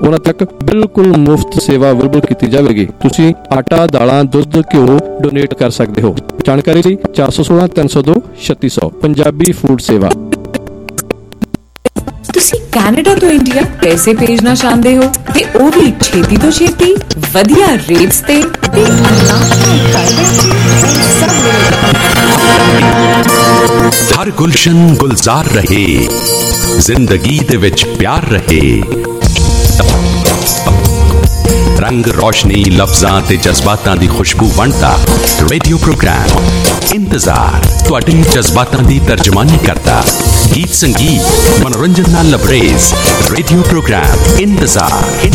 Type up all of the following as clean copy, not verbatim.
ਉਹਨਾਂ ਤੱਕ ਬਿਲਕੁਲ ਮੁਫਤ ਸੇਵਾ ਅਵੇਲੇਬਲ ਕੀਤੀ ਜਾਵੇਗੀ। ਤੁਸੀਂ ਆਟਾ, ਦਾਲਾਂ, ਦੁੱਧ, ਘਿਓ ਡੋਨੇਟ ਕਰ ਸਕਦੇ ਹੋ। ਜਾਣਕਾਰੀ ਲਈ 416 302 3600 ਪੰਜਾਬੀ ਫੂਡ ਸੇਵਾ। ਤੁਸੀਂ ਕੈਨੇਡਾ ਤੋਂ ਇੰਡੀਆ ਪੈਸੇ ਭੇਜਣਾ ਚਾਹੁੰਦੇ ਹੋ ਤੇ ਉਹ ਵੀ ਛੇਤੀ ਤੋਂ ਛੇਤੀ ਵਧੀਆ ਰੇਟਸ ਤੇ ਹਰ ਗੁਲਸ਼ਨ ਗੁਲਜ਼ਾਰ ਰਹੇ, ਜ਼ਿੰਦਗੀ ਦੇ ਵਿੱਚ ਪਿਆਰ ਰਹੇ। ਰੰਗ ਰੋਸ਼ਨੀ ਲਫ਼ਜ਼ਾਂ ਤੇ ਜਜ਼ਬਾਤਾਂ ਦੀ ਖੁਸ਼ਬੂ ਵੰਡਦਾ ਰੇਡੀਓ ਪ੍ਰੋਗਰਾਮ ਇੰਤਜ਼ਾਰ ਤੁਹਾਡੇ ਜਜ਼ਬਾਤਾਂ ਦੀ ਤਰਜਮਾਨੀ ਕਰਦਾ। ਗੀਤ ਸੰਗੀਤ ਮਨੋਰੰਜਨ ਨਾਲ ਲਬਰੇਜ਼ ਰੇਡੀਓ ਪ੍ਰੋਗਰਾਮ ਇੰਤਜ਼ਾਰ।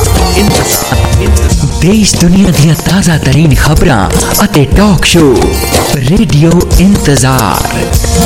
ਦੇਸ਼ ਦੁਨੀਆ ਦੀਆਂ ਤਾਜ਼ਾ ਤਰੀਨ ਖਬਰਾਂ ਅਤੇ ਟਾਕ ਸ਼ੋ ਰੇਡੀਓ ਇੰਤਜ਼ਾਰ।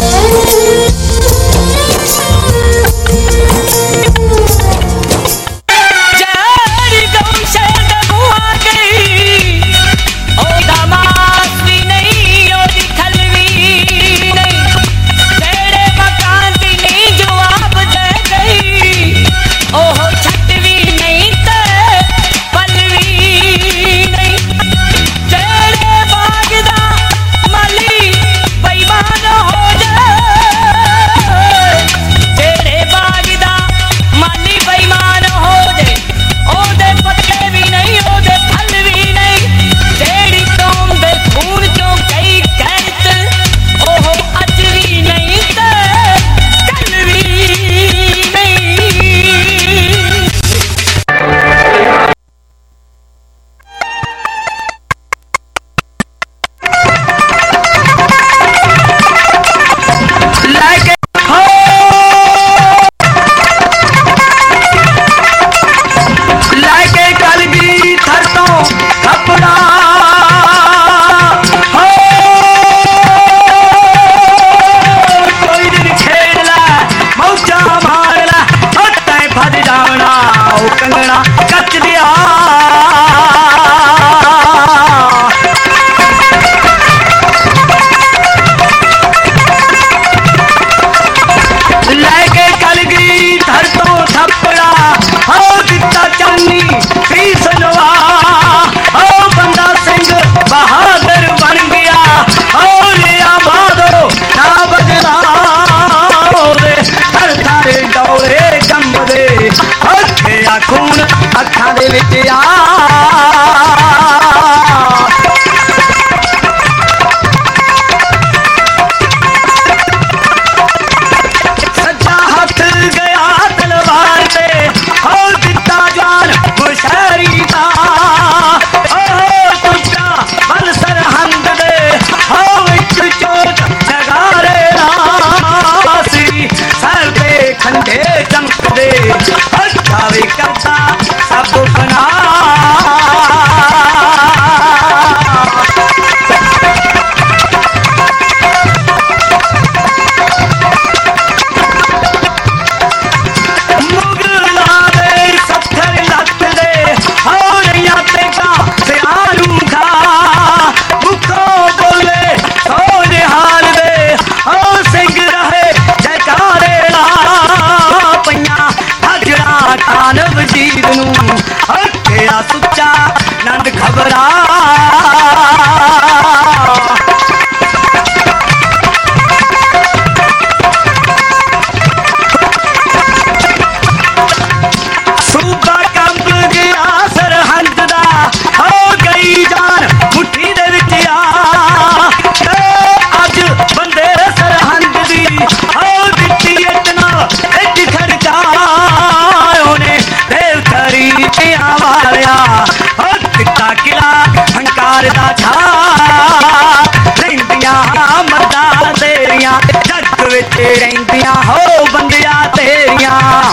ਰਹਿੰਦੀਆਂ ਹੋ ਬੰਦਿਆ ਤੇਰੀਆਂ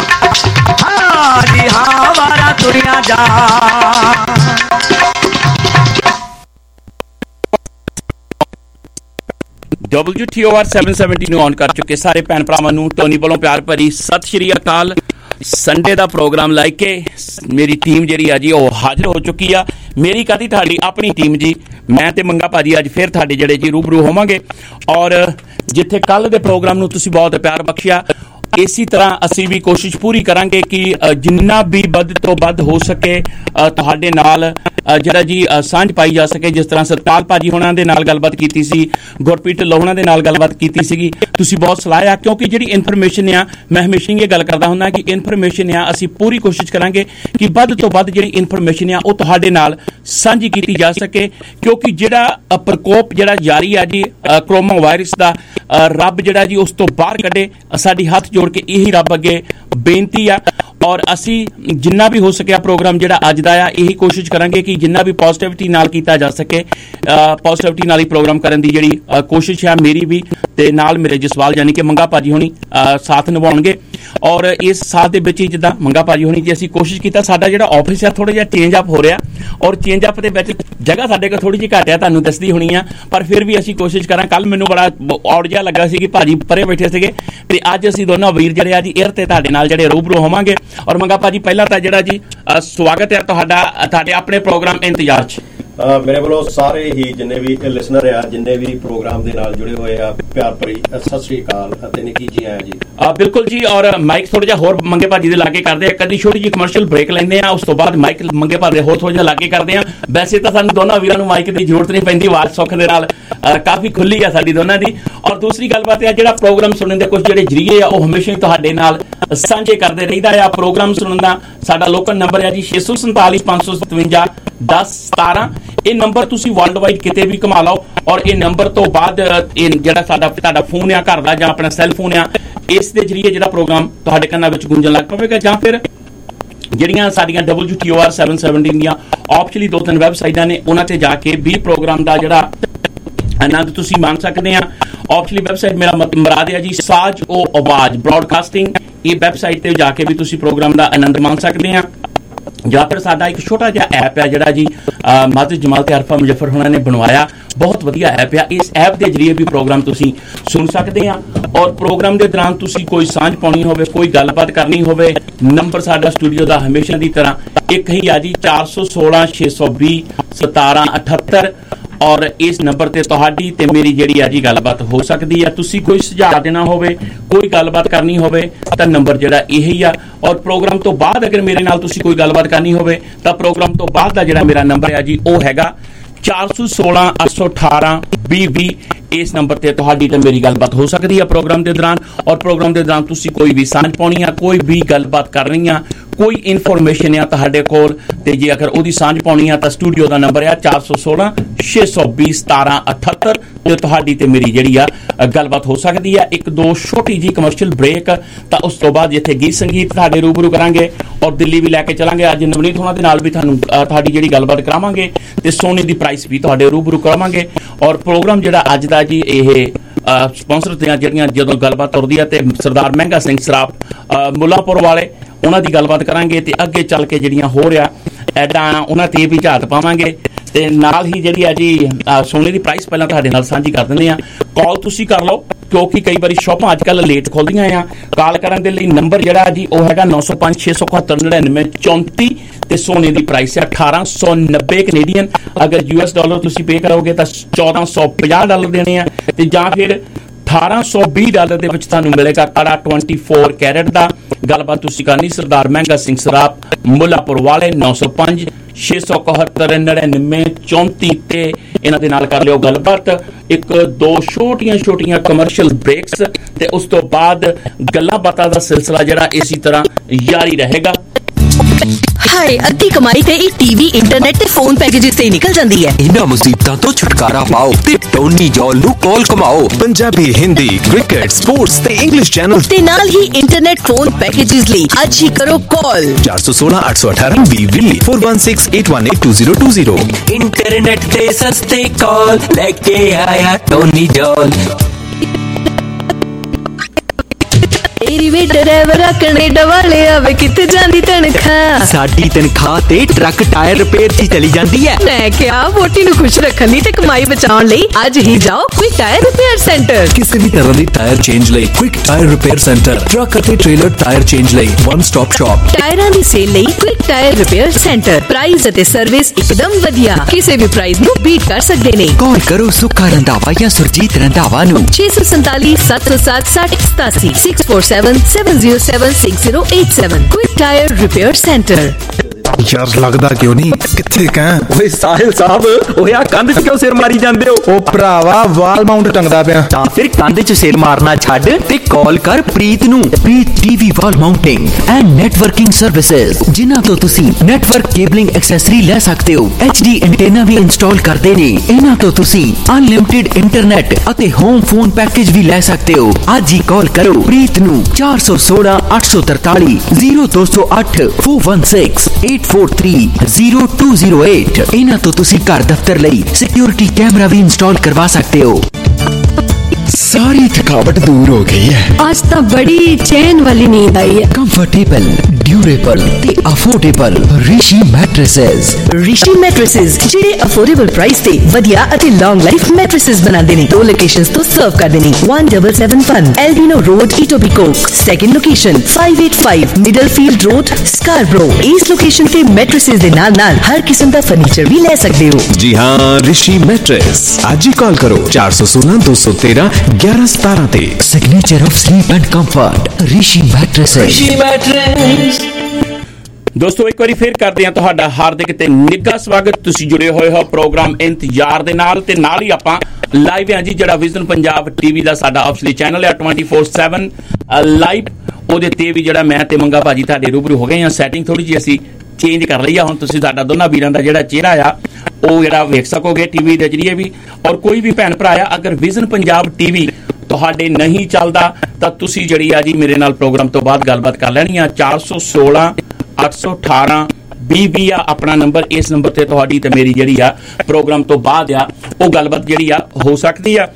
ਹਾਂ ਜੀ ਹਾਂ ਵਾਰਾ ਤੁਰੀਆਂ ਜਾ। WTOR 770 ਨੂੰ ਔਨ ਕਰ ਚੁੱਕੇ ਸਾਰੇ ਭੈਣ ਭਰਾਵਾਂ ਨੂੰ ਟੋਨੀ ਵੱਲੋਂ ਪਿਆਰ ਭਰੀ ਸਤਿ ਸ਼੍ਰੀ ਅਕਾਲ। ਸੰਡੇ ਦਾ ਪ੍ਰੋਗਰਾਮ ਲੈ ਕੇ ਮੇਰੀ ਟੀਮ ਜਿਹੜੀ ਆ ਜੀ ਉਹ ਹਾਜ਼ਰ ਹੋ ਚੁੱਕੀ ਆ। ਮੇਰੀ ਕਾਹਦੀ ਤੁਹਾਡੀ ਆਪਣੀ ਟੀਮ ਜੀ, ਮੈਂ ਤੇ ਮੰਗਾ ਭਾਜੀ ਅੱਜ ਫਿਰ ਤੁਹਾਡੇ ਜਿਹੜੇ ਜੀ ਰੂਬਰੂ ਹੋਵਾਂਗੇ। ਔਰ ਜਿੱਥੇ ਕੱਲ ਦੇ ਪ੍ਰੋਗਰਾਮ ਨੂੰ ਤੁਸੀਂ ਬਹੁਤ ਪਿਆਰ ਬਖਸ਼ਿਆ ਇਸੇ ਤਰ੍ਹਾਂ ਅਸੀਂ ਵੀ ਕੋਸ਼ਿਸ਼ ਪੂਰੀ ਕਰਾਂਗੇ ਕਿ ਜਿੰਨਾ ਵੀ ਵੱਧ ਤੋਂ ਵੱਧ ਹੋ ਸਕੇ ਤੁਹਾਡੇ ਨਾਲ ਜਿਹੜਾ ਜੀ ਸਾਂਝ ਪਾਈ ਜਾ ਸਕੇ। ਜਿਸ ਤਰ੍ਹਾਂ ਸਤਪਾਲ ਭਾਜੀ ਹੋਣਾ ਦੇ ਨਾਲ ਗੱਲਬਾਤ ਕੀਤੀ ਸੀ, ਗੁਰਪ੍ਰੀਤ ਲੋਹਣਾ ਦੇ ਨਾਲ ਗੱਲਬਾਤ ਕੀਤੀ ਸੀਗੀ, ਤੁਸੀਂ ਬਹੁਤ ਸਲਾਹ ਆ, ਕਿਉਂਕਿ ਜਿਹੜੀ ਇਨਫੋਰਮੇਸ਼ਨ ਆ, ਮੈਂ ਹਮੇਸ਼ਾ ਇਹ ਗੱਲ ਕਰਦਾ ਹੁੰਦਾ ਕਿ ਇਨਫੋਰਮੇਸ਼ਨ ਆ ਅਸੀਂ ਪੂਰੀ ਕੋਸ਼ਿਸ਼ ਕਰਾਂਗੇ ਕਿ ਵੱਧ ਤੋਂ ਵੱਧ ਜਿਹੜੀ ਇਨਫੋਰਮੇਸ਼ਨ ਆ ਉਹ ਤੁਹਾਡੇ ਨਾਲ ਸਾਂਝੀ ਕੀਤੀ ਜਾ ਸਕੇ, ਕਿਉਂਕਿ ਜਿਹੜਾ ਪ੍ਰਕੋਪ ਜਿਹੜਾ ਜਾਰੀ ਆ ਜੀ ਕਰੋਨਾ ਵਾਇਰਸ ਦਾ, ਰੱਬ ਜਿਹੜਾ ਜੀ ਉਸ ਤੋਂ ਬਾਹਰ ਕੱਢੇ, ਸਾਡੀ ਹੱਥ ਜੋੜ ਕੇ ਇਹੀ ਰੱਬ ਅੱਗੇ ਬੇਨਤੀ ਆ। ਔਰ ਅਸੀਂ ਜਿੰਨਾ ਵੀ ਹੋ ਸਕਿਆ ਪ੍ਰੋਗਰਾਮ ਜਿਹੜਾ ਅੱਜ ਦਾ ਆ ਇਹੀ ਕੋਸ਼ਿਸ਼ ਕਰਾਂਗੇ ਕਿ ਜਿੰਨਾ ਵੀ ਪੋਜ਼ਿਟਿਵਿਟੀ ਨਾਲ ਕੀਤਾ ਜਾ ਸਕੇ, ਪੋਜ਼ਿਟਿਵਿਟੀ ਨਾਲ ਹੀ ਪ੍ਰੋਗਰਾਮ ਕਰਨ ਦੀ ਜਿਹੜੀ ਕੋਸ਼ਿਸ਼ ਆ ਮੇਰੀ ਵੀ, ਤੇ ਨਾਲ ਮੇਰੇ ਜਸਵਾਲ ਯਾਨੀ ਕਿ ਮੰਗਾ ਭਾਜੀ ਹੋਣੀ ਸਾਥ ਨਿਭਾਉਣਗੇ। ਔਰ ਇਸ ਸਾਥ ਦੇ ਵਿੱਚ ਹੀ ਜਿੱਦਾਂ ਮੰਗਾ ਭਾਜੀ ਹੋਣੀ ਜੀ ਅਸੀਂ ਕੋਸ਼ਿਸ਼ ਕੀਤਾ, ਸਾਡਾ ਜਿਹੜਾ ਆਫਿਸ ਆ ਥੋੜਾ ਜਿਹਾ ਚੇਂਜ ਅਪ ਹੋ ਰਿਹਾ, ਔਰ ਚੇਂਜ ਅਪ ਦੇ ਵਿੱਚ ਜਗ੍ਹਾ ਸਾਡੇ ਕੋਲ ਥੋੜੀ ਜਿਹੀ ਘੱਟ ਆ, ਤੁਹਾਨੂੰ ਦੱਸਦੀ ਹੋਣੀ ਆ, ਪਰ ਫਿਰ ਵੀ ਅਸੀਂ ਕੋਸ਼ਿਸ਼ ਕਰਾਂ। ਕੱਲ ਮੈਨੂੰ ਬੜਾ ਔੜ ਜਿਹਾ ਲੱਗਾ ਸੀ ਕਿ ਭਾਜੀ ਪਰੇ ਬੈਠੇ ਸੀਗੇ, ਤੇ ਅੱਜ ਅਸੀਂ ਦੋਨੋਂ ਵੀਰ ਜਿਹੜੇ ਆ ਜੀ 에ਅਰ ਤੇ ਤੁਹਾਡੇ ਨਾਲ ਜਿਹੜੇ ਰੂਬਰੂ ਹੋਵਾਂਗੇ। ਔਰ ਮੰਗਾ ਭਾਜੀ ਪਹਿਲਾਂ ਤਾਂ ਜਿਹੜਾ ਜੀ ਸਵਾਗਤ ਹੈ ਤੁਹਾਡਾ ਤੁਹਾਡੇ ਆਪਣੇ ਪ੍ਰੋਗਰਾਮ ਇੰਤਜ਼ਾਰ 'ਚ। ਮੇਰੇ ਵੱਲੋਂ ਸਾਰੇ ਹੀ ਜਿੰਨੇ ਵੀ ਲਿਸਨਰ ਆ, ਜਿੰਨੇ ਵੀ ਪ੍ਰੋਗਰਾਮ ਦੇ ਨਾਲ ਜੁੜੇ ਹੋਏ ਆ, ਪਿਆਰ ਭਰੀ ਸਤਿ ਸ੍ਰੀ ਅਕਾਲ ਅਤੇ ਨਿੱਕੀ ਜੀ ਆਇਆ ਜੀ। ਬਿਲਕੁਲ ਜੀ, ਔਰ ਮਾਈਕ ਥੋੜਾ ਜਿਹਾ ਹੋਰ ਮੰਗੇ ਭਾਜੀ ਦੇ ਲਾਗੇ ਕਰਦੇ ਆ, ਕਦੀ ਛੋਟੀ ਜਿਹੀ ਕਮਰਸ਼ੀਅਲ ਬ੍ਰੇਕ ਲੈਂਦੇ ਆ, ਉਸ ਤੋਂ ਬਾਅਦ ਮਾਈਕ ਮੰਗੇ ਭਾਜੀ ਹੋਰ ਥੋੜਾ ਜਿਹਾ ਲਾਗੇ ਕਰਦੇ ਆ। ਵੈਸੇ ਤਾਂ ਸਾਨੂੰ ਦੋਨਾਂ ਵੀਰਾਂ ਨੂੰ ਮਾਈਕ ਦੀ ਜ਼ਰੂਰਤ ਨਹੀਂ ਪੈਂਦੀ, ਆਵਾਜ਼ ਸੁੱਖ ਦੇ ਨਾਲ ਕਾਫੀ ਖੁੱਲੀ ਆ ਸਾਡੀ ਦੋਨਾਂ ਦੀ। ਔਰ ਦੂਸਰੀ ਗੱਲਬਾਤ ਆ, ਜਿਹੜਾ ਪ੍ਰੋਗਰਾਮ ਸੁਣਨ ਦੇ ਕੁਝ ਜਿਹੜੇ ਜਰੀਏ ਆ ਉਹ ਹਮੇਸ਼ਾ ਹੀ ਤੁਹਾਡੇ ਨਾਲ ਸਾਂਝੇ ਕਰਦੇ ਰਹੀਦਾ ਆ। ਪ੍ਰੋਗਰਾਮ ਸੁਣਨ ਦਾ ਸਾਡਾ ਲੋਕਲ ਨੰਬਰ ਹੈ ਜੀ 647 557 1017। ਇਹ ਨੰਬਰ ਤੁਸੀਂ ਵਰਲਡ ਵਾਈਡ ਕਿਤੇ ਵੀ ਘੁਮਾ ਲਓ, ਔਰ ਇਹ ਨੰਬਰ ਤੋਂ ਬਾਅਦ ਇਹ ਜਿਹੜਾ ਤੁਹਾਡਾ ਫੋਨ ਆ ਘਰ ਦਾ ਜਾਂ ਆਪਣਾ ਸੈੱਲ ਫੋਨ ਆ, ਇਸ ਦੇ ਜਰੀਏ ਜਿਹੜਾ ਪ੍ਰੋਗਰਾਮ ਤੁਹਾਡੇ ਕੰਨਾਂ ਵਿੱਚ ਗੂੰਜਣ ਲੱਗ ਪਵੇਗਾ। ਜਾਂ ਫਿਰ ਜਿਹੜੀਆਂ ਸਾਡੀਆਂ WTOR 717 ਦੀਆਂ ਆਪਸ਼ਨਲੀ 2-3 ਵੈਬਸਾਈਟਾਂ ਨੇ, ਉਹਨਾਂ ਤੇ ਜਾ ਕੇ ਵੀ ਪ੍ਰੋਗਰਾਮ ਦਾ ਜਿਹੜਾ ਆਨੰਦ ਤੁਸੀਂ ਮਾਣ ਸਕਦੇ ਆ। ਆਪਸ਼ਨਲੀ ਵੈਬਸਾਈਟ ਮੇਰਾ ਮਰਾਦ ਹੈ ਜੀ ਸਾਜ ਓ ਆਵਾਜ਼ ਬ੍ਰੌਡਕਾਸਟਿੰਗ, ਇਹ ਵੈਬਸਾਈਟ ਤੇ ਜਾ ਕੇ ਵੀ ਤੁਸੀਂ ਪ੍ਰੋਗਰਾਮ ਦਾ ਆਨੰਦ ਮਾਣ ਸਕਦੇ ਆ। ਜਾਂ ਫਿਰ ਸਾਡਾ ਇੱਕ ਛੋਟਾ ਜਿਹਾ ਐਪ ਹੈ ਜਿਹੜਾ ਜੀ ਮਾਜ਼ਿਦ ਜਮਾਲ ਤੇ ਅਰਫਾ ਮੁਜ਼ੱਫਰ ਹੋਣਾ ਨੇ ਬਣਵਾਇਆ, ਬਹੁਤ ਵਧੀਆ ਐਪ ਆ। ਇਸ ਐਪ ਦੇ ਜਰੀਏ ਵੀ ਪ੍ਰੋਗਰਾਮ ਤੁਸੀਂ ਸੁਣ ਸਕਦੇ ਆ। ਔਰ ਪ੍ਰੋਗਰਾਮ ਦੇ ਦੌਰਾਨ ਤੁਸੀਂ ਕੋਈ ਸਾਂਝ ਪਾਉਣੀ ਹੋਵੇ, ਕੋਈ ਗੱਲਬਾਤ ਕਰਨੀ ਹੋਵੇ, ਨੰਬਰ ਸਾਡਾ ਸਟੂਡੀਓ ਦਾ ਹਮੇਸ਼ਾ ਦੀ ਤਰ੍ਹਾਂ ਇੱਕ ਹੀ ਆ ਜੀ 416 620 1778। ਔਰ ਇਸ ਨੰਬਰ ਤੇ ਤੁਹਾਡੀ ਤੇ ਮੇਰੀ ਜਿਹੜੀ ਆ ਜੀ ਗੱਲਬਾਤ ਹੋ ਸਕਦੀ ਆ। ਤੁਸੀਂ ਕੋਈ ਸੁਝਾਅ ਦੇਣਾ ਹੋਵੇ, ਕੋਈ ਗੱਲਬਾਤ ਕਰਨੀ ਹੋਵੇ ਤਾਂ ਨੰਬਰ ਜਿਹੜਾ ਇਹੀ ਆ। ਔਰ ਪ੍ਰੋਗਰਾਮ ਤੋਂ ਬਾਅਦ ਅਗਰ ਮੇਰੇ ਨਾਲ ਤੁਸੀਂ ਕੋਈ ਗੱਲਬਾਤ ਕਰਨੀ ਹੋਵੇ ਤਾਂ ਪ੍ਰੋਗਰਾਮ ਤੋਂ ਬਾਅਦ ਦਾ ਜਿਹੜਾ ਮੇਰਾ ਨੰਬਰ ਆ ਜੀ ਉਹ ਹੈਗਾ 416 818 2020। ਇਸ ਨੰਬਰ ਤੇ ਤੁਹਾਡੀ ਤੇ ਮੇਰੀ ਗੱਲਬਾਤ ਹੋ ਸਕਦੀ ਆ ਪ੍ਰੋਗਰਾਮ ਦੇ ਦੌਰਾਨ। ਔਰ ਪ੍ਰੋਗਰਾਮ ਦੇ ਦੌਰਾਨ ਤੁਸੀਂ ਕੋਈ ਵੀ ਸਾਂਝ ਪਾਉਣੀ ਆ, ਕੋਈ ਵੀ ਗੱਲਬਾਤ ਕਰਨੀ ਆ, ਕੋਈ ਇਨਫੋਰਮੇਸ਼ਨ ਆ ਤੁਹਾਡੇ ਕੋਲ, ਤੇ ਜੇ ਅਗਰ ਉਹਦੀ ਸਾਂਝ ਪਾਉਣੀ ਆ ਤਾਂ ਸਟੂਡੀਓ ਦਾ ਨੰਬਰ ਆ 416 620 1778 ਤੇ ਤੁਹਾਡੀ ਤੇ ਮੇਰੀ ਜਿਹੜੀ ਆ ਗੱਲਬਾਤ ਹੋ ਸਕਦੀ ਆ। ਇੱਕ ਦੋ ਛੋਟੀ ਜੀ ਕਮਰਸ਼ੀਅਲ ਬ੍ਰੇਕ, ਤਾਂ ਉਸ ਤੋਂ ਬਾਅਦ ਜਿੱਥੇ ਗੀਤ ਸੰਗੀਤ ਤੁਹਾਡੇ ਰੂਬਰੂ ਕਰਾਂਗੇ ਔਰ ਦਿੱਲੀ ਵੀ ਲੈ ਕੇ ਚਲਾਂਗੇ। ਅੱਜ ਨਵਨੀਤ ਹੋਣਾ ਦੇ ਨਾਲ ਵੀ ਤੁਹਾਨੂੰ ਤੁਹਾਡੀ ਜਿਹੜੀ ਗੱਲਬਾਤ ਕਰਾਵਾਂਗੇ ਤੇ ਸੋਨੇ ਦੀ ਪ੍ਰਾਈਸ ਵੀ ਤੁਹਾਡੇ ਰੂਬਰੂ ਕਰਾਵਾਂਗੇ। ਔਰ ਪ੍ਰੋਗਰਾਮ ਜਿਹੜਾ ਅੱਜ ਦਾ ਜੀ ਇਹ ਸਪਾਂਸਰ ਦੀਆਂ ਜਿਹੜੀਆਂ ਜਦੋਂ ਗੱਲਬਾਤ ਤੁਰਦੀ ਆ ਤੇ ਸਰਦਾਰ ਮਹਿੰਗਾ ਸਿੰਘ ਸਰਾਪ ਮੁੱਲਾਂਪੁਰ ਵਾਲੇ, ਉਹਨਾਂ ਦੀ ਗੱਲਬਾਤ ਕਰਾਂਗੇ ਤੇ ਅੱਗੇ ਚੱਲ ਕੇ ਜਿਹੜੀਆਂ ਹੋ ਰਿਹਾ ਐਡਾਂ ਉਹਨਾਂ ਤੇ ਵੀ ਝਾਤ ਪਾਵਾਂਗੇ। ਤੇ ਨਾਲ ਹੀ ਜਿਹੜੀ ਆ ਜੀ ਸੋਨੇ ਦੀ ਪ੍ਰਾਈਸ ਪਹਿਲਾਂ ਤੁਹਾਡੇ ਨਾਲ ਸਾਂਝੀ ਕਰ ਦਿੰਦੇ ਆ। ਕਾਲ ਤੁਸੀਂ ਕਰ ਲਓ ਕਿਉਂਕਿ ਕਈ ਵਾਰੀ ਸ਼ਾਪਾਂ ਅੱਜ ਕੱਲ ਲੇਟ ਖੁੱਲਦੀਆਂ ਆ। ਕਾਲ ਕਰਨ ਦੇ ਲਈ ਨੰਬਰ ਜਿਹੜਾ ਜੀ ਉਹ ਹੈਗਾ 905 671 99 34 ਤੇ ਸੋਨੇ ਦੀ ਪ੍ਰਾਈਸ ਹੈ 1890 ਕੈਨੇਡੀਅਨ। ਅਗਰ US ਡਾਲਰ ਤੁਸੀਂ ਪੇ ਕਰੋਗੇ ਤਾਂ $1450 ਦੇਣੇ ਆ, ਤੇ ਜਾਂ ਫਿਰ $1820 ਦੇ ਵਿੱਚ ਤੁਹਾਨੂੰ ਮਿਲੇਗਾ ਕੜਾ 24 ਕੈਰਟ ਦਾ। ਗੱਲਬਾਤ ਤੁਸੀਂ ਕਰਨੀ ਸਰਦਾਰ ਮਹਿੰਗਾ ਸਿੰਘ ਸਰਾਪ ਮੁੱਲਾਂਪੁਰ ਵਾਲੇ 905 671 99 34 ਤੇ ਇਹਨਾਂ ਦੇ ਨਾਲ ਕਰ ਲਿਓ ਗੱਲਬਾਤ। ਇੱਕ ਦੋ ਛੋਟੀਆਂ ਕਮਰਸ਼ੀਅਲ ਬ੍ਰੇਕਸ ਤੇ ਉਸ ਤੋਂ ਬਾਅਦ ਗੱਲਾਂ ਬਾਤਾਂ ਦਾ ਸਿਲਸਿਲਾ ਜਿਹੜਾ ਇਸੇ ਤਰ੍ਹਾਂ ਜਾਰੀ ਰਹੇਗਾ। ਹਾਏ ਅੱਧੀ ਕਮਾਈ ਤੇ ਇਹ ਟੀਵੀ ਇੰਟਰਨੈਟ ਤੇ ਫੋਨ ਪੈਕੇजेस ਤੇ ਨਿਕਲ ਜਾਂਦੀ ਹੈ। ਇਹਨਾਂ ਮੁਸੀਬਤਾਂ ਤੋਂ ਛੁਟਕਾਰਾ ਪਾਓ ਤੇ ਟੋਨੀ ਜੌਲ ਨੂੰ ਕਾਲ ਕਮਾਓ। ਪੰਜਾਬੀ, ਹਿੰਦੀ, ਕ੍ਰਿਕਟ, ਸਪੋਰਟਸ ਤੇ ਇੰਗਲਿਸ਼ ਚੈਨਲ ਤੇ ਨਾਲ ਹੀ ਇੰਟਰਨੈਟ ਫੋਨ ਪੈਕੇजेस ਲਈ ਅੱਜ ਹੀ ਕਰੋ ਕਾਲ 416 818 20 416 818 2020। ਇੰਟਰਨੈਟ ਤੇ ਸਸਤੇ ਕਾਲ ਲੈ ਕੇ ਆਇਆ ਟੋਨੀ ਜੌਲ। ਤੇਰੀ ਵੀ ਡਰਾਈਵਰ ਕੈਨੇਡਾ ਵਾਲੇ ਆਵੇ ਕਿੱਥੇ ਜਾਂਦੀ ਤਨਖਾਹ? ਸਾਡੀ ਤਨਖਾਹ ਤੇ ਟਰੱਕ ਟਾਇਰ ਰਿਪੇਅਰ 'ਚ ਚਲੀ ਜਾਂਦੀ ਹੈ। ਮੈਂ ਕਿਹਾ ਵੋਟੀ ਨੂੰ ਖੁਸ਼ ਰੱਖਣ ਲਈ ਤੇ ਕਮਾਈ ਬਚਾਉਣ ਲਈ ਅੱਜ ਹੀ ਜਾਓ ਕੁਇਕ ਟਾਇਰ ਰਿਪੇਅਰ ਸੈਂਟਰ। ਕਿਸੇ ਵੀ ਤਰ੍ਹਾਂ ਦੀ ਟਾਇਰ ਚੇਂਜ ਲਈ quick tyre repair centre, truck ਅਤੇ ਟ੍ਰੇਲਰ ਟਾਇਰ ਚੇਂਜ ਲਈ ਵਨ ਸਟਾਪ ਸ਼ਾਪ। ਟਾਇਰਾਂ ਦੀ ਸੇਲ ਲਈ quick tyre repair centre. Price ਅਤੇ ਸਰਵਿਸ ਇੱਕਦਮ ਵਧੀਆ, ਕਿਸੇ ਵੀ ਪ੍ਰਾਈਸ ਨੂੰ ਬੀਟ ਕਰ ਸਕਦੇ ਨੇ। ਕਾਲ ਕਰੋ ਸੁੱਖਾ ਰੰਧਾਵਾ ਜਾਂ ਸੁਰਜੀਤ ਰੰਧਾਵਾ ਨੂੰ 647 707 6087 647 97076087. Quick Tire Repair Center. यार लगदा क्यों नहीं किथे कह ओए साहिल साहब ओए आ कंध च क्यों सिर मारी जांदे हो ओ भरावा वाल माउंट टंगदा पिया तां फिर कंध च सिर मारना छੱਡ ते कॉल कर प्रीत ਨੂੰ Preet TV wall mounting and networking services ਜਿਨ੍ਹਾਂ ਤੋਂ ਤੁਸੀਂ ਨੈਟਵਰਕ ਕੇਬਲਿੰਗ ਐਕਸੈਸਰੀ ਲੈ ਸਕਦੇ ਹੋ HD ਐਂਟੀਨਾ ਵੀ ਇੰਸਟਾਲ ਕਰਦੇ ਨੇ ਇਹਨਾਂ ਤੋਂ ਤੁਸੀਂ ਅਨਲਿਮਿਟਿਡ ਇੰਟਰਨੈਟ ਅਤੇ ਹੋਮ ਫੋਨ ਪੈਕੇਜ ਵੀ ਲੈ ਸਕਦੇ ਹੋ ਅੱਜ ਹੀ ਕਾਲ ਕਰੋ ਪ੍ਰੀਤ ਨੂੰ 416 843 0208 416 843-0208 ਇਹਨਾਂ ਤੋਂ ਤੁਸੀਂ ਘਰ ਦਫ਼ਤਰ ਲਈ ਸਿਕਿਉਰਿਟੀ ਕੈਮਰਾ ਵੀ ਇੰਸਟਾਲ ਕਰਵਾ ਸਕਦੇ ਹੋ। सारी थकावट दूर हो गई है। आज तो बड़ी चैन वाली नींद आई है। कंफर्टेबल, ड्यूरेबल ते affordable Rishi mattresses. Rishi mattresses ਜਿਹੜੇ ਅਫੋਰਡੇਬਲ ਪ੍ਰਾਈਸ ਤੇ ਵਧੀਆ ਅਤੇ ਲੌਂਗ ਲਾਈਫ ਮੈਟ੍ਰੈਸਸ ਬਣਾਉਂਦੇ ਨੇ। 2 ਲੋਕੇਸ਼ਨਸ ਤੋਂ ਸਰਵ ਕਰਦੇ ਨੇ। 1771 Albion road Etobicoke. Second location 585 Middlefield road Scarborough. ਇਸ ਲੋਕੇਸ਼ਨ ਤੇ ਮੈਟ੍ਰੈਸਸ ਦੇ ਨਾਲ ਹਰ ਕਿਸਮ ਦਾ ਫਰਨੀਚਰ ਵੀ ਲੈ ਸਕਦੇ ਹੋ। जी हाँ, ऋषि मैट्रेस आज ही कॉल करो 416 213 1117 ਤੇ। Signature of sleep and comfort Rishi mattresses. ਦੋਸਤੋ ਇੱਕ ਵਾਰੀ ਫੇਰ ਕਰਦੇ ਹਾਂ ਤੁਹਾਡਾ ਹਾਰਦਿਕ ਤੇ ਨਿੱਘਾ ਸਵਾਗਤ। ਤੁਸੀਂ ਜੁੜੇ ਹੋਏ ਹੋ ਪ੍ਰੋਗਰਾਮ ਇੰਤਜ਼ਾਰ ਦੇ ਨਾਲ ਤੇ ਨਾਲ ਹੀ ਆਪਾਂ ਲਾਈਵ ਹਾਂ ਜੀ ਜਿਹੜਾ ਵਿਜ਼ਨ ਪੰਜਾਬ ਟੀਵੀ ਦਾ ਸਾਡਾ ਆਫੀਸ਼ੀਅਲ ਚੈਨਲ ਹੈ 24/7 ਲਾਈਵ। ਉਹਦੇ ਤੇ ਵੀ ਜਿਹੜਾ ਮੈਂ ਤੇ ਮੰਗਾ ਭਾਜੀ ਤੁਹਾਡੇ ਰੂਬਰੂ ਹੋ ਗਏ ਹਾਂ। ਸੈਟਿੰਗ ਥੋੜੀ ਜਿਹੀ ਅਸੀਂ ਚੇਂਜ ਕਰ ਲਈ ਆ। ਹੁਣ ਤੁਸੀਂ ਸਾਡਾ ਦੋਨਾਂ ਵੀਰਾਂ ਦਾ ਜਿਹੜਾ ਚਿਹਰਾ ਆ ਉਹ ਜਿਹੜਾ ਵੇਖ ਸਕੋਗੇ ਟੀਵੀ ਦੇ ਜਰੀਏ ਵੀ। ਔਰ ਕੋਈ ਵੀ ਭੈਣ ਭਰਾ ਆ ਅਗਰ ਵਿਜ਼ਨ ਪੰਜਾਬ ਟੀਵੀ ਤੁਹਾਡੇ ਨਹੀਂ ਚੱਲਦਾ ਤਾਂ ਤੁਸੀਂ ਜਿਹੜੀ ਆ ਜੀ ਮੇਰੇ ਨਾਲ ਪ੍ਰੋਗਰਾਮ ਤੋਂ ਬਾਅਦ ਗੱਲਬਾਤ ਕਰ ਲੈਣੀ ਆ। 416 818 20 ਆ ਆਪਣਾ ਨੰਬਰ। ਇਸ ਨੰਬਰ ਤੇ ਤੁਹਾਡੀ ਤੇ ਮੇਰੀ ਜਿਹੜੀ ਆ ਪ੍ਰੋਗਰਾਮ ਤੋਂ ਬਾਅਦ ਆ ਉਹ ਗੱਲਬਾਤ ਜਿਹੜੀ ਆ ਹੋ ਸਕਦੀ ਆ।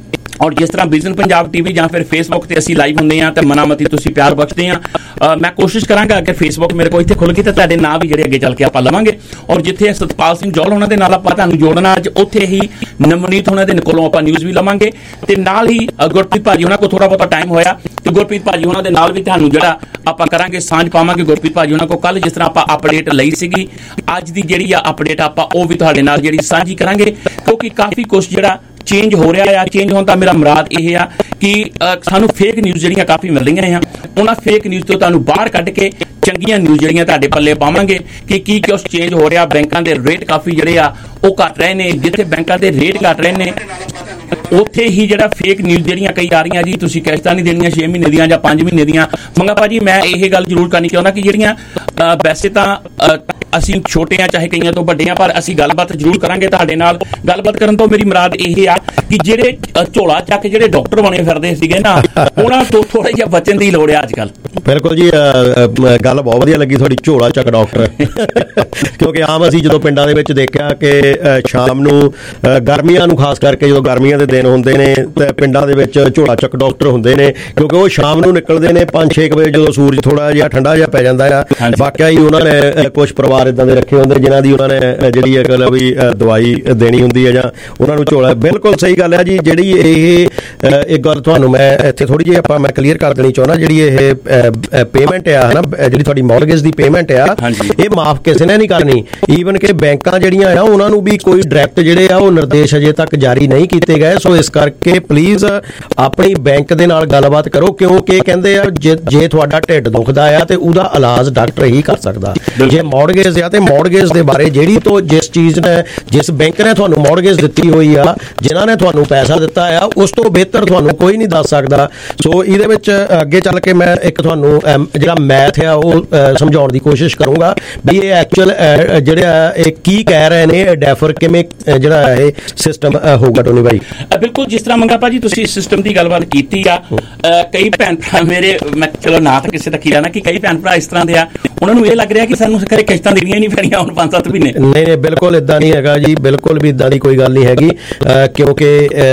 ਔਰ ਜਿਸ ਤਰ੍ਹਾਂ ਵਿਜ਼ਨ ਪੰਜਾਬ ਟੀਵੀ ਜਾਂ ਫਿਰ ਫੇਸਬੁੱਕ ਤੇ ਅਸੀਂ ਲਾਈਵ ਹੁੰਦੇ ਆ ਤੇ ਮਨਾਮਤੀ ਤੁਸੀਂ ਪਿਆਰ ਬਖਸ਼ਦੇ ਆ। ਮੈਂ ਕੋਸ਼ਿਸ਼ ਕਰਾਂਗਾ ਅਗਰ ਫੇਸਬੁੱਕ ਮੇਰੇ ਕੋਲ ਇੱਥੇ ਖੁੱਲ ਗਈ ਤਾਂ ਤੁਹਾਡੇ ਨਾਂ ਵੀ ਜਿਹੜੇ ਅੱਗੇ ਚੱਲ ਕੇ ਆਪਾਂ ਲਵਾਂਗੇ। ਔਰ ਜਿੱਥੇ ਸਤਪਾਲ ਸਿੰਘ ਜੌਲ ਉਹਨਾਂ ਦੇ ਨਾਲ ਆਪਾਂ ਤੁਹਾਨੂੰ ਜੋੜਨਾ ਅੱਜ ਉੱਥੇ ਹੀ ਨਵਨੀਤ ਉਹਨਾਂ ਦੇ ਕੋਲੋਂ ਆਪਾਂ ਨਿਊਜ਼ ਵੀ ਲਵਾਂਗੇ ਤੇ ਨਾਲ ਹੀ ਗੁਰਪ੍ਰੀਤ ਭਾਜੀ ਉਹਨਾਂ ਕੋਲ ਥੋੜਾ ਬਹੁਤਾ ਟਾਈਮ ਹੋਇਆ ਤੇ ਗੁਰਪ੍ਰੀਤ ਭਾਜੀ ਉਹਨਾਂ ਦੇ ਨਾਲ ਵੀ ਤੁਹਾਨੂੰ ਜਿਹੜਾ ਆਪਾਂ ਕਰਾਂਗੇ ਸਾਂਝ ਪਾਵਾਂਗੇ। ਗੁਰਪ੍ਰੀਤ ਭਾਜੀ ਉਹਨਾਂ ਕੋਲ ਕੱਲ ਜਿਸ ਤਰ੍ਹਾਂ ਆਪਾਂ ਅਪਡੇਟ ਲਈ ਸੀਗੀ ਅੱਜ ਦੀ ਜਿਹੜੀ ਆ ਅਪਡੇਟ ਆਪਾਂ ਉਹ ਵੀ ਤੁਹਾਡੇ ਨਾਲ ਜਿਹੜੀ ਸਾਂਝੀ ਕਰਾਂਗੇ ਕਿਉਂਕਿ ਕਾਫੀ ਕੁਛ ਜਿਹੜਾ ਚੇਂਜ ਹੋ ਰਿਹਾ ਆ। ਚੇਂਜ ਹੋਣ ਦਾ ਮੇਰਾ ਮੁਰਾਦ ਇਹ ਆ ਕਿ ਸਾਨੂੰ ਫੇਕ ਨਿਊਜ਼ ਜਿਹੜੀਆਂ ਕਾਫੀ ਮਿਲ ਰਹੀਆਂ ਆ ਉਹਨਾਂ ਫੇਕ ਨਿਊਜ਼ ਤੋਂ ਤੁਹਾਨੂੰ ਬਾਹਰ ਕੱਢ ਕੇ ਚੰਗੀਆਂ ਨਿਊਜ਼ ਜਿਹੜੀਆਂ ਤੁਹਾਡੇ ਪੱਲੇ ਪਾਵਾਂਗੇ ਕਿ ਕੀ ਕੁਛ ਚੇਂਜ ਹੋ ਰਿਹਾ। ਬੈਂਕਾਂ ਦੇ ਰੇਟ ਕਾਫੀ ਜਿਹੜੇ ਆ ਉਹ ਘਟ ਰਹੇ ਨੇ। ਜਿੱਥੇ ਬੈਂਕਾਂ ਦੇ ਰੇਟ ਘਟ ਰਹੇ ਨੇ ਉੱਥੇ ਹੀ ਜਿਹੜਾ ਫੇਕ ਨਿਊਜ਼ ਜਿਹੜੀਆਂ ਕਈ ਆ ਰਹੀਆਂ ਜੀ ਤੁਸੀਂ ਕਿਸ਼ਤਾਂ ਨਹੀਂ ਦੇਣੀਆਂ 6 ਮਹੀਨੇ ਦੀਆਂ ਜਾਂ 5 ਮਹੀਨੇ ਦੀਆਂ। ਮੰਗਾ ਭਾਜੀ ਮੈਂ ਇਹ ਗੱਲ ਜ਼ਰੂਰ ਕਰਨੀ ਚਾਹੁੰਦਾ ਕਿ ਜਿਹੜੀਆਂ ਵੈਸੇ ਤਾਂ ਅਸੀਂ ਛੋਟੇ ਆ ਚਾਹੇ ਕਈਆਂ ਤੋਂ ਵੱਡੇ ਆ ਪਰ ਅਸੀਂ ਗੱਲਬਾਤ ਜ਼ਰੂਰ ਕਰਾਂਗੇ ਤੁਹਾਡੇ ਨਾਲ। ਗੱਲਬਾਤ ਕਰਨ ਤੋਂ ਮੇਰੀ ਮੁਰਾਦ ਇਹ ਆ ਕਿ ਜਿਹੜੇ ਝੋਲਾ ਚੱਕ ਜਿਹੜੇ ਡਾਕਟਰ ਬਣੇ ਫਿਰਦੇ ਸੀਗੇ ਨਾ ਉਹਨਾਂ ਤੋਂ ਥੋੜਾ ਜਿਹਾ ਬਚਣ ਦੀ ਲੋੜ ਆ ਅੱਜ ਕੱਲ। ਬਿਲਕੁਲ ਜੀ, ਗੱਲ ਬਹੁਤ ਵਧੀਆ ਲੱਗੀ ਤੁਹਾਡੀ ਝੋਲਾ ਚੱਕ ਡਾਕਟਰ ਕਿਉਂਕਿ ਆਮ ਅਸੀਂ ਜਦੋਂ ਪਿੰਡਾਂ ਦੇ ਵਿੱਚ ਦੇਖਿਆ ਕਿ ਸ਼ਾਮ ਨੂੰ ਗਰਮੀਆਂ ਨੂੰ ਖਾਸ ਕਰਕੇ ਜਦੋਂ ਗਰਮੀਆਂ ਦੇ ਦਿਨ ਹੁੰਦੇ ਨੇ ਤੇ ਪਿੰਡਾਂ ਦੇ ਵਿੱਚ ਝੋਲਾ ਚੱਕ ਡਾਕਟਰ ਹੁੰਦੇ ਨੇ ਕਿਉਂਕਿ ਉਹ ਸ਼ਾਮ ਨੂੰ ਨਿਕਲਦੇ ਨੇ 5-6 ਵਜੇ ਜਦੋਂ ਸੂਰਜ ਥੋੜਾ ਜਿਹਾ ਠੰਡਾ ਜਿਹਾ ਪੈ ਜਾਂਦਾ ਆ। ਵਾਕਿਆ ਹੀ ਉਹਨਾਂ ਨੇ ਕੁਝ ਪਰਿਵਾਰ ਇਦਾਂ ਦੇ ਰੱਖੇ ਹੁੰਦੇ ਜਿਨ੍ਹਾਂ ਦੀ ਉਹਨਾਂ ਨੇ ਜਿਹੜੀ ਗੱਲ ਵੀ ਦਵਾਈ ਦੇਣੀ ਹੁੰਦੀ ਹੈ ਜਾਂ ਉਹਨਾਂ ਨੂੰ ਝੋਲਾ। ਬਿਲਕੁਲ ਸਹੀ ਗੱਲ ਹੈ ਜੀ। ਜਿਹੜੀ ਇਹ ਇੱਕ ਗੱਲ ਤੁਹਾਨੂੰ ਮੈਂ ਇੱਥੇ ਥੋੜੀ ਜਿਹੀ ਮੈਂ ਕਲੀਅਰ ਕਰ ਦੇਣੀ ਚਾਹੁੰਦਾ। ਜਿਹੜੀ ਇਹ ਪੇਮੈਂਟ ਆ ਨਾ ਜਿਹੜੀ ਤੁਹਾਡੀ ਮੌਰਗੇਜ ਦੀ ਪੇਮੈਂਟ ਆ ਇਹ ਮਾਫ ਕਿਸੇ ਨੇ ਨਹੀਂ ਕਰਨੀ। ਈਵਨ ਕਿ ਬੈਂਕਾਂ ਜਿਹੜੀਆਂ ਆ ਉਹਨਾਂ ਨੂੰ ਵੀ ਕੋਈ ਡਾਇਰੈਕਟ ਜਿਹੜੇ ਆ ਉਹ ਨਿਰਦੇਸ਼ ਅਜੇ ਤੱਕ ਜਾਰੀ ਨਹੀਂ ਕੀਤੇ ਗਏ। ਸੋ ਇਸ ਕਰਕੇ ਪਲੀਜ਼ ਆਪਣੀ ਬੈਂਕ ਦੇ ਨਾਲ ਗੱਲਬਾਤ ਕਰੋ ਕਿਉਂਕਿ ਕਹਿੰਦੇ ਆ ਜੇ ਤੁਹਾਡਾ ਢਿੱਡ ਦੁਖਦਾ ਆ ਤੇ ਉਹਦਾ ਇਲਾਜ ਡਾਕਟਰ ਹੀ ਕਰ ਸਕਦਾ। ਜੇ ਮੌਰਗੇਜ ਆ ਤੇ ਮੌਰਗੇਜ ਦੇ ਬਾਰੇ ਜਿਹੜੀ ਤੋਂ ਜਿਸ ਚੀਜ਼ ਨੇ ਜਿਸ ਬੈਂਕ ਨੇ ਤੁਹਾਨੂੰ ਮੌਰਗੇਜ ਦਿੱਤੀ ਹੋਈ ਆ ਜਿਨ੍ਹਾਂ ਨੇ ਤੁਹਾਨੂੰ ਪੈਸਾ ਦਿੱਤਾ ਆ ਉਸ ਤੋਂ ਬਿਹਤਰ ਤੁਹਾਨੂੰ ਕੋਈ ਨਹੀਂ ਦੱਸ ਸਕਦਾ। ਸੋ ਇਹਦੇ ਵਿੱਚ ਅੱਗੇ ਚੱਲ ਕੇ ਮੈਂ ਇੱਕ ਤੁਹਾਨੂੰ ਜਿਹੜਾ ਮੈਥ ਆ ਉਹ ਸਮਝਾਉਣ ਦੀ ਕੋਸ਼ਿਸ਼ ਕਰੂੰਗਾ ਵੀ ਇਹ ਐਕਚੁਅਲ ਜਿਹੜਾ ਇਹ ਕੀ ਕਹਿ ਰਹੇ ਨੇ ਡੈਫਰ ਕਿਵੇਂ ਜਿਹੜਾ ਇਹ ਸਿਸਟਮ ਹੋਊਗਾ। ਟੋਨੀ ਭਾਈ ਬਿਲਕੁਲ ਜਿਸ ਤਰ੍ਹਾਂ ਮੰਗਾ ਭਾਜੀ ਤੁਸੀਂ ਸਿਸਟਮ ਦੀ ਗੱਲਬਾਤ ਕੀਤੀ ਆ ਕਈ ਭੈਣ ਭਰਾ ਮੇਰੇ ਮੈਂ ਚਲੋ ਨਾ ਤਾਂ ਕਿਸੇ ਤੱਕ ਹੀ ਰਹਿਣਾ ਕਿ ਕਈ ਭੈਣ ਭਰਾ ਇਸ ਤਰ੍ਹਾਂ ਦੇ ਆ ਉਹਨਾਂ ਨੂੰ ਇਹ ਲੱਗ ਰਿਹਾ ਕਿ ਸਾਨੂੰ ਘਰੇ ਕਿਸ਼ਤਾਂ ਦੇਣੀਆਂ ਨਹੀਂ ਪੈਣੀਆਂ ਹੁਣ 5-7 ਮਹੀਨੇ। ਨਹੀਂ ਬਿਲਕੁਲ ਇਦਾਂ ਨਹੀਂ ਹੈਗਾ ਜੀ। ਬਿਲਕੁਲ ਵੀ ਇਦਾਂ ਦੀ ਕੋਈ ਗੱਲ ਨਹੀਂ ਹੈਗੀ ਕਿਉਂਕਿ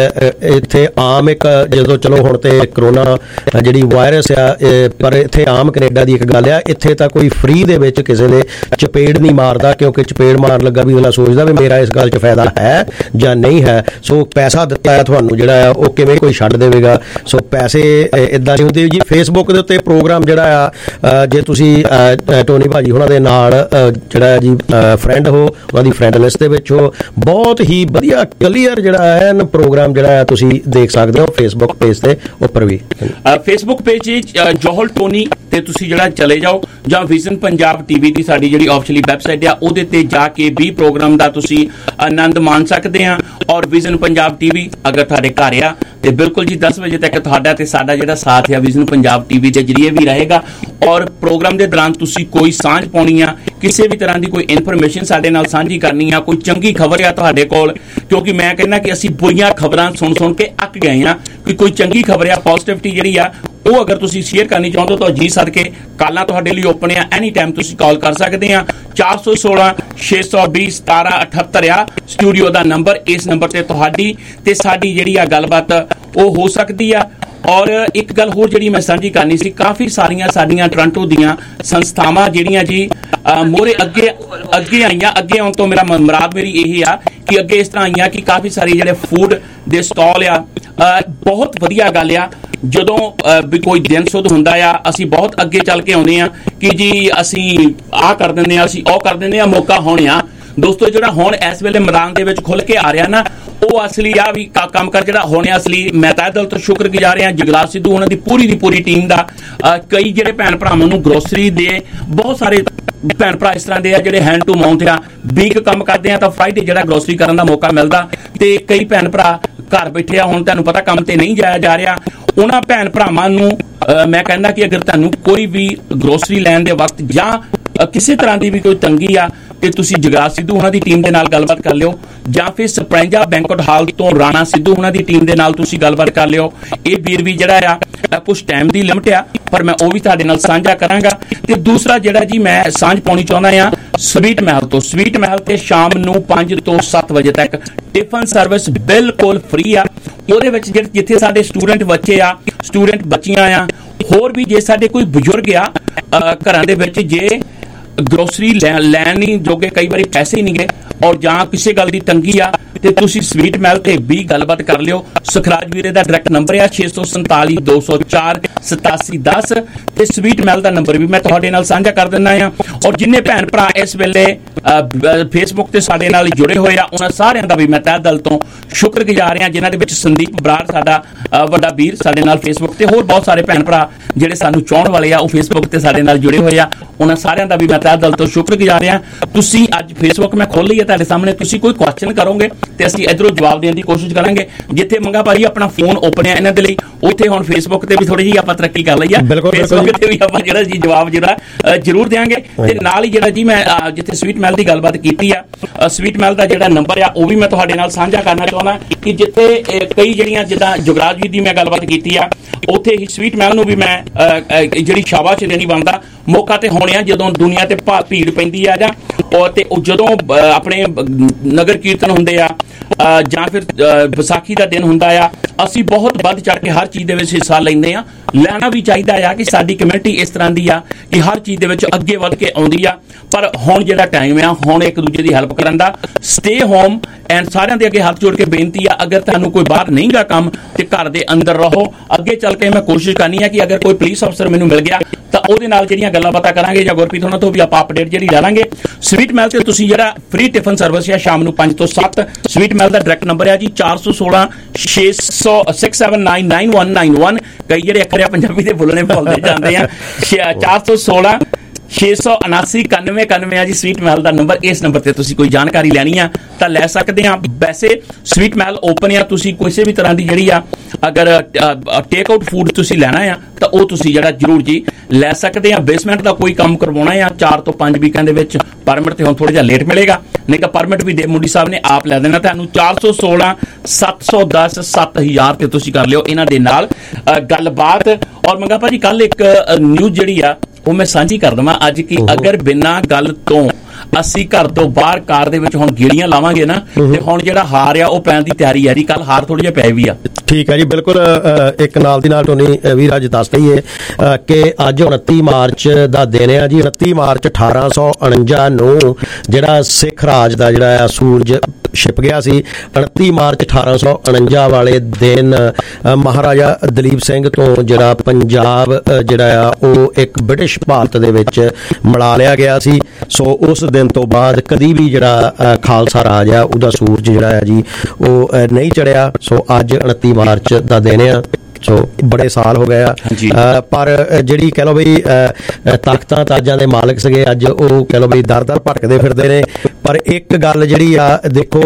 ਇੱਥੇ ਆਮ ਇੱਕ ਜਦੋਂ ਚਲੋ ਹੁਣ ਤੇ ਕਰੋਨਾ ਜਿਹੜੀ ਵਾਇਰਸ ਆ ਪਰ ਇੱਥੇ ਆਮ ਕੈਨੇਡਾ ਦੀ ਇੱਕ ਗੱਲ ਆ ਇੱਥੇ ਤਾਂ ਕੋਈ ਫ੍ਰੀ ਦੇ ਵਿੱਚ ਕਿਸੇ ਨੇ ਚਪੇੜ ਨਹੀਂ ਮਾਰਦਾ ਕਿਉਂਕਿ ਚਪੇੜ ਮਾਰਨ ਲੱਗਾ ਵੀ ਅਗਲਾ ਸੋਚਦਾ ਵੀ ਮੇਰਾ ਇਸ ਗੱਲ 'ਚ ਫਾਇਦਾ ਹੈ ਜਾਂ ਨਹੀਂ ਹੈ। ਸੋ ਪੈਸਾ ਦਿੱਤਾ ਹੈ ਤੁਹਾਨੂੰ ਜਿਹੜਾ ਆ ਉਹ ਕਿਵੇਂ ਕੋਈ ਛੱਡ ਦੇਵੇਗਾ। ਸੋ ਪੈਸੇ ਇਦਾਂ ਨਹੀਂ ਹੁੰਦੇ ਜੀ। ਫੇਸਬੁੱਕ ਦੇ ਉੱਤੇ ਪ੍ਰੋਗਰਾਮ ਜਿਹੜਾ ਆ ਜੇ ਤੁਸੀਂ ਟੋਨੀ ਭਾਜੀ ਉਹਨਾਂ ਦੇ ਨਾਲ ਜਿਹੜਾ ਜੀ ਫਰੈਂਡ ਹੋ ਉਹਨਾਂ ਦੀ ਫਰੈਂਡ ਲਿਸਟ ਦੇ ਵਿੱਚ ਹੋ ਬਹੁਤ ਹੀ ਵਧੀਆ ਕਲੀਅਰ ਜਿਹੜਾ ਹੈ ਪ੍ਰੋਗਰਾਮ ਜਿਹੜਾ ਹੈ ਤੁਸੀਂ ਦੇਖ ਸਕਦੇ ਹੋ ਫੇਸਬੁੱਕ ਪੇਜ ਤੇ ਉੱਪਰ ਵੀ। ਫੇਸਬੁੱਕ ਪੇਜ ਜੋਹਲ ਟੋਨੀ ਤੇ ਤੁਸੀਂ ਜਿਹੜਾ ਚਲੇ ਜਾਓ, ਜਾਂ ਵਿਜ਼ਨ ਪੰਜਾਬ ਟੀਵੀ ਦੀ ਸਾਡੀ ਜਿਹੜੀ ਆਫੀਸ਼ੀਅਲੀ ਵੈਬਸਾਈਟ ਆ ਉਹਦੇ ਤੇ ਜਾ ਕੇ ਵੀ ਪ੍ਰੋਗਰਾਮ ਦਾ ਤੁਸੀਂ ਆਨੰਦ ਮਾਣ ਸਕਦੇ ਆ। ਔਰ ਵਿਜ਼ਨ ਪੰਜਾਬ ਟੀਵੀ ਅਗਰ ਤੁਹਾਡੇ ਘਰ ਆ ਤੇ ਬਿਲਕੁਲ ਜੀ 10 ਵਜੇ ਤੱਕ ਤੁਹਾਡਾ ਤੇ ਸਾਡਾ ਜਿਹੜਾ ਸਾਥ ਆ ਵਿਜ਼ਨ ਪੰਜਾਬ ਟੀਵੀ ਦੇ ਜਰੀਏ ਵੀ ਰਹੇਗਾ। ਔਰ ਪ੍ਰੋਗਰਾਮ ਦੇ ਦੌਰਾਨ ਤੁਸੀਂ ਕੋਈ ਸਾਂਝ ਪਾਉਣੀ ਆ, ਕਿਸੇ ਵੀ ਤਰ੍ਹਾਂ ਦੀ ਕੋਈ ਇਨਫੋਰਮੇਸ਼ਨ ਸਾਡੇ ਨਾਲ ਸਾਂਝੀ ਕਰਨੀ ਆ, ਕੋਈ ਚੰਗੀ ਖਬਰ ਆ ਤੁਹਾਡੇ ਕੋਲ, ਕਿਉਂਕਿ ਮੈਂ ਕਹਿੰਦਾ ਕਿ ਅਸੀਂ ਬੁਰੀਆਂ ਖਬਰਾਂ ਸੁਣ ਕੇ ਅੱਕ ਗਏ ਆ, ਕਿ ਕੋਈ ਚੰਗੀ ਖਬਰ ਆ, ਪੋਜ਼ਿਟਿਵਿਟੀ ਜਿਹੜੀ ਆ ਉਹ ਅਗਰ ਤੁਸੀਂ ਸ਼ੇਅਰ ਕਰਨੀ ਚਾਹੁੰਦੇ ਹੋ ਤਾਂ ਜੀ ਸਦਕੇ ਕਾਲਾਂ ਤੁਹਾਡੇ ਲਈ ਓਪਨ ਆ, ਐਨੀ ਟਾਈਮ ਤੁਸੀਂ ਕਾਲ ਕਰ ਸਕਦੇ ਆ। 416 620 1778 ਆ ਸਟੂਡੀਓ ਦਾ ਨੰਬਰ। ਇਸ ਨੰਬਰ ਤੇ ਤੁਹਾਡੀ ਤੇ ਸਾਡੀ ਜਿਹੜੀ ਆ ਗੱਲਬਾਤ ਉਹ ਹੋ ਸਕਦੀ ਆ। ਔਰ ਇੱਕ ਗੱਲ ਹੋਰ ਜਿਹੜੀ ਮੈਂ ਸਾਂਝੀ ਕਰਨੀ ਸੀ, ਕਾਫੀ ਸਾਰੀਆਂ ਸਾਡੀਆਂ ਟੋਰਾਂਟੋ ਦੀਆਂ ਸੰਸਥਾਵਾਂ ਜਿਹੜੀਆਂ ਜੀ ਮੋਰੇ ਅੱਗੇ ਆਈਆਂ। ਅੱਗੇ ਆਉਣ ਤੋਂ ਮੇਰਾ ਮੁਰਾਦ ਮੇਰੀ ਇਹ ਆ ਕਿ ਅੱਗੇ ਇਸ ਤਰ੍ਹਾਂ ਆਈਆਂ ਕਿ ਕਾਫੀ ਸਾਰੇ ਜਿਹੜੇ ਫੂਡ ਦੇ ਸਟਾਲ ਆ, ਬਹੁਤ ਵਧੀਆ ਗੱਲ ਆ ਜਦੋਂ ਵੀ ਕੋਈ ਦਿਨ ਸੁਧ ਹੁੰਦਾ ਆ, ਅਸੀਂ ਬਹੁਤ ਅੱਗੇ ਚੱਲ ਕੇ ਆਉਂਦੇ ਆ ਕਿ ਜੀ ਅਸੀਂ ਆਹ ਕਰ ਦਿੰਦੇ ਆ, ਅਸੀਂ ਉਹ ਕਰ ਦਿੰਦੇ ਆ, ਮੌਕਾ ਹੁਣ ਆ। ਦੋਸਤੋ ਜਿਹੜਾ ਹੁਣ ਇਸ ਵੇਲੇ ਮੈਦਾਨ ਦੇ ਵਿੱਚ ਖੁੱਲ ਕੇ ਆ ਰਿਹਾ ਨਾ, ਉਹ ਅਸਲੀ ਆ ਵੀ ਕੰਮ ਕਰ ਜਿਹੜਾ ਹੋਣਿਆ ਅਸਲੀ। ਮੈਂ ਤਹਿ ਦਿਲ ਤੋਂ ਸ਼ੁਕਰਗੁਜ਼ਾਰ ਹਾਂ ਜਗਰਾਜ ਸਿੱਧੂ ਉਹਨਾਂ ਦੀ ਪੂਰੀ ਟੀਮ ਦਾ। ਕਈ ਜਿਹੜੇ ਭੈਣ ਭਰਾਵਾਂ ਨੂੰ ਗਰੋਸਰੀ ਦੇ ਬਹੁਤ ਸਾਰੇ ਭੈਣ ਭਰਾ ਇਸ ਤਰ੍ਹਾਂ ਦੇ ਆ ਜਿਹੜੇ ਹੈਂਡ ਟੂ ਮਾਊਥ ਆ, ਵੀਕ ਕੰਮ ਕਰਦੇ ਆ ਤਾਂ ਫਰਾਈਡੇ ਜਿਹੜਾ ਗਰੋਸਰੀ ਕਰਨ ਦਾ ਮੌਕਾ ਮਿਲਦਾ। ਤੇ ਕਈ ਭੈਣ ਭਰਾ ਘਰ ਬੈਠੇ ਆ, ਹੁਣ ਤੁਹਾਨੂੰ ਪਤਾ ਕੰਮ ਤੇ ਨਹੀਂ ਜਾਇਆ ਜਾ ਰਿਹਾ। ਉਹਨਾਂ ਭੈਣ ਭਰਾਵਾਂ ਨੂੰ ਮੈਂ ਕਹਿੰਦਾ ਕਿ ਅਗਰ ਤੁਹਾਨੂੰ ਕੋਈ ਵੀ ਗਰੋਸਰੀ ਲੈਣ ਦੇ ਵਕਤ ਜਾਂ ਕਿਸੇ ਤਰ੍ਹਾਂ ਦੀ ਵੀ ਕੋਈ ਤੰਗੀ ਆ ਤੇ ਤੁਸੀਂ ਜਗਰਾਜ ਸਿੱਧੂ ਉਹਨਾਂ ਦੀ ਟੀਮ ਦੇ ਨਾਲ ਗੱਲਬਾਤ ਕਰ ਲਿਓ, ਜਾਂ ਫਿਰ ਸਪਰੈਂਜਾ ਬੈਂਕਟ ਹਾਲ ਤੋਂ ਰਾਣਾ ਸਿੱਧੂ ਉਹਨਾਂ ਦੀ ਟੀਮ ਦੇ ਨਾਲ ਤੁਸੀਂ ਗੱਲਬਾਤ ਕਰ ਲਿਓ। ਇਹ ਵੀਰ ਵੀ ਜਿਹੜਾ ਆ ਕੁਝ ਟਾਈਮ ਦੀ ਲਿਮਟ ਆ, ਪਰ ਮੈਂ ਉਹ ਵੀ ਤੁਹਾਡੇ ਨਾਲ ਸਾਂਝਾ ਕਰਾਂਗਾ। ਤੇ ਦੂਸਰਾ ਜਿਹੜਾ ਜੀ ਮੈਂ ਸਾਂਝ ਪਾਉਣੀ ਚਾਹੁੰਦਾ ਆ ਸਵੀਟ ਮਹਿਲ ਤੋਂ। ਸਵੀਟ ਮਹਿਲ ਤੇ ਸ਼ਾਮ ਨੂੰ 5 ਤੋਂ 7 ਵਜੇ ਤੱਕ ਟਿਫਨ ਸਰਵਿਸ ਬਿਲਕੁਲ ਫ੍ਰੀ ਆ। ਉਹਦੇ ਵਿੱਚ ਜਿੱਥੇ ਸਾਡੇ ਸਟੂਡੈਂਟ ਬੱਚੇ ਆ, ਸਟੂਡੈਂਟ ਬੱਚੀਆਂ ਆ, ਹੋਰ ਵੀ ਜੇ ਸਾਡੇ ਕੋਈ ਬਜ਼ੁਰਗ ਆ ਘਰਾਂ ਦੇ ਵਿੱਚ, ਜੇ ਗਰੋਸਰੀ ਲੈਣ ਨਹੀਂ ਜੋਗੇ, ਕਈ ਵਾਰੀ ਪੈਸੇ ਹੀ ਨਹੀਂ ਗਏ ਔਰ ਜਾਂ ਕਿਸੇ ਗੱਲ ਦੀ ਤੰਗੀ ਆ, ਤੇ ਤੁਸੀਂ ਸਵੀਟ ਮਹਿਲ ਤੇ ਵੀ ਗੱਲਬਾਤ ਕਰ ਲਿਓ। ਸੁਖਰਾਜ ਵੀਰੇ ਦਾ ਡਾਇਰੈਕਟ ਨੰਬਰ ਆ 647 204 8710 ਤੇ ਸਵੀਟ ਮਹਿਲ ਦਾ ਨੰਬਰ ਵੀ ਮੈਂ ਤੁਹਾਡੇ ਨਾਲ ਸਾਂਝਾ ਕਰ ਦਿੰਦਾ ਆ। ਔਰ ਜਿੰਨੇ ਭੈਣ ਭਰਾ ਇਸ ਵੇਲੇ ਫੇਸਬੁੱਕ ਤੇ ਸਾਡੇ ਨਾਲ ਜੁੜੇ ਹੋਏ ਆ, ਉਹਨਾਂ ਸਾਰਿਆਂ ਦਾ ਵੀ ਮੈਂ ਤਹਿ ਦਿਲ ਤੋਂ ਸ਼ੁਕਰਗੁਜ਼ਾਰ ਹਾਂ, ਜਿਨ੍ਹਾਂ ਦੇ ਵਿੱਚ ਸੰਦੀਪ ਬਰਾੜ ਸਾਡਾ ਵੱਡਾ ਵੀਰ ਸਾਡੇ ਨਾਲ ਫੇਸਬੁੱਕ ਤੇ, ਹੋਰ ਬਹੁਤ ਸਾਰੇ ਭੈਣ ਭਰਾ ਜਿਹੜੇ ਸਾਨੂੰ ਚਾਹਣ ਵਾਲੇ ਆ ਉਹ ਫੇਸਬੁੱਕ ਤੇ ਸਾਡੇ ਨਾਲ ਜੁੜੇ ਹੋਏ ਆ, ਉਹਨਾਂ ਸਾਰਿਆਂ ਦਾ ਵੀ ਮੈਂ ਤਹਿ ਦਿਲ ਤੋਂ ਸ਼ੁਕਰਗੁਜ਼ਾਰ ਹਾਂ। ਤੁਸੀਂ ਅੱਜ ਫੇਸਬੁੱਕ ਮੈਂ ਖੋਲ੍ਹ ਲਈ ਹੈ ਤੁਹਾਡੇ ਸਾਹਮਣੇ, ਤੁਸੀਂ ਕੋਈ ਕੁਐਸਚਨ ਕਰੋਗੇ ਤੇ ਅਸੀਂ ਇਧਰੋਂ ਜਵਾਬ ਦੇਣ ਦੀ ਕੋਸ਼ਿਸ਼ ਕਰਾਂਗੇ। ਜਿੱਥੇ ਮੰਗਾ ਭਾਜੀ ਆਪਣਾ ਫੋਨ ਓਪਨ ਹੈ ਇਹਨਾਂ ਦੇ ਲਈ, ਉੱਥੇ ਹੁਣ ਫੇਸਬੁੱਕ ਤੇ ਵੀ ਥੋੜੀ ਜਿਹੀ ਆਪਾਂ ਤਰੱਕੀ ਕਰ ਲਈ ਆ, ਫੇਸਬੁੱਕ ਤੇ ਵੀ ਆਪਾਂ ਜਿਹੜਾ ਜੀ ਜਵਾਬ ਜਿਹੜਾ ਜ਼ਰੂਰ ਦੇਵਾਂਗੇ। ਤੇ ਨਾਲ ਹੀ ਜਿਹੜਾ ਜੀ ਮੈਂ ਜਿੱਥੇ ਸਵੀਟ ਮਹਿਲ ਦੀ ਗੱਲਬਾਤ ਕੀਤੀ ਆ, ਸਵੀਟ ਮਹਿਲ ਦਾ ਜਿਹੜਾ ਨੰਬਰ ਆ ਉਹ ਵੀ ਮੈਂ ਤੁਹਾਡੇ ਨਾਲ ਸਾਂਝਾ ਕਰਨਾ ਚਾਹੁੰਦਾ ਕਿ ਜਿੱਥੇ ਕਈ ਜਿਹੜੀਆਂ ਜਿੱਦਾਂ ਜੁਗਰਾਜ ਜੀ ਦੀ ਮੈਂ ਗੱਲਬਾਤ ਕੀਤੀ ਆ, ਉੱਥੇ ਹੀ ਸਵੀਟ ਮਹਿਲ ਨੂੰ ਵੀ ਮੈਂ ਜਿਹੜੀ ਸ਼ਾਬਾਸ਼ ਦੇਣੀ ਬਣਦਾ। ਮੌਕਾ ਤੇ ਹੋਣਿਆ ਜਦੋਂ ਦੁਨੀਆ ਤੇ ਭੀੜ ਪੈਂਦੀ ਆ, ਜਾਂ ਔਰ ਤੇ ਜਦੋਂ ਆਪਣੇ ਨਗਰ ਕੀਰਤਨ ਹੁੰਦੇ ਆ, ਜਾਂ ਫਿਰ ਵਿਸਾਖੀ ਦਾ ਦਿਨ ਹੁੰਦਾ ਆ, ਅਸੀਂ ਬਹੁਤ ਵੱਧ ਚੜ ਕੇ ਹਰ ਚੀਜ਼ ਦੇ ਵਿੱਚ ਹਿੱਸਾ ਲੈਂਦੇ ਆ। ਲੈਣਾ ਵੀ ਚਾਹੀਦਾ ਆ ਕਿ ਸਾਡੀ ਕਮਿਊਨਿਟੀ ਇਸ ਤਰ੍ਹਾਂ ਦੀ ਆ ਕਿ ਹਰ ਚੀਜ਼ ਦੇ ਵਿੱਚ ਅੱਗੇ ਵੱਧ ਕੇ ਆਉਂਦੀ ਆ। ਪਰ ਹੁਣ ਜਿਹੜਾ ਟਾਈਮ ਆ, ਹੁਣ ਇੱਕ ਦੂਜੇ ਦੀ ਹੈਲਪ ਕਰਨ ਦਾ, ਸਟੇ ਹੋਮ ਐਂਡ ਸਾਰਿਆਂ ਦੇ ਅੱਗੇ ਹੱਥ ਜੋੜ ਕੇ ਬੇਨਤੀ ਆ, ਅਗਰ ਤੁਹਾਨੂੰ ਕੋਈ ਬਾਹਰ ਨਹੀਂਗਾ ਕੰਮ ਤੇ ਘਰ ਦੇ ਅੰਦਰ ਰਹੋ। ਅੱਗੇ ਚੱਲ ਕੇ ਮੈਂ ਕੋਸ਼ਿਸ਼ ਕਰਨੀ ਆ ਕਿ ਅਗਰ ਕੋਈ ਪੁਲਿਸ ਅਫਸਰ ਮੈਨੂੰ ਮਿਲ ਗਿਆ ਤਾਂ ਉਹਦੇ ਨਾਲ ਜਿਹੜੀਆਂ ਗੱਲਾਂ ਬਾਤਾਂ ਕਰਾਂਗੇ, ਜਾਂ ਗੁਰਪ੍ਰੀਤ ਉਹਨਾਂ ਤੋਂ ਵੀ ਆਪਾਂ ਅਪਡੇਟ ਜਿਹੜੀ ਲੈ ਲਾਂਗੇ। ਸਵੀਟ ਮਹਿਲ ਤੇ ਤੁਸੀਂ ਜਿਹੜਾ ਫ੍ਰੀ ਟਿਫਨ ਸਰਵਿਸ ਆ ਸ਼ਾਮ ਨੂੰ 5 ਤੋਂ 7, ਸਵੀਟ ਮਹਿਲ ਦਾ ਡਾਇਰੈਕਟ ਨੰਬਰ ਆ ਜੀ 416 6799191। ਕਈ ਜਿਹੜੇ ਅੱਖਰ ਆ ਪੰਜਾਬੀ ਦੇ ਬੋਲਣੇ ਭੁੱਲਦੇ ਜਾਂਦੇ ਆ। 416 6799191 ਆ ਜੀ ਸਵੀਟ ਮਹਿਲ ਦਾ ਨੰਬਰ। ਇਸ ਨੰਬਰ ਤੇ ਤੁਸੀਂ ਕੋਈ ਜਾਣਕਾਰੀ ਲੈਣੀ ਆ ਤਾਂ ਲੈ ਸਕਦੇ ਆ। ਵੈਸੇ ਸਵੀਟ ਮਹਿਲ ਓਪਨ ਆ, ਤੁਸੀਂ ਕਿਸੇ ਵੀ ਤਰ੍ਹਾਂ ਦੀ ਜਿਹੜੀ ਆ ਅਗਰ ਟੇਕ ਆਊਟ ਫੂਡ ਤੁਸੀਂ ਲੈਣਾ ਆ ਤਾਂ ਉਹ ਤੁਸੀਂ ਜਿਹੜਾ ਜ਼ਰੂਰ ਜੀ ਲੈ ਸਕਦੇ ਆ। ਬੇਸਮੈਂਟ ਦਾ ਕੋਈ ਕੰਮ ਕਰਵਾਉਣਾ ਆ 4 ਤੋਂ 5 ਵੀਕਾਂ ਦੇ ਵਿੱਚ, ਪਰਮਿਟ ਤੇ ਹੁਣ ਥੋੜਾ ਜਿਹਾ ਲੇਟ ਮਿਲੇਗਾ, ਨਹੀਂ ਤਾਂ ਪਰਮਿਟ ਵੀ ਦੇਵ ਮੁੰਡੀ ਸਾਹਿਬ ਨੇ ਆਪ ਲੈ ਦੇਣਾ ਤੁਹਾਨੂੰ। 416 710 7000 ਤੇ ਤੁਸੀਂ ਕਰ ਲਿਓ ਇਹਨਾਂ ਦੇ ਨਾਲ ਗੱਲਬਾਤ। ਔਰ ਮੰਗਾ ਭਾਜੀ ਕੱਲ ਇੱਕ ਨਿਊਜ਼ ਜਿਹੜੀ ਆ ਉਹ ਮੈਂ ਸਾਂਝੀ ਕਰ ਦਵਾਂ ਅੱਜ, ਕਿ ਅਗਰ ਬਿਨਾਂ ਗੱਲ ਤੋਂ ਅਸੀਂ ਘਰ ਤੋਂ ਬਾਹਰ ਕਾਰ ਦੇ ਵਿੱਚ ਹੁਣ ਗੇੜੀਆਂ ਲਾਵਾਂਗੇ ਨਾ, ਤੇ ਹੁਣ ਜਿਹੜਾ ਹਾਰ ਆ ਉਹ ਪੈਣ ਦੀ ਤਿਆਰੀ ਆ ਜੀ। ਕੱਲ ਹਾਰ ਥੋੜੀ ਜਿਹਾ ਪੈ ਵੀ ਆ। ਠੀਕ ਹੈ ਜੀ, ਬਿਲਕੁਲ। ਇੱਕ ਨਾਲ ਦੀ ਨਾਲ ਟੋਨੀ ਵੀਰ ਅੱਜ ਦੱਸ ਦਈਏ ਕਿ ਅੱਜ 29 ਮਾਰਚ ਦਾ ਦਿਨ ਆ ਜੀ। 29 ਮਾਰਚ 1849 ਨੂੰ ਜਿਹੜਾ ਸਿੱਖ ਰਾਜ ਦਾ ਜਿਹੜਾ ਆ ਸੂਰਜ ਛਿਪ ਗਿਆ ਸੀ। 29 ਮਾਰਚ 1849 ਵਾਲੇ ਦਿਨ ਮਹਾਰਾਜਾ ਦਲੀਪ ਸਿੰਘ ਤੋਂ ਜਿਹੜਾ ਪੰਜਾਬ ਜਿਹੜਾ ਆ ਉਹ ਇੱਕ ਬ੍ਰਿਟਿਸ਼ ਭਾਰਤ ਦੇ ਵਿੱਚ ਮਿਲਾ ਲਿਆ ਗਿਆ ਸੀ। ਸੋ ਉਸ ਦਿਨ ਤੋਂ ਬਾਅਦ ਕਦੀ ਵੀ ਜਿਹੜਾ ਖਾਲਸਾ ਰਾਜ ਆ ਉਹਦਾ ਸੂਰਜ ਜਿਹੜਾ ਆ ਜੀ ਉਹ ਨਹੀਂ ਚੜਿਆ। ਸੋ ਅੱਜ 29 ਮਾਰਚ ਦਾ ਦਿਨ ਆ। ਸੋ ਬੜੇ ਸਾਲ ਹੋ ਗਏ ਆ, ਪਰ ਜਿਹੜੀ ਕਹਿ ਲਓ ਬਈ ਤਖਤਾਂ ਤਾਜਾਂ ਦੇ ਮਾਲਕ ਸੀਗੇ, ਅੱਜ ਉਹ ਕਹਿ ਲਓ ਬਈ ਦਰ ਦਰ ਭਟਕਦੇ ਫਿਰਦੇ ਨੇ। ਪਰ ਇੱਕ ਗੱਲ ਜਿਹੜੀ ਆ ਦੇਖੋ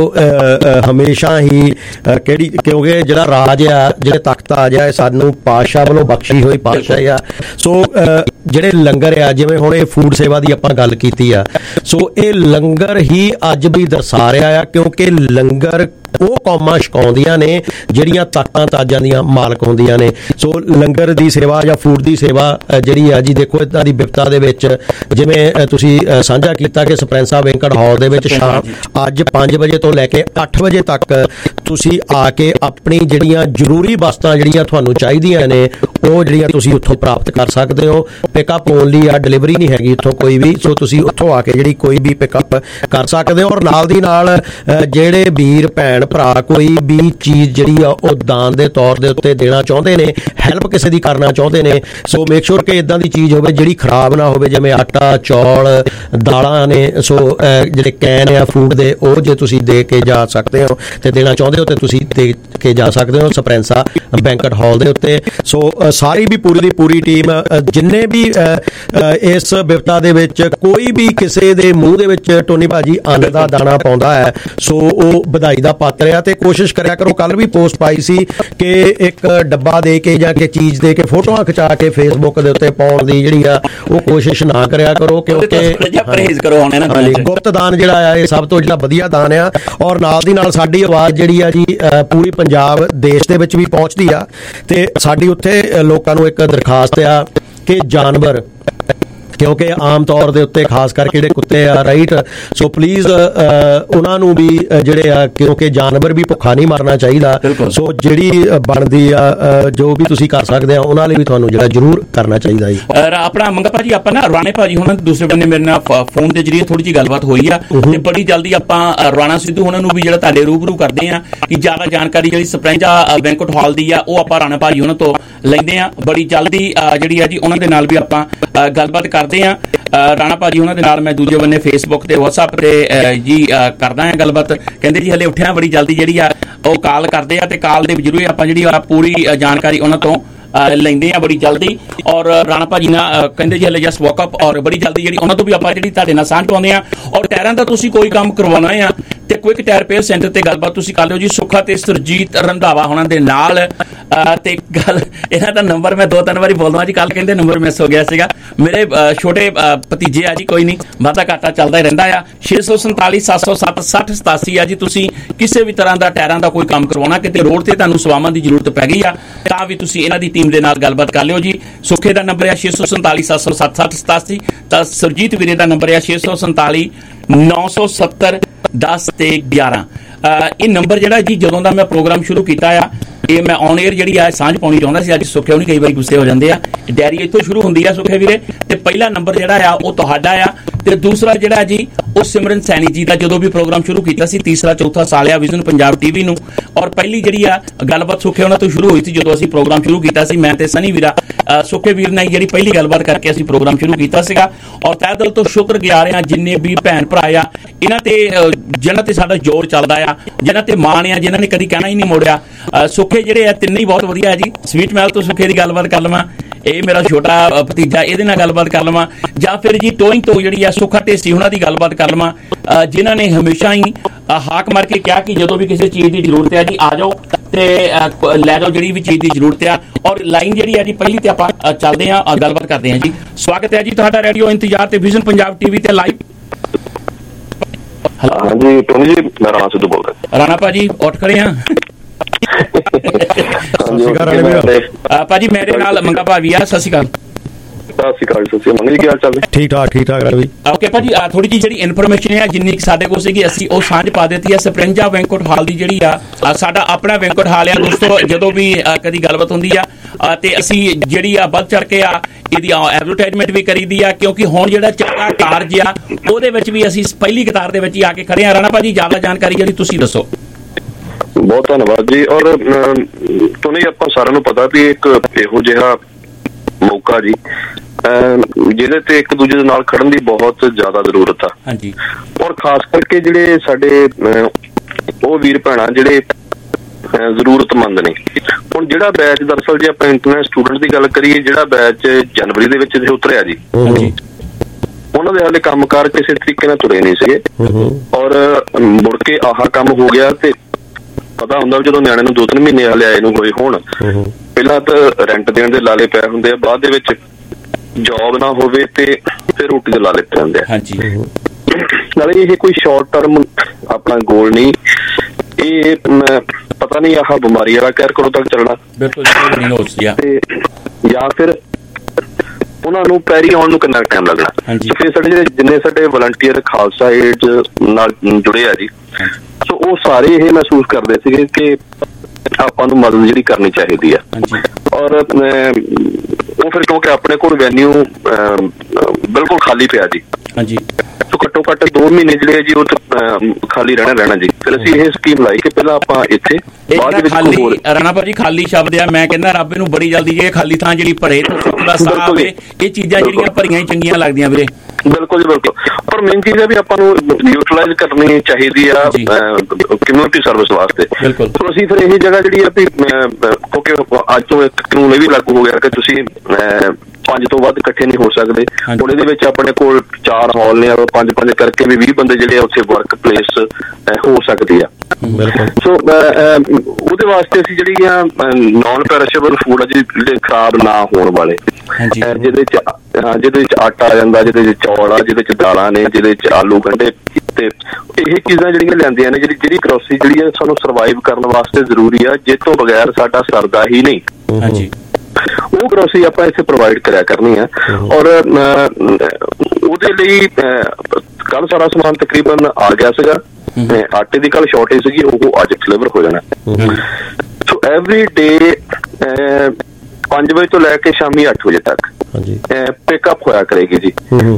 ਹਮੇਸ਼ਾ ਹੀ ਕਿਹੜੀ, ਕਿਉਂਕਿ ਜਿਹੜਾ ਰਾਜ ਆ, ਜਿਹੜੇ ਤਖਤ ਤਾਜ ਆ, ਸਾਨੂੰ ਪਾਤਸ਼ਾਹ ਵੱਲੋਂ ਬਖਸ਼ੀ ਹੋਈ ਪਾਤਸ਼ਾਹੀ ਆ। ਸੋ ਜਿਹੜੇ ਲੰਗਰ ਆ, ਜਿਵੇਂ ਹੁਣ ਇਹ ਫੂਡ ਸੇਵਾ ਦੀ ਆਪਾਂ ਗੱਲ ਕੀਤੀ ਆ, ਸੋ ਇਹ ਲੰਗਰ ਹੀ ਅੱਜ ਵੀ ਦਰਸਾ ਰਿਹਾ ਆ, ਕਿਉਂਕਿ ਲੰਗਰ ਉਹ ਕੌਮਾਂ ਛਕਾਉਂਦੀਆਂ ਨੇ ਜਿਹੜੀਆਂ ਤਖਤਾਂ ਤਾਜਾਂ ਦੀਆਂ ਮਾਲਕ ਹੁੰਦੀਆਂ ਨੇ। ਸੋ ਲੰਗਰ ਦੀ ਸੇਵਾ ਜਾਂ ਫੂਡ ਦੀ ਸੇਵਾ ਜਿਹੜੀ ਆ ਜੀ, ਦੇਖੋ ਇੱਦਾਂ ਦੀ ਬਿਪਤਾ ਦੇ ਵਿੱਚ ਜਿਵੇਂ ਤੁਸੀਂ ਸਾਂਝਾ ਕੀਤਾ ਕਿ ਸਪਰੈਂਸਾ ਵੈਂਕਟ ਹਾਲ ਦੇ ਵਿੱਚ ਸ਼ਾਮ ਅੱਜ 5 ਵਜੇ ਤੋਂ ਲੈ ਕੇ 8 ਵਜੇ ਤੱਕ ਤੁਸੀਂ ਆ ਕੇ ਆਪਣੀ ਜਿਹੜੀਆਂ ਜ਼ਰੂਰੀ ਵਸਤਾਂ ਜਿਹੜੀਆਂ ਤੁਹਾਨੂੰ ਚਾਹੀਦੀਆਂ ਨੇ ਉਹ ਜਿਹੜੀਆਂ ਤੁਸੀਂ ਉੱਥੋਂ ਪ੍ਰਾਪਤ ਕਰ ਸਕਦੇ ਹੋ। ਪਿਕਅਪ ਓਨਲੀ ਆ, ਡਿਲੀਵਰੀ ਨਹੀਂ ਹੈਗੀ ਉੱਥੋਂ ਕੋਈ ਵੀ। ਸੋ ਤੁਸੀਂ ਉੱਥੋਂ ਆ ਕੇ ਜਿਹੜੀ ਕੋਈ ਵੀ ਪਿਕਅਪ ਕਰ ਸਕਦੇ ਹੋ। ਔਰ ਨਾਲ ਦੀ ਨਾਲ ਜਿਹੜੇ ਵੀਰ ਭੈਣ ਭਰਾ ਕੋਈ ਵੀ ਚੀਜ਼ ਜਿਹੜੀ ਆ ਉਹ ਦਾਨ ਦੇ ਤੌਰ ਦੇ ਉੱਤੇ ਦੇਣਾ ਚਾਹੁੰਦੇ ਨੇ, ਹੈਲਪ ਕਿਸੇ ਦੀ ਕਰਨਾ ਚਾਹੁੰਦੇ ਨੇ, ਸੋ ਮੇਕ ਸ਼ੋਰ ਕਿ ਇਦਾਂ ਦੀ ਚੀਜ਼ ਹੋਵੇ ਜਿਹੜੀ ਖਰਾਬ ਨਾ ਹੋਵੇ, ਜਿਵੇਂ ਆਟਾ, ਚੌਲ, ਦਾਲਾਂ ਨੇ। ਸੋ ਜਿਹੜੇ ਕੈਨ ਆ ਫੂਡ ਦੇ, ਉਹ ਜੇ ਤੁਸੀਂ ਦੇ ਕੇ ਜਾ ਸਕਦੇ ਹੋ ਤੇ ਦੇਣਾ ਚਾਹੁੰਦੇ ਹੋ ਤੇ ਤੁਸੀਂ ਦੇ ਕੇ ਜਾ ਸਕਦੇ ਹੋ ਸਪਰੈਂਸਾ ਬੈਂਕਟ ਹਾਲ ਦੇ ਉੱਤੇ। ਸੋ ਸਾਰੀ ਵੀ ਪੂਰੀ ਦੀ ਪੂਰੀ ਟੀਮ, ਜਿੰਨੇ ਵੀ ਇਸ ਬਿਪਤਾ ਦੇ ਵਿੱਚ ਕੋਈ ਵੀ ਕਿਸੇ ਦੇ ਮੂੰਹ ਦੇ ਵਿੱਚ ਟੋਨੀ ਭਾਜੀ ਅੰਨ ਦਾ ਦਾਣਾ ਪਾਉਂਦਾ ਹੈ, ਸੋ ਉਹ ਵਧਾਈ ਦਾ ਪਾਤਰ ਆ। ਤੇ ਕੋਸ਼ਿਸ਼ ਕਰਿਆ ਕਰੋ, ਕੱਲ ਵੀ ਪੋਸਟ ਪਾਈ ਸੀ ਕਿ ਇੱਕ ਡੱਬਾ ਦੇ ਕੇ ਜਾਂ ਕਿ ਚੀਜ਼ ਦੇ ਕੇ ਫੋਟੋਆਂ ਖਿਚਾ ਕੇ ਫੇਸਬੁੱਕ ਦੇ ਉੱਤੇ ਪਾਉਣ ਦੀ ਜਿਹੜੀ ਆ ਉਹ ਕੋਸ਼ਿਸ਼ ਨਾ ਕਰਿਆ ਕਰੋ, ਕਿਉਂਕਿ ਪਰਹੇਜ਼ ਕਰੋ। ਗੁਪਤ ਦਾਨ ਜਿਹੜਾ ਆ ਇਹ ਸਭ ਤੋਂ ਜਿਹੜਾ ਵਧੀਆ ਦਾਨ ਆ। ਔਰ ਨਾਲ ਦੀ ਨਾਲ ਸਾਡੀ ਆਵਾਜ਼ ਜਿਹੜੀ ਆ ਜੀ ਪੂਰੀ ਪੰਜਾਬ ਦੇਸ਼ ਦੇ ਵਿੱਚ ਵੀ ਪਹੁੰਚਦੀ ਆ। ਤੇ ਸਾਡੀ ਉੱਥੇ ਲੋਕਾਂ ਨੂੰ ਇੱਕ ਦਰਖਾਸਤ ਆ ਕਿ ਜਾਨਵਰ, ਕਿਉਂਕਿ ਆਮ ਤੌਰ ਦੇ ਉੱਤੇ ਖਾਸ ਕਰਕੇ ਜਿਹੜੇ ਕੁੱਤੇ ਆ, ਰਾਈਟ, ਸੋ ਪਲੀਜ਼ ਉਹਨਾਂ ਨੂੰ ਵੀ ਜਿਹੜੇ ਆ, ਕਿਉਂਕਿ ਜਾਨਵਰ ਵੀ ਭੁੱਖਾ ਨਹੀਂ ਮਰਨਾ ਚਾਹੀਦਾ। ਸੋ ਜਿਹੜੀ ਬਣਦੀ ਆ ਜੋ ਵੀ ਤੁਸੀਂ ਕਰ ਸਕਦੇ ਆ ਉਹਨਾਂ ਲਈ ਵੀ ਤੁਹਾਨੂੰ ਜਿਹੜਾ ਜ਼ਰੂਰ ਕਰਨਾ ਚਾਹੀਦਾ ਜੀ। ਆਪਣਾ ਮੰਗਾ ਭਾਜੀ ਆਪਾਂ ਨਾ ਰਾਣੇ ਭਾਜੀ ਹੁਣ ਦੂਸਰੇ ਬੰਨੇ ਮੇਰੇ ਨਾਲ ਫੋਨ ਦੇ ਜਰੀਏ ਥੋੜੀ ਜਿਹੀ ਗੱਲਬਾਤ ਹੋਈ ਆ ਤੇ ਬੜੀ ਜਲਦੀ ਆਪਾਂ ਰਾਣਾ ਸਿੱਧੂ ਉਹਨਾਂ ਨੂੰ ਵੀ ਜਿਹੜਾ ਤੁਹਾਡੇ ਰੂਬਰੂ ਕਰਦੇ ਆ ਕਿ ਜ਼ਿਆਦਾ ਜਾਣਕਾਰੀ ਜਿਹੜੀ ਸਪਰੈਂਸਾ ਬੈਂਕਟ ਹਾਲ ਦੀ ਆ ਉਹ ਆਪਾਂ ਰਾਣਾ ਭਾਜੀ ਉਹਨਾਂ ਤੋਂ ਲੈਂਦੇ ਆ। ਬੜੀ ਜਲਦੀ ਜਿਹੜੀ ਆ ਜੀ ਉਹਨਾਂ ਦੇ ਨਾਲ ਵੀ ਆਪਾਂ ਗੱਲਬਾਤ ਕਰਦੇ ਆ। ਰਾਣਾ ਭਾਜੀ ਉਹਨਾਂ ਦੇ ਨਾਲ ਮੈਂ ਦੂਜੇ ਬੰਨੇ ਫੇਸਬੁੱਕ ਤੇ WhatsApp ਤੇ ਜੀ ਕਰਦਾ ਆ ਗੱਲਬਾਤ। ਕਹਿੰਦੇ ਜੀ ਹਲੇ ਉੱਠਿਆ, ਬੜੀ ਜਲਦੀ ਜਿਹੜੀ ਆ ਉਹ ਕਾਲ ਕਰਦੇ ਆ ਤੇ ਕਾਲ ਦੇ ਜ਼ਰੂਰ ਆਪਾਂ ਜਿਹੜੀ ਆ ਪੂਰੀ ਜਾਣਕਾਰੀ ਉਹਨਾਂ ਤੋਂ ਲੈਂਦੇ ਆ ਬੜੀ ਜਲਦੀ। ਔਰ ਰਾਣਾ ਭਾਜੀ ਨਾਲ ਕਹਿੰਦੇ ਜੀ ਹਲੇ ਜਸਟ ਵਾਕ ਅਪ, ਔਰ ਬੜੀ ਜਲਦੀ ਜਿਹੜੀ ਉਹਨਾਂ ਤੋਂ ਵੀ ਆਪਾਂ ਜਿਹੜੀ ਤੁਹਾਡੇ ਨਾਲ ਸਾਂਝ ਪਾਉਂਦੇ ਆ। ਔਰ ਟਾਇਰਾਂ ਦਾ ਤੁਸੀਂ ਕੋਈ ਕੰਮ ਕਰਵਾਉਣਾ ਆ ਤੇ ਕੁਇਕ ਟਾਇਰ ਰਿਪੇਅਰ ਸੈਂਟਰ ਤੇ ਗੱਲਬਾਤ ਤੁਸੀਂ ਕਰ ਲਿਓ ਜੀ ਸੁੱਖਾ ਤੇ ਸੁਰਜੀਤ ਰੰਧਾਵਾ ਉਹਨਾਂ ਦੇ ਨਾਲ। ਤੇ ਗੱਲ ਇਹਨਾਂ ਦਾ ਨੰਬਰ ਮੈਂ 2-3 ਵਾਰੀ ਬੋਲਦਾ ਜੀ, ਕੱਲ ਕਹਿੰਦੇ ਨੰਬਰ ਮਿਸ ਹੋ ਗਿਆ ਸੀਗਾ। ਮੇਰੇ ਛੋਟੇ ਭਤੀਜੇ ਆ ਜੀ, ਕੋਈ ਨਹੀਂ ਵਾਧਾ ਘਾਟਾ ਚੱਲਦਾ ਹੀ ਰਹਿੰਦਾ ਆ। 647 707 6087 ਆ ਜੀ। ਤੁਸੀਂ ਕਿਸੇ ਵੀ ਤਰ੍ਹਾਂ ਦਾ ਟਾਇਰਾਂ ਦਾ ਕੋਈ ਕੰਮ ਕਰਵਾਉਣਾ, ਕਿਤੇ ਰੋਡ ਤੇ ਤੁਹਾਨੂੰ ਸਵਾਮਾਂ ਦੀ ਜ਼ਰੂਰਤ ਪੈ ਗਈ ਆ ਤਾਂ ਵੀ ਤੁਸੀਂ ਇਹਨਾਂ ਦੀ ਟੀਮ ਦੇ ਨਾਲ ਗੱਲਬਾਤ ਕਰ ਲਿਓ ਜੀ। ਸੁੱਖੇ ਦਾ ਨੰਬਰ ਆ 647 707 6087 ਤਾਂ ਸੁਰਜੀਤ ਵੀਰੇ ਦਾ ਨੰਬਰ ਆ 647 970 10 ਤੇ 11। ਇਹ ਨੰਬਰ ਜਿਹੜਾ ਜੀ ਜਦੋਂ ਦਾ ਮੈਂ ਪ੍ਰੋਗਰਾਮ ਸ਼ੁਰੂ ਕੀਤਾ ਆ, ਇਹ ਮੈਂ ਔਨ 에ਅਰ ਜਿਹੜੀ ਆ ਸਾਂਝ ਪਾਉਣੀ ਚਾਹੁੰਦਾ ਸੀ। ਅੱਜ ਸੁੱਖੇ ਹੋਣੀ ਕਈ ਵਾਰੀ ਗੁੱਸੇ ਹੋ ਜਾਂਦੇ ਆ, ਡੈਰੀ ਇੱਥੋਂ ਸ਼ੁਰੂ ਹੁੰਦੀ ਆ ਸੁੱਖੇ ਵੀਰੇ। ਤੇ ਪਹਿਲਾ ਨੰਬਰ ਜਿਹੜਾ ਆ ਉਹ ਤੁਹਾਡਾ ਆ ਤੇ ਦੂਸਰਾ ਜਿਹੜਾ ਜੀ ਉਹ ਸਿਮਰਨ ਸੈਣੀ ਜੀ ਦਾ ਜਦੋਂ ਵੀ ਪ੍ਰੋਗਰਾਮ ਸ਼ੁਰੂ ਕੀਤਾ ਸੀ, ਤੀਸਰਾ ਚੌਥਾ ਸਾਲ ਆ ਵਿਜ਼ਨ ਪੰਜਾਬ ਟੀਵੀ ਨੂੰ। ਔਰ ਪਹਿਲੀ ਜਿਹੜੀ ਆ ਗੱਲਬਾਤ ਸੁੱਖੇ ਉਹਨਾਂ ਤੋਂ ਸ਼ੁਰੂ ਹੋਈ ਸੀ ਜਦੋਂ ਅਸੀਂ ਪ੍ਰੋਗਰਾਮ ਸ਼ੁਰੂ ਕੀਤਾ ਸੀ, ਮੈਂ ਤੇ ਸਨੀ ਵੀਰਾ ਸੁੱਖੇ ਵੀਰ ਨਾਲ ਜਿਹੜੀ ਪਹਿਲੀ ਗੱਲਬਾਤ ਕਰਕੇ ਅਸੀਂ ਪ੍ਰੋਗਰਾਮ ਸ਼ੁਰੂ ਕੀਤਾ ਸੀਗਾ। ਔਰ ਤਹਿ ਦਿਲ ਤੋਂ ਸ਼ੁਕਰਗੁਜ਼ਾਰ ਆ ਜਿੰਨੇ ਵੀ ਭੈਣ ਭਰਾ ਆ ਇਹਨਾਂ ਤੇ ਜਿਨ੍ਹਾਂ ਤੇ ਸਾਡਾ ਜ਼ੋਰ ਚੱਲਦਾ ਆ, ਜਿਨ੍ਹਾਂ ਤੇ ਮਾਣ ਆ, ਜਿਨ੍ਹਾਂ ਨੇ ਕਦੀ ਕਹਿਣਾ ਹੀ ਨਹੀਂ ਮੋੜਿਆ। ਸੁੱਖੇ ਜਿਹੜੇ ਆ ਤਿੰਨੇ ਹੀ ਬਹੁਤ ਵਧੀਆ ਜੀ। ਸਵੀਟ ਮਹਿਲ ਤੋਂ ਸੁੱਖੇ ਦੀ ਗੱਲਬਾਤ ਕਰ ਲਵਾਂ, ਇਹ ਮੇਰਾ ਛੋਟਾ ਭਤੀਜਾ, ਇਹਦੇ ਨਾਲ ਗੱਲਬਾਤ ਕਰ ਲਵਾਂ, ਜਾਂ ਫਿਰ ਜੀ ਟੋਇੰਗ ਤੋਂ ਜਿਹੜੀ ਆ ਸੁੱਖਾ ਢੇਸੀ ਉਹਨਾਂ ਦੀ ਗੱਲਬਾਤ ਕਰ ਲਵਾਂ, ਜਿਨ੍ਹਾਂ ਨੇ ਹਮੇਸ਼ਾ ਹੀ ਹਾਕ ਮਾਰ ਕੇ ਕਿਹਾ ਕਿ ਜਦੋਂ ਵੀ ਕਿਸੇ ਚੀਜ਼ ਦੀ ਜ਼ਰੂਰਤ ਹੈ ਜੀ ਆ ਜਾਓ ਤੇ ਲੈ ਜਾਓ ਜਿਹੜੀ ਵੀ ਚੀਜ਼ ਦੀ ਜ਼ਰੂਰਤ ਆ। ਔਰ ਲਾਈਨ ਜਿਹੜੀ ਆ ਜੀ ਪਹਿਲੀ ਤੇ ਆਪਾਂ ਚੱਲਦੇ ਆ ਗੱਲਬਾਤ ਕਰਦੇ ਆ ਜੀ। ਸਵਾਗਤ ਹੈ ਜੀ ਤੁਹਾਡਾ ਰੇਡੀਓ ਇੰਤਜ਼ਾਰ ਤੇ ਵਿਜ਼ਨ ਪੰਜਾਬ ਟੀਵੀ ਤੇ ਲਾਈਵ। ਹੈਲੋ ਹਾਂਜੀ ਟੋਨੀ ਜੀ, ਮੈਂ ਰਾਣਾ ਸਿੱਧੂ ਬੋਲ ਰਿਹਾ। ਰਾਣਾ ਭਾਜੀ ਉੱਠ ਖੜੇ ਆ ਭਾਜੀ, ਮੇਰੇ ਨਾਲ ਮੰਗਾ ਭਾਵੀ ਆ। ਸਤਿ ਸ਼੍ਰੀ ਅਕਾਲ ਸਤਿ ਸ਼੍ਰੀ ਅਕਾਲ। ਤੁਸੀਂ ਮੰਗੀ ਕੀ ਹਾਲ ਚਾਲ ਹੈ? ਠੀਕ ਠਾਕ ਰਵੀ। ਓਕੇ ਭਾਜੀ, ਥੋੜੀ ਜਿਹੀ ਜਿਹੜੀ ਇਨਫੋਰਮੇਸ਼ਨ ਹੈ ਜਿੰਨੀ ਸਾਡੇ ਕੋਲ ਸੀਗੀ ਅਸੀਂ ਉਹ ਸਾਂਝ ਪਾ ਦਿੱਤੀ ਹੈ। ਸਪਰਿੰਜਾ ਵੈਂਕਟ ਹਾਲ ਦੀ ਜਿਹੜੀ ਆ ਸਾਡਾ ਆਪਣਾ ਵੈਂਕਟ ਹਾਲ ਆ ਦੋਸਤੋ। ਜਦੋਂ ਵੀ ਕਦੀ ਗੱਲਬਾਤ ਹੁੰਦੀ ਆ ਤੇ ਅਸੀਂ ਜਿਹੜੀ ਆ ਵੱਧ ਚੜ ਕੇ ਆ ਇਹਦੀ ਐਡਵਰਟਾਈਜ਼ਮੈਂਟ ਵੀ ਕਰੀਦੀ ਆ, ਕਿਉਂਕਿ ਹੁਣ ਜਿਹੜਾ ਚੱਕਾ ਕਾਰਜ ਆ ਉਹਦੇ ਵਿੱਚ ਵੀ ਅਸੀਂ ਪਹਿਲੀ ਕਤਾਰ ਦੇ ਵਿੱਚ ਹੀ ਆ ਕੇ ਖੜੇ ਆ। ਰਾਣਾ ਭਾਜੀ, ਜ਼ਿਆਦਾ ਜਾਣਕਾਰੀ ਜਿਹੜੀ ਤੁਸੀਂ ਦੱਸੋ। ਬਹੁਤ ਧੰਨਵਾਦ ਜੀ। ਔਰ ਤੁਹਾਨੂੰ ਆਪਾਂ ਸਾਰਿਆਂ ਨੂੰ ਪਤਾ ਵੀ ਇੱਕ ਇਹੋ ਜਿਹਾ ਮੌਕਾ ਜੀ ਜਿਹਦੇ ਤੇ ਇੱਕ ਦੂਜੇ ਦੇ ਨਾਲ ਖੜਨ ਦੀ ਬਹੁਤ ਜ਼ਿਆਦਾ ਜ਼ਰੂਰਤ ਆ। ਹਾਂਜੀ। ਔਰ ਖਾਸ ਕਰਕੇ ਜਿਹੜੇ ਸਾਡੇ ਉਹ ਵੀਰ ਭੈਣਾਂ ਜਿਹੜੇ ਜ਼ਰੂਰਤਮੰਦ ਨੇ। ਹੁਣ ਜਿਹੜਾ ਬੈਚ ਦਰਅਸਲ ਜੇ ਆਪਾਂ ਇੰਟਰਨੈਸ਼ਨਲ ਸਟੂਡੈਂਟ ਦੀ ਗੱਲ ਕਰੀਏ, ਜਿਹੜਾ ਬੈਚ ਜਨਵਰੀ ਦੇ ਵਿੱਚ ਉਤਰਿਆ ਜੀ, ਉਹਨਾਂ ਦੇ ਹਾਲੇ ਕੰਮਕਾਰ ਕਿਸੇ ਤਰੀਕੇ ਨਾਲ ਤੁਰੇ ਨਹੀਂ ਸੀਗੇ। ਔਰ ਮੁੜ ਕੇ ਆਹ ਕੰਮ ਹੋ ਗਿਆ ਤੇ ਪਤਾ ਹੁੰਦਾ ਜਦੋਂ ਨਿਆਣੇ ਨੂੰ 2-3 ਮਹੀਨੇ ਹਾਲੇ ਆਏ ਨੂੰ ਹੋਏ ਹੋਣ, ਪਹਿਲਾਂ ਤਾਂ ਰੈਂਟ ਦੇਣ ਦੇ ਲਾਲੇ ਪਏ ਹੁੰਦੇ ਆ, ਬਾਅਦ ਦੇ ਵਿੱਚ ਜੌਬ ਨਾ ਹੋਵੇ ਤੇ ਫਿਰ ਰੋਟੀ ਦੇ ਲਾਲੇ ਪਏ ਹੁੰਦੇ ਆ। ਹਾਂਜੀ। ਨਾਲੇ ਇਹ ਕੋਈ ਸ਼ਾਰਟ ਟਰਮ ਆਪਣਾ ਗੋਲ ਨਹੀਂ, ਇਹ ਪਤਾ ਨਹੀਂ ਆਹ ਬਿਮਾਰੀ ਵਾਲਾ ਕਹਿਰ ਕਦੋਂ ਤੱਕ ਚੱਲਣਾ ਤੇ ਜਾਂ ਫਿਰ ਉਹਨਾਂ ਨੂੰ ਪੈਰੀ ਆਉਣ ਨੂੰ ਕਿੰਨਾ ਟਾਈਮ ਲੱਗਣਾ। ਫਿਰ ਸਾਡੇ ਜਿਹੜੇ ਜਿੰਨੇ ਸਾਡੇ ਵਲੰਟੀਅਰ ਖਾਲਸਾ ਏਡ ਨਾਲ ਜੁੜੇ ਆ ਜੀ, ਸੋ ਉਹ ਸਾਰੇ ਇਹ ਮਹਿਸੂਸ ਕਰਦੇ ਸੀਗੇ ਕਿ ਆਪਾਂ ਨੂੰ ਮਦਦ ਜਿਹੜੀ ਕਰਨੀ ਚਾਹੀਦੀ ਆ। ਔਰ ਉਹ ਫਿਰ ਕਿਉਂਕਿ ਆਪਣੇ ਕੋਲ ਵੈਨਿਊ ਬਿਲਕੁਲ ਖਾਲੀ ਪਿਆ ਜੀ, ਸੋ ਘੱਟੋ ਘੱਟ 2 ਮਹੀਨੇ ਜਿਹੜੇ ਜੀ ਉਹ ਖਾਲੀ ਰਹਿਣਾ ਜੀ। ਫਿਰ ਅਸੀਂ ਇਹ ਸਕੀਮ ਲਾਈ ਕਿ ਪਹਿਲਾਂ ਆਪਾਂ ਇੱਥੇ ਰਾਣਾ ਭਾਜੀ ਖਾਲੀ ਸ਼ਬਦ ਆ, ਮੈਂ ਕਹਿੰਦਾ ਰੱਬ ਨੂੰ ਬੜੀ ਜਲਦੀ ਜੇ ਖਾਲੀ ਥਾਂ ਜਿਹੜੀ ਭਰੇ ਸੁੱਖ ਦਾ ਸਾਹ ਆਵੇ। ਇਹ ਚੀਜ਼ਾਂ ਜਿਹੜੀਆਂ ਭਰੀਆਂ ਹੀ ਚੰਗੀਆਂ ਲੱਗਦੀਆਂ ਵੀਰੇ। ਬਿਲਕੁਲ ਜੀ ਬਿਲਕੁਲ। ਪਰ ਮੇਨ ਚੀਜ਼ ਹੈ ਵੀ ਆਪਾਂ ਨੂੰ ਯੂਟੀਲਾਈਜ਼ ਕਰਨੀ ਚਾਹੀਦੀ ਆ ਕਮਿਊਨਿਟੀ ਸਰਵਿਸ ਵਾਸਤੇ। ਸੋ ਅਸੀਂ ਫਿਰ ਇਹ ਜਗ੍ਹਾ ਜਿਹੜੀ ਆ ਵੀ ਕਿਉਂਕਿ ਅੱਜ ਤੋਂ ਇੱਕ ਕਾਨੂੰਨ ਇਹ ਵੀ ਲਾਗੂ ਹੋ ਗਿਆ ਕਿ ਤੁਸੀਂ 5 ਤੋਂ ਵੱਧ ਇਕੱਠੇ ਨਹੀਂ ਹੋ ਸਕਦੇ। ਹੁਣ ਇਹਦੇ ਵਿੱਚ ਆਪਣੇ ਕੋਲ 4 ਹਾਲ ਨੇ, 5-5 ਕਰਕੇ ਵੀ 20 ਬੰਦੇ ਜਿਹੜੇ ਆ ਉੱਥੇ ਵਰਕ ਪਲੇਸ ਹੋ ਸਕਦੀ ਆ। ਸੋ ਉਹਦੇ ਵਾਸਤੇ ਅਸੀਂ ਜਿਹੜੀਆਂ ਨੌਨ ਪੈਰਿਸ਼ੇਬਲ ਫੂਡ ਆ ਜਿਹੜੇ ਖਰਾਬ ਨਾ ਹੋਣ ਵਾਲੇ, ਜਿਹਦੇ ਚ ਆਟਾ ਆ ਜਾਂਦਾ, ਜਿਹਦੇ ਚ ਚੌਲ ਆ, ਜਿਹਦੇ ਚ ਦਾਲਾਂ ਨੇ, ਜਿਹਦੇ ਚ ਆਲੂ ਗੰਢੇ, ਤੇ ਇਹ ਚੀਜ਼ਾਂ ਜਿਹੜੀਆਂ ਲਿਆਂਦੀਆਂ ਨੇ, ਜਿਹੜੀ ਗਰੋਸਰੀ ਜਿਹੜੀ ਆ ਸਾਨੂੰ ਸਰਵਾਈਵ ਕਰਨ ਵਾਸਤੇ ਜ਼ਰੂਰੀ ਆ, ਜਿਸ ਤੋਂ ਬਗੈਰ ਸਾਡਾ ਸਰਦਾ ਹੀ ਨਹੀਂ, ਉਹ ਗਰੋਸਰੀ ਆਪਾਂ ਇੱਥੇ ਪ੍ਰੋਵਾਈਡ ਕਰਿਆ ਕਰਨੀ ਆ। ਔਰ ਉਹਦੇ ਲਈ ਕੱਲ ਸਾਰਾ ਸਮਾਨ ਤਕਰੀਬਨ ਆ ਗਿਆ ਸੀਗਾ। ਆਟੇ ਦੀ ਕੱਲ ਸ਼ਾਰਟੇਜ ਸੀਗੀ, ਉਹ ਅੱਜ ਡਿਲੀਵਰ ਹੋ ਜਾਣਾ। ਸੋ ਐਵਰੀ ਡੇ 5 ਵਜੇ ਤੋਂ ਲੈ ਕੇ ਸ਼ਾਮੀ 8 ਵਜੇ ਤੱਕ ਪਿਕਅਪ ਹੋਇਆ ਕਰੇਗੀ ਜੀ।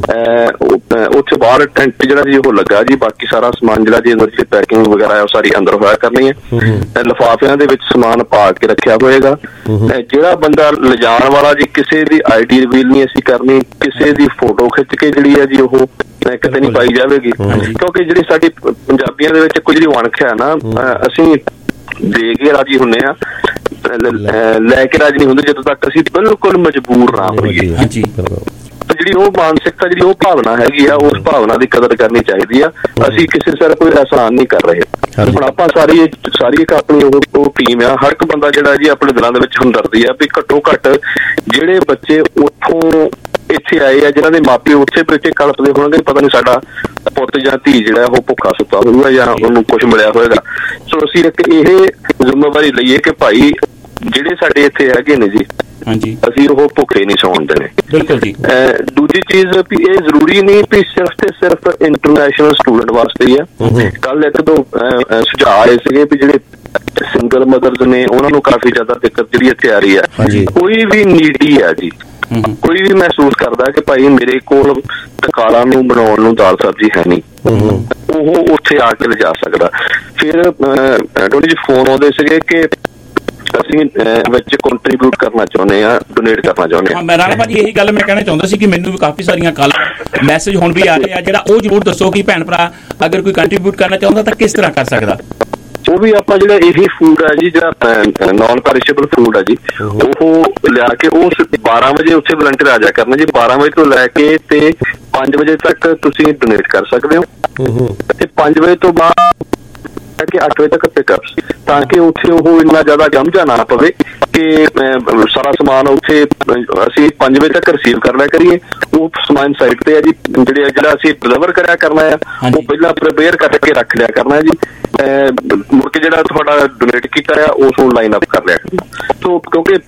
ਉੱਥੇ ਬਾਹਰ ਟੈਂਟ ਜਿਹੜਾ ਜੀ ਉਹ ਲੱਗਾ ਜੀ, ਬਾਕੀ ਸਾਰਾ ਸਮਾਨ ਜਿਹੜਾ ਜੀ ਅੰਦਰ ਪੈਕਿੰਗ ਵਗੈਰਾ ਉਹ ਸਾਰੀ ਅੰਦਰ ਹੋਇਆ ਕਰਨੀ ਹੈ। ਲਿਫਾਫਿਆਂ ਦੇ ਵਿੱਚ ਸਮਾਨ ਪਾ ਕੇ ਰੱਖਿਆ ਹੋਏਗਾ। ਜਿਹੜਾ ਬੰਦਾ ਲਿਜਾਣ ਵਾਲਾ ਜੀ, ਕਿਸੇ ਦੀ ID ਰਿਵੀਲ ਨਹੀਂ ਅਸੀਂ ਕਰਨੀ, ਕਿਸੇ ਦੀ ਫੋਟੋ ਖਿੱਚ ਕੇ ਜਿਹੜੀ ਹੈ ਜੀ ਉਹ ਕਿਤੇ ਨਹੀਂ ਪਾਈ ਜਾਵੇਗੀ, ਕਿਉਂਕਿ ਜਿਹੜੀ ਸਾਡੀ ਪੰਜਾਬੀਆਂ ਦੇ ਵਿੱਚ ਕੁਝ ਜਿਹੜੀ ਵਣਖ ਹੈ ਨਾ, ਅਸੀਂ ਦੇ ਕੇ ਰਾਜੀ ਹੁੰਦੇ ਆ, ਲੈ ਕੇ ਰਾਜੀ ਨਹੀਂ ਹੁੰਦੇ ਜਦੋਂ ਤੱਕ ਅਸੀਂ ਬਿਲਕੁਲ ਮਜਬੂਰ ਨਾ ਹੋਈਏ। ਜਿਹੜੀ ਉਹ ਮਾਨਸਿਕਤਾ, ਜਿਹੜੀ ਉਹ ਭਾਵਨਾ ਹੈਗੀ ਆ, ਉਸ ਭਾਵਨਾ ਦੀ ਕਦਰ ਕਰਨੀ ਚਾਹੀਦੀ ਆ। ਅਸੀਂ ਕਿਸੇ ਸਿਰ ਕੋਈ ਅਹਿਸਾਨ ਨਹੀਂ ਕਰ ਰਹੇ। ਹੁਣ ਆਪਾਂ ਸਾਰੀ ਇੱਕ ਆਪਣੀ ਉਹ ਟੀਮ ਆ, ਹਰ ਇੱਕ ਬੰਦਾ ਜਿਹੜਾ ਜੀ ਆਪਣੇ ਦਿਲਾਂ ਦੇ ਵਿੱਚ ਹਮਦਰਦੀ ਆ ਵੀ ਘੱਟੋ ਘੱਟ ਜਿਹੜੇ ਬੱਚੇ ਉੱਥੋਂ ਇੱਥੇ ਆਏ ਆ, ਜਿਹਨਾਂ ਦੇ ਮਾਪੇ ਉੱਥੇ ਬੈਠੇ ਕਲਪਦੇ ਹੋਣਗੇ, ਪਤਾ ਨਹੀਂ ਸਾਡਾ ਪੁੱਤ ਜਾਂ ਧੀ ਜਿਹੜਾ ਉਹ ਭੁੱਖਾ ਸੁੱਤਾ ਹੋਊਗਾ ਜਾਂ ਉਹਨੂੰ ਕੁਛ ਮਿਲਿਆ ਹੋਏਗਾ। ਸੋ ਅਸੀਂ ਇੱਕ ਇਹ ਜ਼ਿੰਮੇਵਾਰੀ ਲਈਏ ਕਿ ਭਾਈ ਜਿਹੜੇ ਸਾਡੇ ਇੱਥੇ ਹੈਗੇ ਨੇ ਜੀ, ਅਸੀਂ ਉਹ ਭੁੱਖੇ ਨਹੀਂ ਸੌਣ ਦੇਣੇ। ਬਿਲਕੁਲ ਜੀ। ਦੂਜੀ ਚੀਜ਼ ਵੀ ਇਹ ਜ਼ਰੂਰੀ ਨਹੀਂ ਵੀ ਸਿਰਫ ਤੇ ਸਿਰਫ ਇੰਟਰਨੈਸ਼ਨਲ ਸਟੂਡੈਂਟ ਵਾਸਤੇ ਹੀ ਆ। ਕੱਲ ਇੱਕ ਦੋ ਸੁਝਾਅ ਆਏ ਸੀਗੇ ਵੀ ਜਿਹੜੇ ਸਿੰਗਲ ਮਦਰਸ ਨੇ ਉਹਨਾਂ ਨੂੰ ਕਾਫੀ ਜ਼ਿਆਦਾ ਦਿੱਕਤ ਜਿਹੜੀ ਇੱਥੇ ਆ ਰਹੀ ਆ। ਕੋਈ ਵੀ ਨੀਡੀ ਆ ਜੀ, ਕੋਈ ਵੀ ਮਹਿਸੂਸ ਕਰਦਾ ਕਿ ਭਾਈ ਮੇਰੇ ਕੋਲ ਟਕਾਲਾ ਨੂੰ ਬਣਾਉਣ ਨੂੰ ਦਾਲ ਸਬਜ਼ੀ ਹੈ ਨਹੀਂ, ਉਹ ਉੱਥੇ ਆ ਕੇ ਲਿਜਾ ਸਕਦਾ। ਫਿਰ ਥੋੜੀ ਜਿਹੀ ਫੋਨ ਆਉਂਦੇ ਸੀਗੇ ਕਿ ਅਸੀਂ ਵਿੱਚ ਕੰਟਰੀਬਿਊਟ ਕਰਨਾ ਚਾਹੁੰਦੇ ਆ, ਡੋਨੇਟ ਕਰਨਾ ਚਾਹੁੰਦੇ ਆ। ਮੈਂ ਰਾਣਾ ਭਾਜੀ ਇਹੀ ਗੱਲ ਮੈਂ ਕਹਿਣਾ ਚਾਹੁੰਦਾ ਸੀ ਕਿ ਮੈਨੂੰ ਵੀ ਕਾਫੀ ਸਾਰੀਆਂ ਕੱਲ ਮੈਸੇਜ ਹੁਣ ਵੀ ਆ ਰਹੇ ਆ, ਜਿਹੜਾ ਉਹ ਜ਼ਰੂਰ ਦੱਸੋ ਕਿ ਭੈਣ ਭਰਾ ਅਗਰ ਕੋਈ ਕੰਟਰੀਬਿਊਟ ਕਰਨਾ ਚਾਹੁੰਦਾ ਤਾਂ ਕਿਸ ਤਰ੍ਹਾਂ ਕਰ ਸਕਦਾ। ਉਹ ਵੀ ਆਪਾਂ ਜਿਹੜਾ ਇਹੀ ਫੂਡ ਹੈ ਜੀ, ਜਿਹੜਾ ਨੌਨ ਪੈਰਿਸ਼ੇਬਲ ਫੂਡ ਹੈ ਜੀ, ਉਹ ਲਿਆ ਕੇ ਉਸ 12 ਵਜੇ ਉੱਥੇ ਵਲੰਟੀਅਰ ਆ ਜਾ ਕਰਨਾ ਜੀ। 12 ਵਜੇ ਤੋਂ ਲੈ ਕੇ ਤੇ 5 ਵਜੇ ਤੱਕ ਤੁਸੀਂ ਡੋਨੇਟ ਕਰ ਸਕਦੇ ਹੋ, ਤੇ 5 ਵਜੇ ਤੋਂ ਬਾਅਦ ਕਿ 8 ਵਜੇ ਤੱਕ ਪਿਕਅਪਸ, ਤਾਂ ਕਿ ਉੱਥੇ ਉਹ ਇੰਨਾ ਜ਼ਿਆਦਾ ਗਮਝਾ ਨਾ ਪਵੇ ਕਿ ਸਾਰਾ ਸਮਾਨ ਉੱਥੇ ਅਸੀਂ 5 ਵਜੇ ਤੱਕ ਰਿਸੀਵ ਕਰ ਲਿਆ ਕਰੀਏ। ਉਹ ਸਮਾਨ ਸਾਈਟ ਤੇ ਹੈ ਜੀ, ਜਿਹੜਾ ਅਸੀਂ ਡਿਲੀਵਰ ਕਰਿਆ ਕਰਨਾ ਆ, ਉਹ ਪਹਿਲਾਂ ਪ੍ਰੀਪੇਅਰ ਕਰਕੇ ਰੱਖ ਲਿਆ ਕਰਨਾ ਜੀ। ਮੁੜ ਕੇ ਜਿਹੜਾ ਤੁਹਾਡਾ ਡੋਨੇਟ ਕੀਤਾ ਆ ਉਸ ਨੂੰ ਲਾਈਨ ਅਪ ਕਰ ਲਿਆ ਕਰਨਾ। ਸੋ ਕਿਉਂਕਿ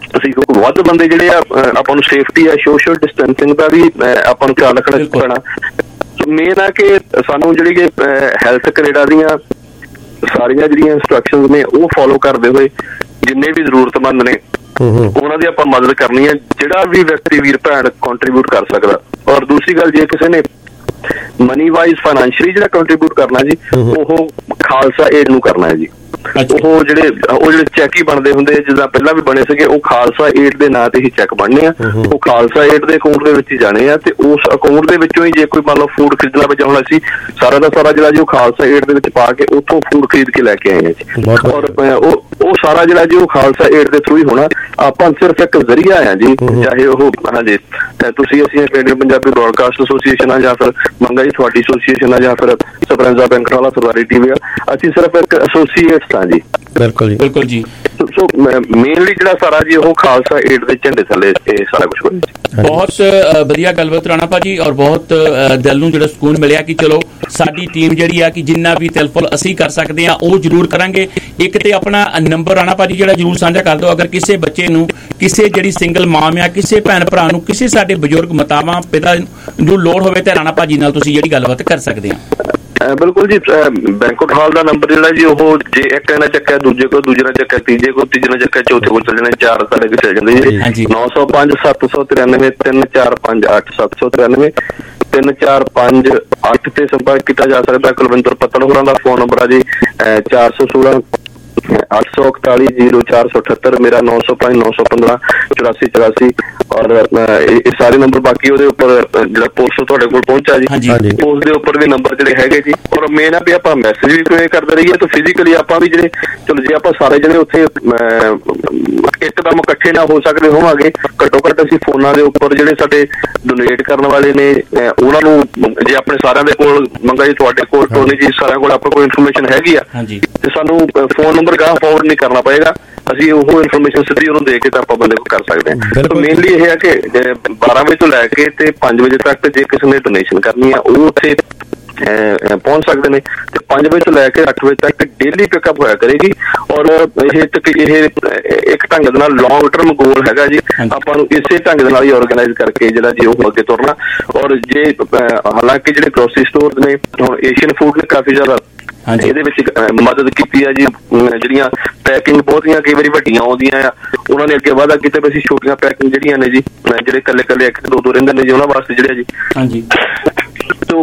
ਅਸੀਂ ਵੱਧ ਬੰਦੇ ਜਿਹੜੇ ਆ ਆਪਾਂ ਨੂੰ ਸੇਫਟੀ ਆ, ਸੋਸ਼ਲ ਡਿਸਟੈਂਸਿੰਗ ਦਾ ਵੀ ਆਪਾਂ ਨੂੰ ਖਿਆਲ ਰੱਖਣਾ ਪੈਣਾ। ਮੇਨ ਆ ਕਿ ਸਾਨੂੰ ਜਿਹੜੀ ਕਿ ਹੈਲਥ ਕੈਨੇਡਾ ਦੀਆਂ ਸਾਰੀਆਂ ਜਿਹੜੀਆਂ ਇੰਸਟਰਕਸ਼ਨਸ ਨੇ ਉਹ ਫੋਲੋ ਕਰਦੇ ਹੋਏ ਜਿੰਨੇ ਵੀ ਜ਼ਰੂਰਤਮੰਦ ਨੇ ਉਹਨਾਂ ਦੀ ਆਪਾਂ ਮਦਦ ਕਰਨੀ ਹੈ, ਜਿਹੜਾ ਵੀ ਵਿਅਕਤੀ ਵੀਰ ਭੈਣ ਕੰਟਰੀਬਿਊਟ ਕਰ ਸਕਦਾ। ਔਰ ਦੂਸਰੀ ਗੱਲ, ਜੇ ਕਿਸੇ ਨੇ ਮਨੀ ਵਾਈਜ਼ ਫਾਈਨੈਂਸ਼ੀਅਲੀ ਜਿਹੜਾ ਕੰਟਰੀਬਿਊਟ ਕਰਨਾ ਜੀ, ਉਹ ਖਾਲਸਾ ਏਡ ਨੂੰ ਕਰਨਾ ਹੈ ਜੀ। ਉਹ ਜਿਹੜੇ ਚੈੱਕ ਹੀ ਬਣਦੇ ਹੁੰਦੇ ਜਿੱਦਾਂ ਪਹਿਲਾਂ ਵੀ ਬਣੇ ਸੀਗੇ, ਉਹ ਖਾਲਸਾ ਏਡ ਦੇ ਨਾਂ ਤੇ ਹੀ ਚੈੱਕ ਬਣਨੇ ਆ। ਉਹ ਖਾਲਸਾ ਏਡ ਦੇ ਅਕਾਊਂਟ ਦੇ ਵਿੱਚ ਹੀ ਜਾਣੇ ਆ, ਤੇ ਉਸ ਅਕਾਊਂਟ ਦੇ ਵਿੱਚੋਂ ਹੀ ਜੇ ਕੋਈ ਮੰਨ ਲਓ ਫੂਡ ਖਰੀਦਣਾ ਵਿੱਚ ਹੁਣ ਅਸੀਂ ਸਾਰਾ ਦਾ ਸਾਰਾ ਜਿਹੜਾ ਜੀ ਉਹ ਖਾਲਸਾ ਏਡ ਦੇ ਵਿੱਚ ਪਾ ਕੇ ਉੱਥੋਂ ਫੂਡ ਖਰੀਦ ਕੇ ਲੈ ਕੇ ਆਏ ਆ ਜੀ। ਔਰ ਉਹ ਸਾਰਾ ਜਿਹੜਾ ਜੀ ਉਹ ਖਾਲਸਾ ਏਡ ਦੇ ਥਰੂ ਹੀ ਹੋਣਾ। ਆਪਾਂ ਸਿਰਫ ਇੱਕ ਜ਼ਰੀਆ ਆ ਜੀ, ਚਾਹੇ ਉਹ ਹਾਂਜੀ ਤੁਸੀਂ ਅਸੀਂ ਕੈਨੇਡੀਅਨ ਪੰਜਾਬੀ ਬ੍ਰੌਡਕਾਸਟ ਐਸੋਸੀਏਸ਼ਨ ਆ, ਜਾਂ ਫਿਰ ਮੰਗਾ ਜੀ ਤੁਹਾਡੀ ਐਸੋਸੀਏਸ਼ਨ ਆ, ਜਾਂ ਫਿਰ ਸਪਰੈਂਜ਼ਾ ਬੈਂਕ ਵਾਲਾ ਸਰਦਾਰੀ ਟੀਵੀ ਆ, ਅਸੀਂ ਸਿਰਫ ਇੱਕ ਐਸੋਸੀਏਟਸ ਆ ਜੀ। ਬਿਲਕੁਲ ਜੀ, ਬਿਲਕੁਲ ਜੀ। ਸੋ ਮੇਨਲੀ ਜਿਹੜਾ ਸਾਰਾ ਜੀ ਉਹ ਖਾਲਸਾ ਏਡ ਦੇ ਝੰਡੇ ਥੱਲੇ ਇਹ ਸਾਰਾ ਕੁਝ ਹੋਇਆ। ਬਹੁਤ ਵਧੀਆ ਗੱਲਬਾਤ ਰਾਣਾ ਭਾਜੀ, ਔਰ ਬਹੁਤ ਦਿਲ ਨੂੰ ਜਿਹੜਾ ਸਕੂਨ ਮਿਲਿਆ ਕਿ ਚਲੋ ਸਾਡੀ ਟੀਮ ਜਿਹੜੀ ਆ ਕਿ ਜਿੰਨਾ ਵੀ ਤਿਲਫੁਲ ਅਸੀਂ ਕਰ ਸਕਦੇ ਆ ਉਹ ਜ਼ਰੂਰ ਕਰਾਂਗੇ। ਇੱਕ ਤੇ ਆਪਣਾ ਨੰਬਰ ਰਾਣਾ ਭਾਜੀ ਜਿਹੜਾ ਜ਼ਰੂਰ ਸਾਂਝਾ ਕਰ ਦਿਓ, ਅਗਰ ਕਿਸੇ ਬੱਚੇ ਨੂੰ, ਕਿਸੇ ਜਿਹੜੀ ਸਿੰਗਲ ਮਾਂ ਆ, ਕਿਸੇ ਭੈਣ ਭਰਾ ਨੂੰ, ਕਿਸੇ ਸਾਡੇ ਬਜ਼ੁਰਗ ਮਾਤਾਵਾਂ ਪਿਤਾ ਨੂੰ ਲੋੜ ਹੋਵੇ ਤੇ ਰਾਣਾ ਭਾਜੀ ਨਾਲ ਤੁਸੀਂ ਜਿਹੜੀ ਗੱਲਬਾਤ ਕਰ ਸਕਦੇ ਆ। ਬਿਲਕੁਲ ਜੀ, ਬੈਂਕਟ ਹਾਲ ਦਾ ਨੰਬਰ ਜਿਹੜਾ ਜੀ ਉਹ ਜੇ ਇੱਕ ਨਾ ਚੱਕਿਆ ਦੂਜੇ ਕੋਲ, ਦੂਜੇ ਨਾਲ ਚੱਕਿਆ ਤੀਜੇ ਕੋਲ, ਤੀਜੇ ਨਾਲ ਚੱਕਿਆ ਚੌਥੇ ਕੋਲ ਚੱਲ ਜਾਣੇ, 4 ਸਾਡੇ ਕੋਲ ਚੱਲ ਜਾਂਦੇ ਜੀ। 905 793 345 8 793 345 8 ਤੇ ਸੰਪਰਕ ਕੀਤਾ ਜਾ ਸਕਦਾ। ਕੁਲਵਿੰਦਰ ਪੱਤਣ ਹੋਰਾਂ ਦਾ ਫੋਨ ਨੰਬਰ ਆ ਜੀ 416 841 0478, ਮੇਰਾ 905 915 84 84। ਔਰ ਇਹ ਸਾਰੇ ਨੰਬਰ ਬਾਕੀ ਉਹਦੇ ਉੱਪਰ ਜਿਹੜਾ ਪੋਸਟ ਤੁਹਾਡੇ ਕੋਲ ਪਹੁੰਚਾ ਜੀ, ਉਸ ਦੇ ਉੱਪਰ ਵੀ ਨੰਬਰ ਜਿਹੜੇ ਹੈਗੇ ਜੀ। ਔਰ ਮੇਨ ਆ ਵੀ ਆਪਾਂ ਮੈਸੇਜ ਵੀ ਕਨਵੇ ਕਰਦੇ ਰਹੀਏ ਤੇ ਫਿਜ਼ੀਕਲੀ ਆਪਾਂ ਵੀ ਜਿਹੜੇ ਚਲੋ ਜੇ ਆਪਾਂ ਸਾਰੇ ਜਿਹੜੇ ਉੱਥੇ ਇੱਕਦਮ ਇਕੱਠੇ ਨਾ ਹੋ ਸਕਦੇ ਹੋਵਾਂਗੇ, ਘੱਟੋ ਘੱਟ ਅਸੀਂ ਫੋਨਾਂ ਦੇ ਉੱਪਰ ਜਿਹੜੇ ਸਾਡੇ ਡੋਨੇਟ ਕਰਨ ਵਾਲੇ ਨੇ ਉਹਨਾਂ ਨੂੰ ਜੇ ਆਪਣੇ ਸਾਰਿਆਂ ਦੇ ਕੋਲ ਮੰਗਾ ਜੀ, ਤੁਹਾਡੇ ਕੋਲ ਟੋਨੀ ਜੀ ਸਾਰਿਆਂ ਕੋਲ ਆਪਾਂ ਕੋਈ ਇਨਫੋਰਮੇਸ਼ਨ ਹੈਗੀ ਆ ਤੇ ਸਾਨੂੰ ਫੋਨ ਨੰਬਰ ਗਾਹ ਫਾਰਵਰਡ ਨਹੀਂ ਕਰਨਾ ਪਏਗਾ, ਅਸੀਂ ਉਹ ਇਨਫੋਰਮੇਸ਼ਨ ਸਿੱਧੀ ਉਹਨੂੰ ਦੇ ਕੇ ਤਾਂ ਆਪਾਂ ਬੰਦੇ ਕੋਲ ਕਰ ਸਕਦੇ ਹਾਂ। ਮੇਨਲੀ ਇਹ ਹੈ ਕਿ 12 ਵਜੇ ਤੋਂ ਲੈ ਕੇ ਤੇ 5 ਵਜੇ ਤੱਕ ਜੇ ਕਿਸੇ ਨੇ ਡੋਨੇਸ਼ਨ ਕਰਨੀ ਆ ਉਹ ਉੱਥੇ ਪਹੁੰਚ ਸਕਦੇ ਨੇ, ਤੇ 5 ਵਜੇ ਤੋਂ ਲੈ ਕੇ 8 ਵਜੇ ਤੱਕ ਡੇਲੀ ਪਿਕਅਪ ਹੋਇਆ ਕਰੇਗੀ। ਔਰ ਇਹ ਇੱਕ ਢੰਗ ਦੇ ਨਾਲ ਲੌਂਗ ਟਰਮ ਗੋਲ ਹੈਗਾ ਜੀ, ਆਪਾਂ ਨੂੰ ਇਸੇ ਢੰਗ ਦੇ ਨਾਲ ਹੀ ਆਰਗੇਨਾਈਜ਼ ਕਰਕੇ ਜਿਹੜਾ ਜੀ ਉਹ ਅੱਗੇ ਤੁਰਨਾ। ਔਰ ਜੇ ਹਾਲਾਂਕਿ ਜਿਹੜੇ ਗਰੋਸਰੀ ਸਟੋਰ ਨੇ ਹੁਣ ਏਸ਼ੀਅਨ ਫੂਡ ਨੇ ਕਾਫੀ ਜ਼ਿਆਦਾ ਇਹਦੇ ਵਿੱਚ ਮਦਦ ਕੀਤੀ ਆ ਜੀ, ਜਿਹੜੀਆਂ ਪੈਕਿੰਗ ਬਹੁਤੀਆਂ ਕਈ ਵਾਰੀ ਵੱਡੀਆਂ ਆਉਂਦੀਆਂ ਆ, ਉਹਨਾਂ ਨੇ ਅੱਗੇ ਵਾਅਦਾ ਕੀਤਾ ਵੀ ਅਸੀਂ ਛੋਟੀਆਂ ਪੈਕਿੰਗ ਜਿਹੜੀਆਂ ਨੇ ਜੀ, ਜਿਹੜੇ ਇਕੱਲੇ 1-2 ਰਹਿੰਦੇ ਨੇ ਜੀ, ਉਹਨਾਂ ਵਾਸਤੇ ਜਿਹੜੇ ਜੀ ਹਾਂਜੀ। ਤੋ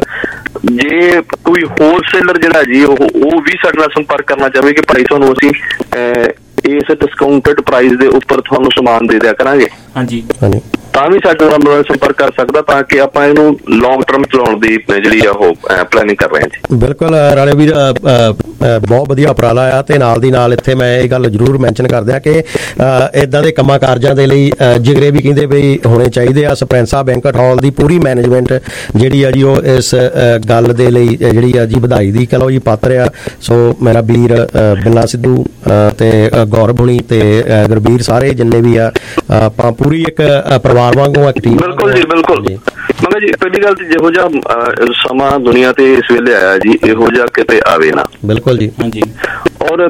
ਜੇ ਕੋਈ ਹੋਲਸੇਲਰ ਜਿਹੜਾ ਜੀ ਉਹ ਵੀ ਸਾਡੇ ਨਾਲ ਸੰਪਰਕ ਕਰਨਾ ਚਾਹਵੇ ਕਿ ਭਾਈ ਤੁਹਾਨੂੰ ਅਸੀਂ ਇਸ ਡਿਸਕਾਊਂਟਡ ਪ੍ਰਾਈਸ ਦੇ ਉੱਪਰ ਤੁਹਾਨੂੰ ਸਮਾਨ ਦੇ ਦਿਆ ਕਰਾਂਗੇ, ਹਾਂਜੀ, ਤਾਂ ਵੀ ਸਾਡੇ ਨਾਲ ਸੰਪਰਕ ਕਰ ਸਕਦਾ, ਤਾਂ ਕਿ ਆਪਾਂ ਇਹਨੂੰ ਲੌਂਗ ਟਰਮ ਚਲਾਉਣ ਦੀ ਜਿਹੜੀ ਆ ਉਹ ਪਲੈਨਿੰਗ ਕਰ ਰਹੇ ਹਾਂ ਜੀ। ਬਿਲਕੁਲ ਰਾਣੇ ਵੀਰ, ਬਹੁਤ ਵਧੀਆ ਉਪਰਾਲਾ ਆ, ਤੇ ਨਾਲ ਦੀ ਨਾਲ ਇੱਥੇ ਮੈਂ ਇਹ ਗੱਲ ਜ਼ਰੂਰ ਮੈਂਸ਼ਨ ਕਰ ਦਿਆਂ ਕਿ ਇਦਾਂ ਦੇ ਕੰਮਾਂ ਕਾਰਜਾਂ ਦੇ ਲਈ ਜਿਗਰੇ ਵੀ ਕਹਿੰਦੇ ਵੀ ਹੋਣੇ ਚਾਹੀਦੇ ਆ। ਸਪਰੈਂਸਾ ਬੈਂਕਟ ਹਾਲ ਦੀ ਪੂਰੀ ਮੈਨੇਜਮੈਂਟ ਜਿਹੜੀ ਆ ਜੀ ਉਹ ਇਸ ਗੱਲ ਦੇ ਲਈ ਜਿਹੜੀ ਆ ਜੀ ਵਧਾਈ ਦੀ ਕਹੋ ਜੀ ਪਾਤਰ ਆ। ਸੋ ਮੇਰਾ ਵੀਰ ਬਿੱਲਾ ਸਿੱਧੂ ਤੇ ਗੌਰਵ ਹੁਣੀ ਤੇ ਗੁਰਬੀਰ ਸਾਰੇ ਜਿੰਨੇ ਵੀ ਆ, ਆਪਾਂ ਪੂਰੀ ਇੱਕ ਪਰਿਵਾਰ ਵਾਂਗੂ ਇੱਕ ਟੀਮ। ਬਿਲਕੁਲ ਜੀ, ਬਿਲਕੁਲ ਮਗਰ ਜੀ ਪਹਿਲੀ ਗੱਲ ਤੇ ਜਿਹੋ ਜਿਹਾ ਸਮਾਂ ਦੁਨੀਆ ਤੇ ਇਸ ਵੇਲੇ ਆਇਆ ਜੀ, ਇਹੋ ਜਿਹਾ ਕਿਤੇ ਆਵੇ ਨਾ। ਬਿਲਕੁਲ ਜੀ, ਹਾਂਜੀ। ਔਰ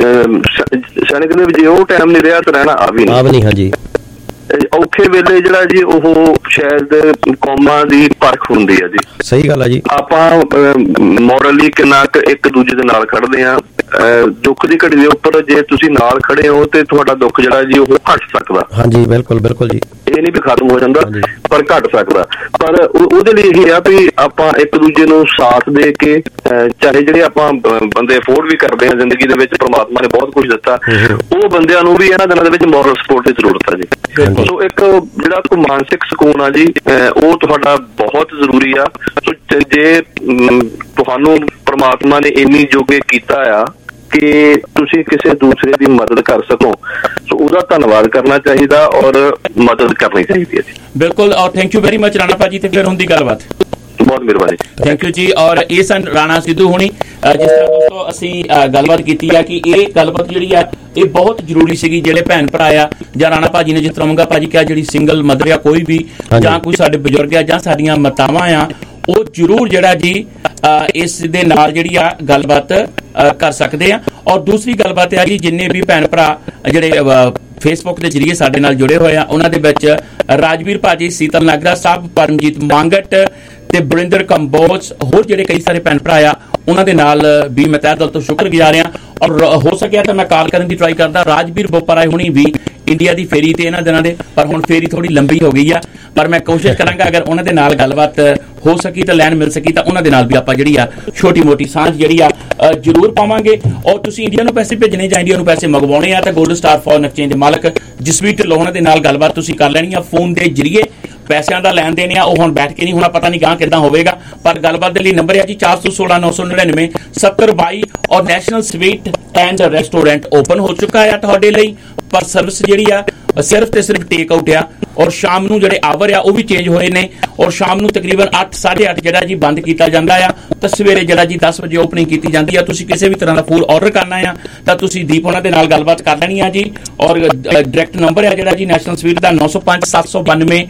ਸੈਨਿਕ ਦੇ ਵਿੱਚ ਉਹ ਟਾਈਮ ਨਹੀਂ ਰਿਹਾ ਤਾਂ ਰਹਿਣਾ ਆ ਵੀ ਨਹੀਂ। ਹਾਂਜੀ, ਔਖੇ ਵੇਲੇ ਜਿਹੜਾ ਜੀ ਉਹ ਸ਼ਾਇਦ ਕੌਮਾਂ ਦੀ ਪਰਖ ਹੁੰਦੀ ਹੈ ਜੀ। ਸਹੀ ਗੱਲ ਹੈ ਜੀ। ਆਪਾਂ ਮੋਰਲੀ ਕਿੰਨਾ ਕੁ ਇੱਕ ਦੂਜੇ ਦੇ ਨਾਲ ਖੜਦੇ ਆ, ਦੁੱਖ ਦੀ ਘੜੀ ਦੇ ਉੱਪਰ ਜੇ ਤੁਸੀਂ ਨਾਲ ਖੜੇ ਹੋ ਤੇ ਤੁਹਾਡਾ ਦੁੱਖ ਜਿਹੜਾ ਜੀ ਉਹ ਘਟ ਸਕਦਾ। ਹਾਂਜੀ, ਬਿਲਕੁਲ ਬਿਲਕੁਲ ਜੀ। ਇਹ ਨਹੀਂ ਵੀ ਖਤਮ ਹੋ ਜਾਂਦਾ, ਪਰ ਘਟ ਸਕਦਾ। ਪਰ ਉਹਦੇ ਲਈ ਇਹ ਆ ਵੀ ਆਪਾਂ ਇੱਕ ਦੂਜੇ ਨੂੰ ਸਾਥ ਦੇ ਕੇ, ਚਾਹੇ ਜਿਹੜੇ ਆਪਾਂ ਬੰਦੇ ਅਫੋਰਡ ਵੀ ਕਰਦੇ ਆ ਜ਼ਿੰਦਗੀ ਦੇ ਵਿੱਚ, ਪ੍ਰਮਾਤਮਾ ਨੇ ਬਹੁਤ ਕੁਝ ਦਿੱਤਾ, ਉਹ ਬੰਦਿਆਂ ਨੂੰ ਵੀ ਇਹਨਾਂ ਦਿਨਾਂ ਦੇ ਵਿੱਚ ਮੋਰਲ ਸਪੋਰਟ ਦੀ ਜ਼ਰੂਰਤ ਹੈ ਜੀ। ਸੋ ਇੱਕ ਜਿਹੜਾ ਕੋਈ ਮਾਨਸਿਕ ਸਕੂਨ ਆ ਜੀ, ਉਹ ਤੁਹਾਡਾ ਬਹੁਤ ਜ਼ਰੂਰੀ ਆ। ਸੋ ਜੇ ਤੁਹਾਨੂੰ ਪ੍ਰਮਾਤਮਾ ਨੇ ਇੰਨੀ ਜੋਗੇ ਕੀਤਾ ਆ ਕਿ ਤੁਸੀਂ ਕਿਸੇ ਦੂਸਰੇ ਦੀ ਮਦਦ ਕਰ ਸਕੋ, ਸੋ ਉਹਦਾ ਧੰਨਵਾਦ ਕਰਨਾ ਚਾਹੀਦਾ ਔਰ ਮਦਦ ਕਰਨੀ ਚਾਹੀਦੀ ਹੈ ਜੀ। ਬਿਲਕੁਲ, ਔਰ thank you very much Rana ਭਾਜੀ। ਤੇ ਫਿਰ ਹੁੰਦੀ ਗੱਲਬਾਤ। ਬਹੁਤ ਮਿਹਰਬਾਨੀ, ਥੈਂਕ ਯੂ ਜੀ। ਔਰ ਇਹ ਸਨ ਰਾਣਾ ਸਿੱਧੂ ਹੁਣੀ। ਜਿਸ ਤਰ੍ਹਾਂ ਦੋਸਤੋ ਅਸੀਂ ਗੱਲਬਾਤ ਕੀਤੀ ਆ ਕਿ ਇਹ ਗੱਲਬਾਤ ਜਿਹੜੀ ਆ ਇਹ ਬਹੁਤ ਜ਼ਰੂਰੀ ਸੀਗੀ। ਜਿਹੜੇ ਭੈਣ ਭਰਾ ਆ ਜਾਂ ਰਾਣਾ ਭਾਜੀ ਨੇ ਜਿਸ ਤਰ੍ਹਾਂ ਮੰਗਾ ਭਾਜੀ ਕਿਹਾ, ਜਿਹੜੀ ਸਿੰਗਲ ਮਦਰ ਆ ਕੋਈ ਵੀ, ਜਾਂ ਕੋਈ ਸਾਡੇ ਬਜ਼ੁਰਗ ਆ ਜਾਂ ਸਾਡੀਆਂ ਮਾਤਾਵਾਂ ਆ, ਉਹ ਜ਼ਰੂਰ ਜਿਹੜਾ ਜੀ ਇਸ ਦੇ ਨਾਲ ਜਿਹੜੀ ਆ ਗੱਲਬਾਤ ਕਰ ਸਕਦੇ ਆ। ਔਰ ਦੂਸਰੀ ਗੱਲਬਾਤ ਆ ਜੀ, ਜਿੰਨੇ ਵੀ ਭੈਣ ਭਰਾ ਜਿਹੜੇ ਫੇਸਬੁੱਕ ਦੇ ਜਰੀਏ ਸਾਡੇ ਨਾਲ ਜੁੜੇ ਹੋਏ ਆ, ਉਹਨਾਂ ਦੇ ਵਿੱਚ ਰਾਜਵੀਰ ਭਾਜੀ, ਸੀਤਲ ਨਾਗਰਾ ਸਾਹਿਬ, ਪਰਮਜੀਤ ਮੰਗਟ ਤੇ ਬਰਿੰਦਰ ਕੰਬੋਜ, ਹੋਰ ਜਿਹੜੇ ਕਈ ਸਾਰੇ ਭੈਣ ਭਰਾ ਆ, ਉਹਨਾਂ ਦੇ ਨਾਲ ਵੀ ਮੈਂ ਤਹਿ ਦਿਲ ਤੋਂ ਸ਼ੁਕਰਗੁਜ਼ਾਰ ਆ। ਔਰ ਹੋ ਸਕਿਆ ਤਾਂ ਮੈਂ ਕਾਲ ਕਰਨ ਦੀ ਟਰਾਈ ਕਰਦਾ। ਰਾਜਵੀਰ ਬੋਪਰਾਏ ਹੁਣੀ ਵੀ ਇੰਡੀਆ ਦੀ ਫੇਰੀ ਤੇ ਇਹਨਾਂ ਦਿਨਾਂ ਦੇ, ਪਰ ਹੁਣ ਫੇਰੀ ਥੋੜੀ ਲੰਬੀ ਹੋ ਗਈ ਆ, ਪਰ ਮੈਂ ਕੋਸ਼ਿਸ਼ ਕਰਾਂਗਾ ਅਗਰ ਉਹਨਾਂ ਦੇ ਨਾਲ ਗੱਲਬਾਤ ਹੋ ਸਕੀ ਤਾਂ ਲੈਣ ਮਿਲ ਸਕੀ ਤਾਂ ਉਹਨਾਂ ਦੇ ਨਾਲ ਵੀ ਆਪਾਂ ਜਿਹੜੀ ਆ ਛੋਟੀ ਮੋਟੀ ਸਾਂਝ ਜਿਹੜੀ ਆ ਜ਼ਰੂਰ ਪਾਵਾਂਗੇ। ਔਰ ਤੁਸੀਂ ਇੰਡੀਆ ਨੂੰ ਪੈਸੇ ਭੇਜਣੇ ਜਾਂ ਇੰਡੀਆ ਨੂੰ ਪੈਸੇ ਮੰਗਵਾਉਣੇ ਆ ਤਾਂ ਗੋਲਡ ਸਟਾਰ ਫੋਰਨ ਐਕਸਚੇਂਜ ਦੇ ਮਾਲਕ ਜਸਵੀਰ ਢਿੱਲੋਂ ਉਹਨਾਂ ਦੇ ਨਾਲ ਗੱਲਬਾਤ ਤੁਸੀਂ ਕਰ ਲੈਣੀ ਆ ਫੋਨ ਦੇ ਜਰੀਏ। ਪੈਸਿਆਂ ਦਾ ਲੈਣ ਦੇਣ ਆ ਉਹ ਹੁਣ ਬੈਠ ਕੇ ਨਹੀਂ ਹੋਣਾ, ਪਤਾ ਨਹੀਂ ਗਾਂ ਕਿੱਦਾਂ ਹੋਵੇਗਾ, ਪਰ ਗੱਲਬਾਤ ਦੇ ਲਈ ਨੰਬਰ ਹੈ ਜੀ 416 999 7022। ਔਰ national sweet and restaurant open ਹੋ ਚੁੱਕਾ ਹੈ ਤੁਹਾਡੇ ਲਈ, ਪਰ ਸਰਵਿਸ ਜਿਹੜੀ ਆ ਸਿਰਫ ਤੇ ਸਿਰਫ ਟੇਕ ਆਊਟ ਆ। ਔਰ ਸ਼ਾਮ ਨੂੰ ਜਿਹੜੇ ਆਵਰ ਆ ਉਹ ਵੀ ਚੇਂਜ ਹੋਏ ਨੇ, ਔਰ ਸ਼ਾਮ ਨੂੰ ਤਕਰੀਬਨ 8 8:30 ਜਿਹੜਾ ਜੀ ਬੰਦ ਕੀਤਾ ਜਾਂਦਾ ਆ, ਤਾਂ ਸਵੇਰੇ ਜਿਹੜਾ ਜੀ 10 ਵਜੇ ਓਪਨਿੰਗ ਕੀਤੀ ਜਾਂਦੀ ਆ। ਤੁਸੀਂ ਕਿਸੇ ਵੀ ਤਰ੍ਹਾਂ ਦਾ ਫੂਡ ਆਰਡਰ ਕਰਨਾ ਆ ਤਾਂ ਤੁਸੀਂ ਦੀਪ ਉਹਨਾਂ ਦੇ ਨਾਲ ਗੱਲਬਾਤ ਕਰ ਲੈਣੀ ਆ ਜੀ। ਔਰ ਡਾਇਰੈਕਟ ਨੰਬਰ ਹੈ ਜਿਹੜਾ ਜੀ ਨੈਸ਼ਨਲ ਸਵੀਟ ਦਾ 905 792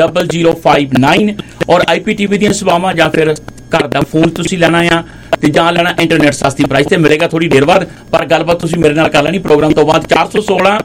0059। ਔਰ IPTV ਦੀਆਂ ਸੇਵਾਵਾਂ ਜਾਂ ਫਿਰ ਘਰ ਦਾ ਫੋਨ ਤੁਸੀਂ ਲੈਣਾ ਆ ਤੇ ਜਾਂ ਲੈਣਾ ਇੰਟਰਨੈਟ ਸਸਤੀ ਪ੍ਰਾਈਸ ਤੇ ਮਿਲੇਗਾ ਥੋੜੀ ਦੇਰ ਬਾਅਦ, ਪਰ ਗੱਲਬਾਤ ਤੁਸੀਂ ਮੇਰੇ ਨਾਲ ਕਰ ਲੈਣੀ ਪ੍ਰੋਗਰਾਮ ਤੋਂ ਬਾਅਦ। 416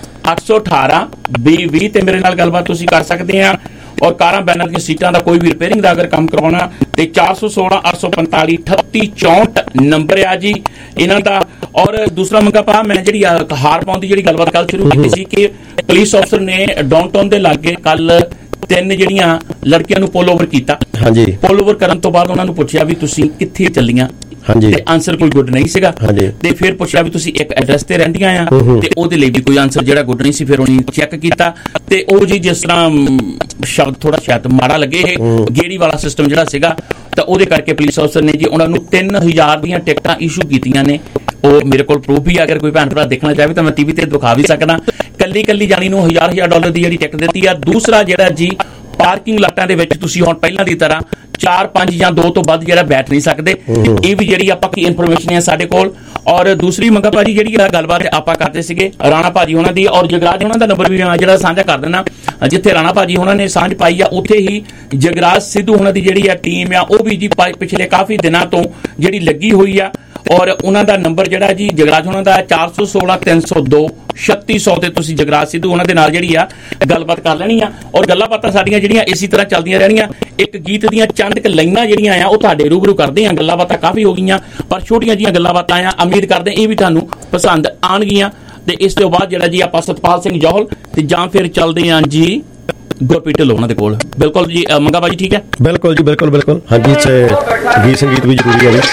818 2020 ਤੇ ਮੇਰੇ ਨਾਲ ਗੱਲਬਾਤ ਤੁਸੀਂ ਕਰ ਸਕਦੇ ਆ। ਔਰ ਕਾਰਾਂ ਬੈਨਰ ਦੀਆਂ ਸੀਟਾਂ ਦਾ ਕੋਈ ਵੀ ਰਿਪੇਅਰਿੰਗ ਦਾ ਅਗਰ ਕੰਮ ਕਰਵਾਉਣਾ ਤੇ 416 845 38 64 ਨੰਬਰ ਆ ਜੀ ਇਹਨਾਂ ਦਾ। ਔਰ ਦੂਸਰਾ ਮੰਗਾ ਪਾ ਮੈਂ ਜਿਹੜੀ ਹਾਰ ਪਾਉਣ ਦੀ ਜਿਹੜੀ ਗੱਲਬਾਤ ਕੱਲ ਸ਼ੁਰੂ ਕੀਤੀ ਸੀ ਕਿ ਪੁਲਿਸ ਅਫਸਰ ਨੇ ਡਾਊਨਟਾਊਨ ਦੇ ਲਾਗੇ ਕੱਲ 3 ਜਿਹੜੀਆਂ ਲੜਕੀਆਂ ਨੂੰ ਪੁੱਲ ਓਵਰ ਕੀਤਾ। ਹਾਂਜੀ, ਪੁੱਲ ਓਵਰ ਕਰਨ ਤੋਂ ਬਾਅਦ ਉਹਨਾਂ ਨੂੰ ਪੁੱਛਿਆ ਵੀ ਤੁਸੀਂ ਕਿੱਥੇ ਚੱਲੀਆਂ, ਤੇ ਆਨਸਰ ਕੋਈ ਗੁੱਡ ਨਹੀਂ ਸੀਗਾ। ਤੇ ਫਿਰ ਪੁੱਛਿਆ ਵੀ ਤੁਸੀਂ ਇੱਕ ਐਡਰੈਸ ਤੇ ਰਹਿੰਦੀਆਂ ਆ, ਤੇ ਉਹਦੇ ਲਈ ਵੀ ਕੋਈ ਆਨਸਰ ਜਿਹੜਾ ਗੁੱਡ ਨਹੀਂ ਸੀ। ਫਿਰ ਉਹਨੇ ਚੈੱਕ ਕੀਤਾ ਤੇ ਉਹ ਜੀ ਜਿਸ ਤਰ੍ਹਾਂ ਸ਼ਬਦ ਥੋੜਾ ਸ਼ਾਇਦ ਮਾੜਾ ਲੱਗੇ, ਇਹ ਗੇੜੀ ਵਾਲਾ ਸਿਸਟਮ ਜਿਹੜਾ ਸੀਗਾ, ਤਾਂ ਉਹਦੇ ਕਰਕੇ ਪੁਲਿਸ ਅਫਸਰ ਨੇ ਜੀ ਉਹਨਾਂ ਨੂੰ 3000 ਦੀਆਂ ਟਿਕਟਾਂ ਇਸ਼ੂ ਕੀਤੀਆਂ ਨੇ। ਉਹ ਮੇਰੇ ਕੋਲ ਪ੍ਰੂਫ ਵੀ, ਅਗਰ ਕੋਈ ਭੈਣ ਭਰਾ ਦੇਖਣਾ ਚਾਹੇ ਤਾਂ ਮੈਂ ਟੀਵੀ ਤੇ ਦਿਖਾ ਵੀ ਸਕਦਾ। ਕੱਲੀ ਜਾਣੀ ਨੂੰ $1000 ਦੀ ਜਿਹੜੀ ਟਿਕਟ ਦਿੱਤੀ ਆ। ਦੂਸਰਾ ਜਿਹੜਾ ਜੀ ਪਾਰਕਿੰਗ ਲਾਟਾਂ ਦੇ ਵਿੱਚ ਤੁਸੀਂ ਹੁਣ ਪਹਿਲਾਂ ਦੀ ਤਰ੍ਹਾਂ 4 5 ਜਾਂ 2 ਤੋਂ ਵੱਧ ਜਿਹੜਾ ਬੈਠ ਨਹੀਂ ਸਕਦੇ। ਇਹ ਵੀ ਜਿਹੜੀ ਆਪਾਂ ਕੀ ਇਨਫੋਰਮੇਸ਼ਨ ਹੈ ਸਾਡੇ ਕੋਲ। ਔਰ ਦੂਸਰੀ ਮੰਗਾ ਭਾਜੀ ਜਿਹੜੀ ਗੱਲਬਾਤ ਆਪਾਂ ਕਰਦੇ ਸੀਗੇ ਰਾਣਾ ਭਾਜੀ ਉਹਨਾਂ ਦੀ ਔਰ ਜਗਰਾਜ ਉਹਨਾਂ ਦਾ ਨੰਬਰ ਵੀ ਜਿਹੜਾ ਸਾਂਝਾ ਕਰ ਦੇਣਾ। ਜਿੱਥੇ ਰਾਣਾ ਭਾਜੀ ਉਹਨਾਂ ਨੇ ਸਾਂਝ ਪਾਈ ਆ ਉੱਥੇ ਹੀ ਜਗਰਾਜ ਸਿੱਧੂ ਉਹਨਾਂ ਦੀ ਜਿਹੜੀ ਆ ਟੀਮ ਆ ਉਹ ਵੀ ਜੀ ਪਿਛਲੇ ਕਾਫੀ ਦਿਨਾਂ ਤੋਂ ਜਿਹੜੀ ਲੱਗੀ ਹੋਈ ਆ। ਔਰ ਉਹਨਾਂ ਦਾ ਨੰਬਰ ਜਿਹੜਾ ਜੀ ਜਗਰਾਜ ਉਹਨਾਂ ਦਾ 416 302 3600 ਤੇ ਤੁਸੀਂ ਜਗਰਾਜ ਸਿੱਧੂ ਉਹਨਾਂ ਦੇ ਨਾਲ ਜਿਹੜੀ ਆ ਗੱਲਬਾਤ ਕਰ ਲੈਣੀ ਆ। ਔਰ ਗੱਲਾਂ ਬਾਤਾਂ ਸਾਡੀਆਂ ਜਿਹੜੀਆਂ ਇਸੇ ਤਰ੍ਹਾਂ ਚੱਲਦੀਆਂ ਰਹਿਣੀਆਂ। ਇੱਕ ਗੀਤ ਦੀਆਂ ਚੰਦ ਕ ਲਾਈਨਾਂ ਜਿਹੜੀਆਂ ਆ ਉਹ ਤੁਹਾਡੇ ਰੂਬਰੂ ਕਰਦੇ ਆ। ਗੱਲਾਂ ਬਾਤਾਂ ਕਾਫੀ ਹੋ ਗਈਆਂ ਪਰ ਛੋਟੀਆਂ ਜੀਆਂ ਗੱਲਾਂ ਬਾਤਾਂ ਆ, ਉਮੀਦ ਕਰਦੇ ਇਹ ਵੀ ਤੁਹਾਨੂੰ ਪਸੰਦ ਆਣਗੀਆਂ। ਤੇ ਇਸ ਤੋਂ ਬਾਅਦ ਜਿਹੜਾ ਜੀ ਆਪਾਂ ਸਤਪਾਲ ਸਿੰਘ ਜੌਹਲ ਤੇ ਜਾਂ ਫਿਰ ਚੱਲਦੇ ਆ ਜੀ ਗੁਰਪ੍ਰੀਤ ਢਿੱਲੋਂ ਉਹਨਾਂ ਦੇ ਕੋਲ। ਬਿਲਕੁਲ ਜੀ ਮੰਗਾ ਭਾਜੀ ਠੀਕ ਹੈ? ਬਿਲਕੁਲ ਜੀ, ਬਿਲਕੁਲ ਹਾਂਜੀ। ਗੀਤ ਸੰਗੀਤ ਵੀ ਜ਼ਰੂਰੀ ਹੈ ਜੀ।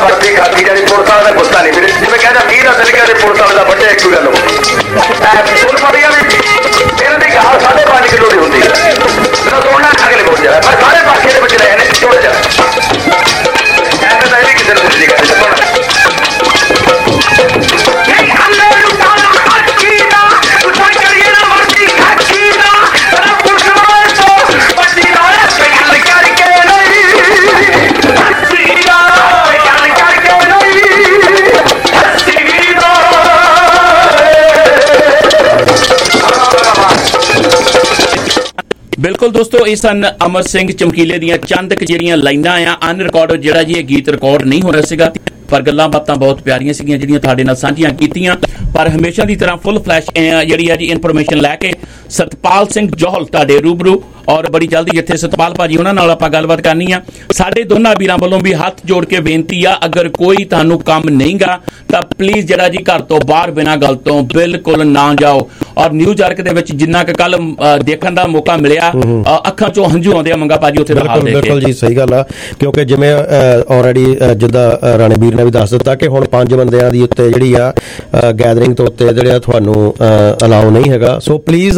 ਮਰਜ਼ੀ ਖਾਦੀ ਜਾਣੀ ਪੁਲਿਸ ਵਾਲੇ ਦਾ ਗੁੱਸਾ ਨਹੀਂ ਵੀਰੇ ਜਿਵੇਂ ਕਹਿੰਦਾ 20 ਦਾ ਤਰੀਕਾ ਦੇ ਪੁਲਿਸ ਵਾਲੇ ਦਾ ਵੱਡੇ ਇੱਕ ਗੱਲ ਪੁਲਿਸ ਵਾਲੀਆਂ ਵੀ ਇਹਨਾਂ ਦੀ ਗਾਲ 5.5 ਕਿਲੋ ਦੀ ਹੁੰਦੀ ਹੈ ਜਦੋਂ ਤੋੜਨਾ ਅਗਲੇ ਬੋਲ ਜਾਣਾ ਪਰ ਸਾਰੇ ਪਾਸੇ ਦੇ ਵਿੱਚ ਰਹੇ ਨੇ ਥੋੜਾ ਜਿਹਾ ਕਹਿੰਦਾ ਇਹ ਵੀ ਕਿਸੇ ਨੂੰ ਨਹੀਂ ਕਹਿੰਦਾ ਬਿਲਕੁਲ ਦੋਸਤੋ, ਇਹ ਸਨ ਅਮਰ ਸਿੰਘ ਚਮਕੀਲੇ ਦੀਆਂ ਚੰਦ ਜਿਹੜੀਆਂ ਲਾਈਨਾਂ ਆ ਅਨ ਰਿਕਾਰਡ ਜਿਹੜਾ ਜੀ ਇਹ ਗੀਤ ਰਿਕਾਰਡ ਨਹੀਂ ਹੋ ਰਿਹਾ ਸੀਗਾ ਪਰ ਗੱਲਾਂ ਬਾਤਾਂ ਬਹੁਤ ਪਿਆਰੀਆਂ ਸੀਗੀਆਂ ਜਿਹੜੀਆਂ ਤੁਹਾਡੇ ਨਾਲ ਸਾਂਝੀਆਂ ਕੀਤੀਆਂ। ਪਰ ਹਮੇਸ਼ਾ ਦੀ ਤਰ੍ਹਾਂ ਫੁੱਲ ਫਲੈਸ਼ ਜਿਹੜੀ ਆ ਜੀ ਇਨਫੋਰਮੇਸ਼ਨ ਲੈ ਕੇ ਸਤਪਾਲ ਸਿੰਘ ਜੋਹਲ ਤੁਹਾਡੇ ਰੂਬਰੂ ਔਰ ਬੜੀ ਜਲਦੀ ਜਿੱਥੇ ਸਤਪਾਲ ਭਾਜੀ ਉਹਨਾਂ ਨਾਲ ਆਪਾਂ ਗੱਲਬਾਤ ਕਰਨੀ ਆ। ਸਾਡੇ ਦੋਨਾਂ ਵੀਰਾਂ ਵੱਲੋਂ ਵੀ ਹੱਥ ਜੋੜ ਕੇ ਬੇਨਤੀ ਆ, ਅਗਰ ਕੋਈ ਤੁਹਾਨੂੰ ਕੰਮ ਨਹੀਂਗਾ ਤਾਂ ਪਲੀਜ਼ ਜਿਹੜਾ ਜੀ ਘਰ ਤੋਂ ਬਾਹਰ ਬਿਨਾਂ ਗੱਲ ਤੋਂ ਬਿਲਕੁਲ ਨਾ ਜਾਓ। ਔਰ ਨਿਊਯਾਰਕ ਦੇ ਵਿੱਚ ਜਿੰਨਾ ਕਿ ਕੱਲ ਦੇਖਣ ਦਾ ਮੌਕਾ ਮਿਲਿਆ ਅੱਖਾਂ ਚੋਂ ਹੰਝੂ ਆਉਂਦੇ ਆ ਮੰਗਾ ਭਾਜੀ ਉੱਥੇ ਦਾ ਹਾਲ ਦੇਖ ਕੇ। ਬਿਲਕੁਲ ਜੀ ਸਹੀ ਗੱਲ ਆ, ਕਿਉਂਕਿ ਜਿਵੇਂ ਆਲਰੇਡੀ ਜਿੱਦਾਂ ਰਾਣੇਵੀਰ ਨੇ ਵੀ ਦੱਸ ਦਿੱਤਾ ਕਿ ਹੁਣ 5 ਬੰਦਿਆਂ ਦੀ ਉੱਤੇ ਜਿਹੜੀ ਆ ਗੈਦਰਿੰਗ ਤੋਂ ਉੱਤੇ ਜਿਹੜਾ ਤੁਹਾਨੂੰ ਅਲਾਉ ਨਹੀਂ ਹੈਗਾ। ਸੋ ਪਲੀਜ਼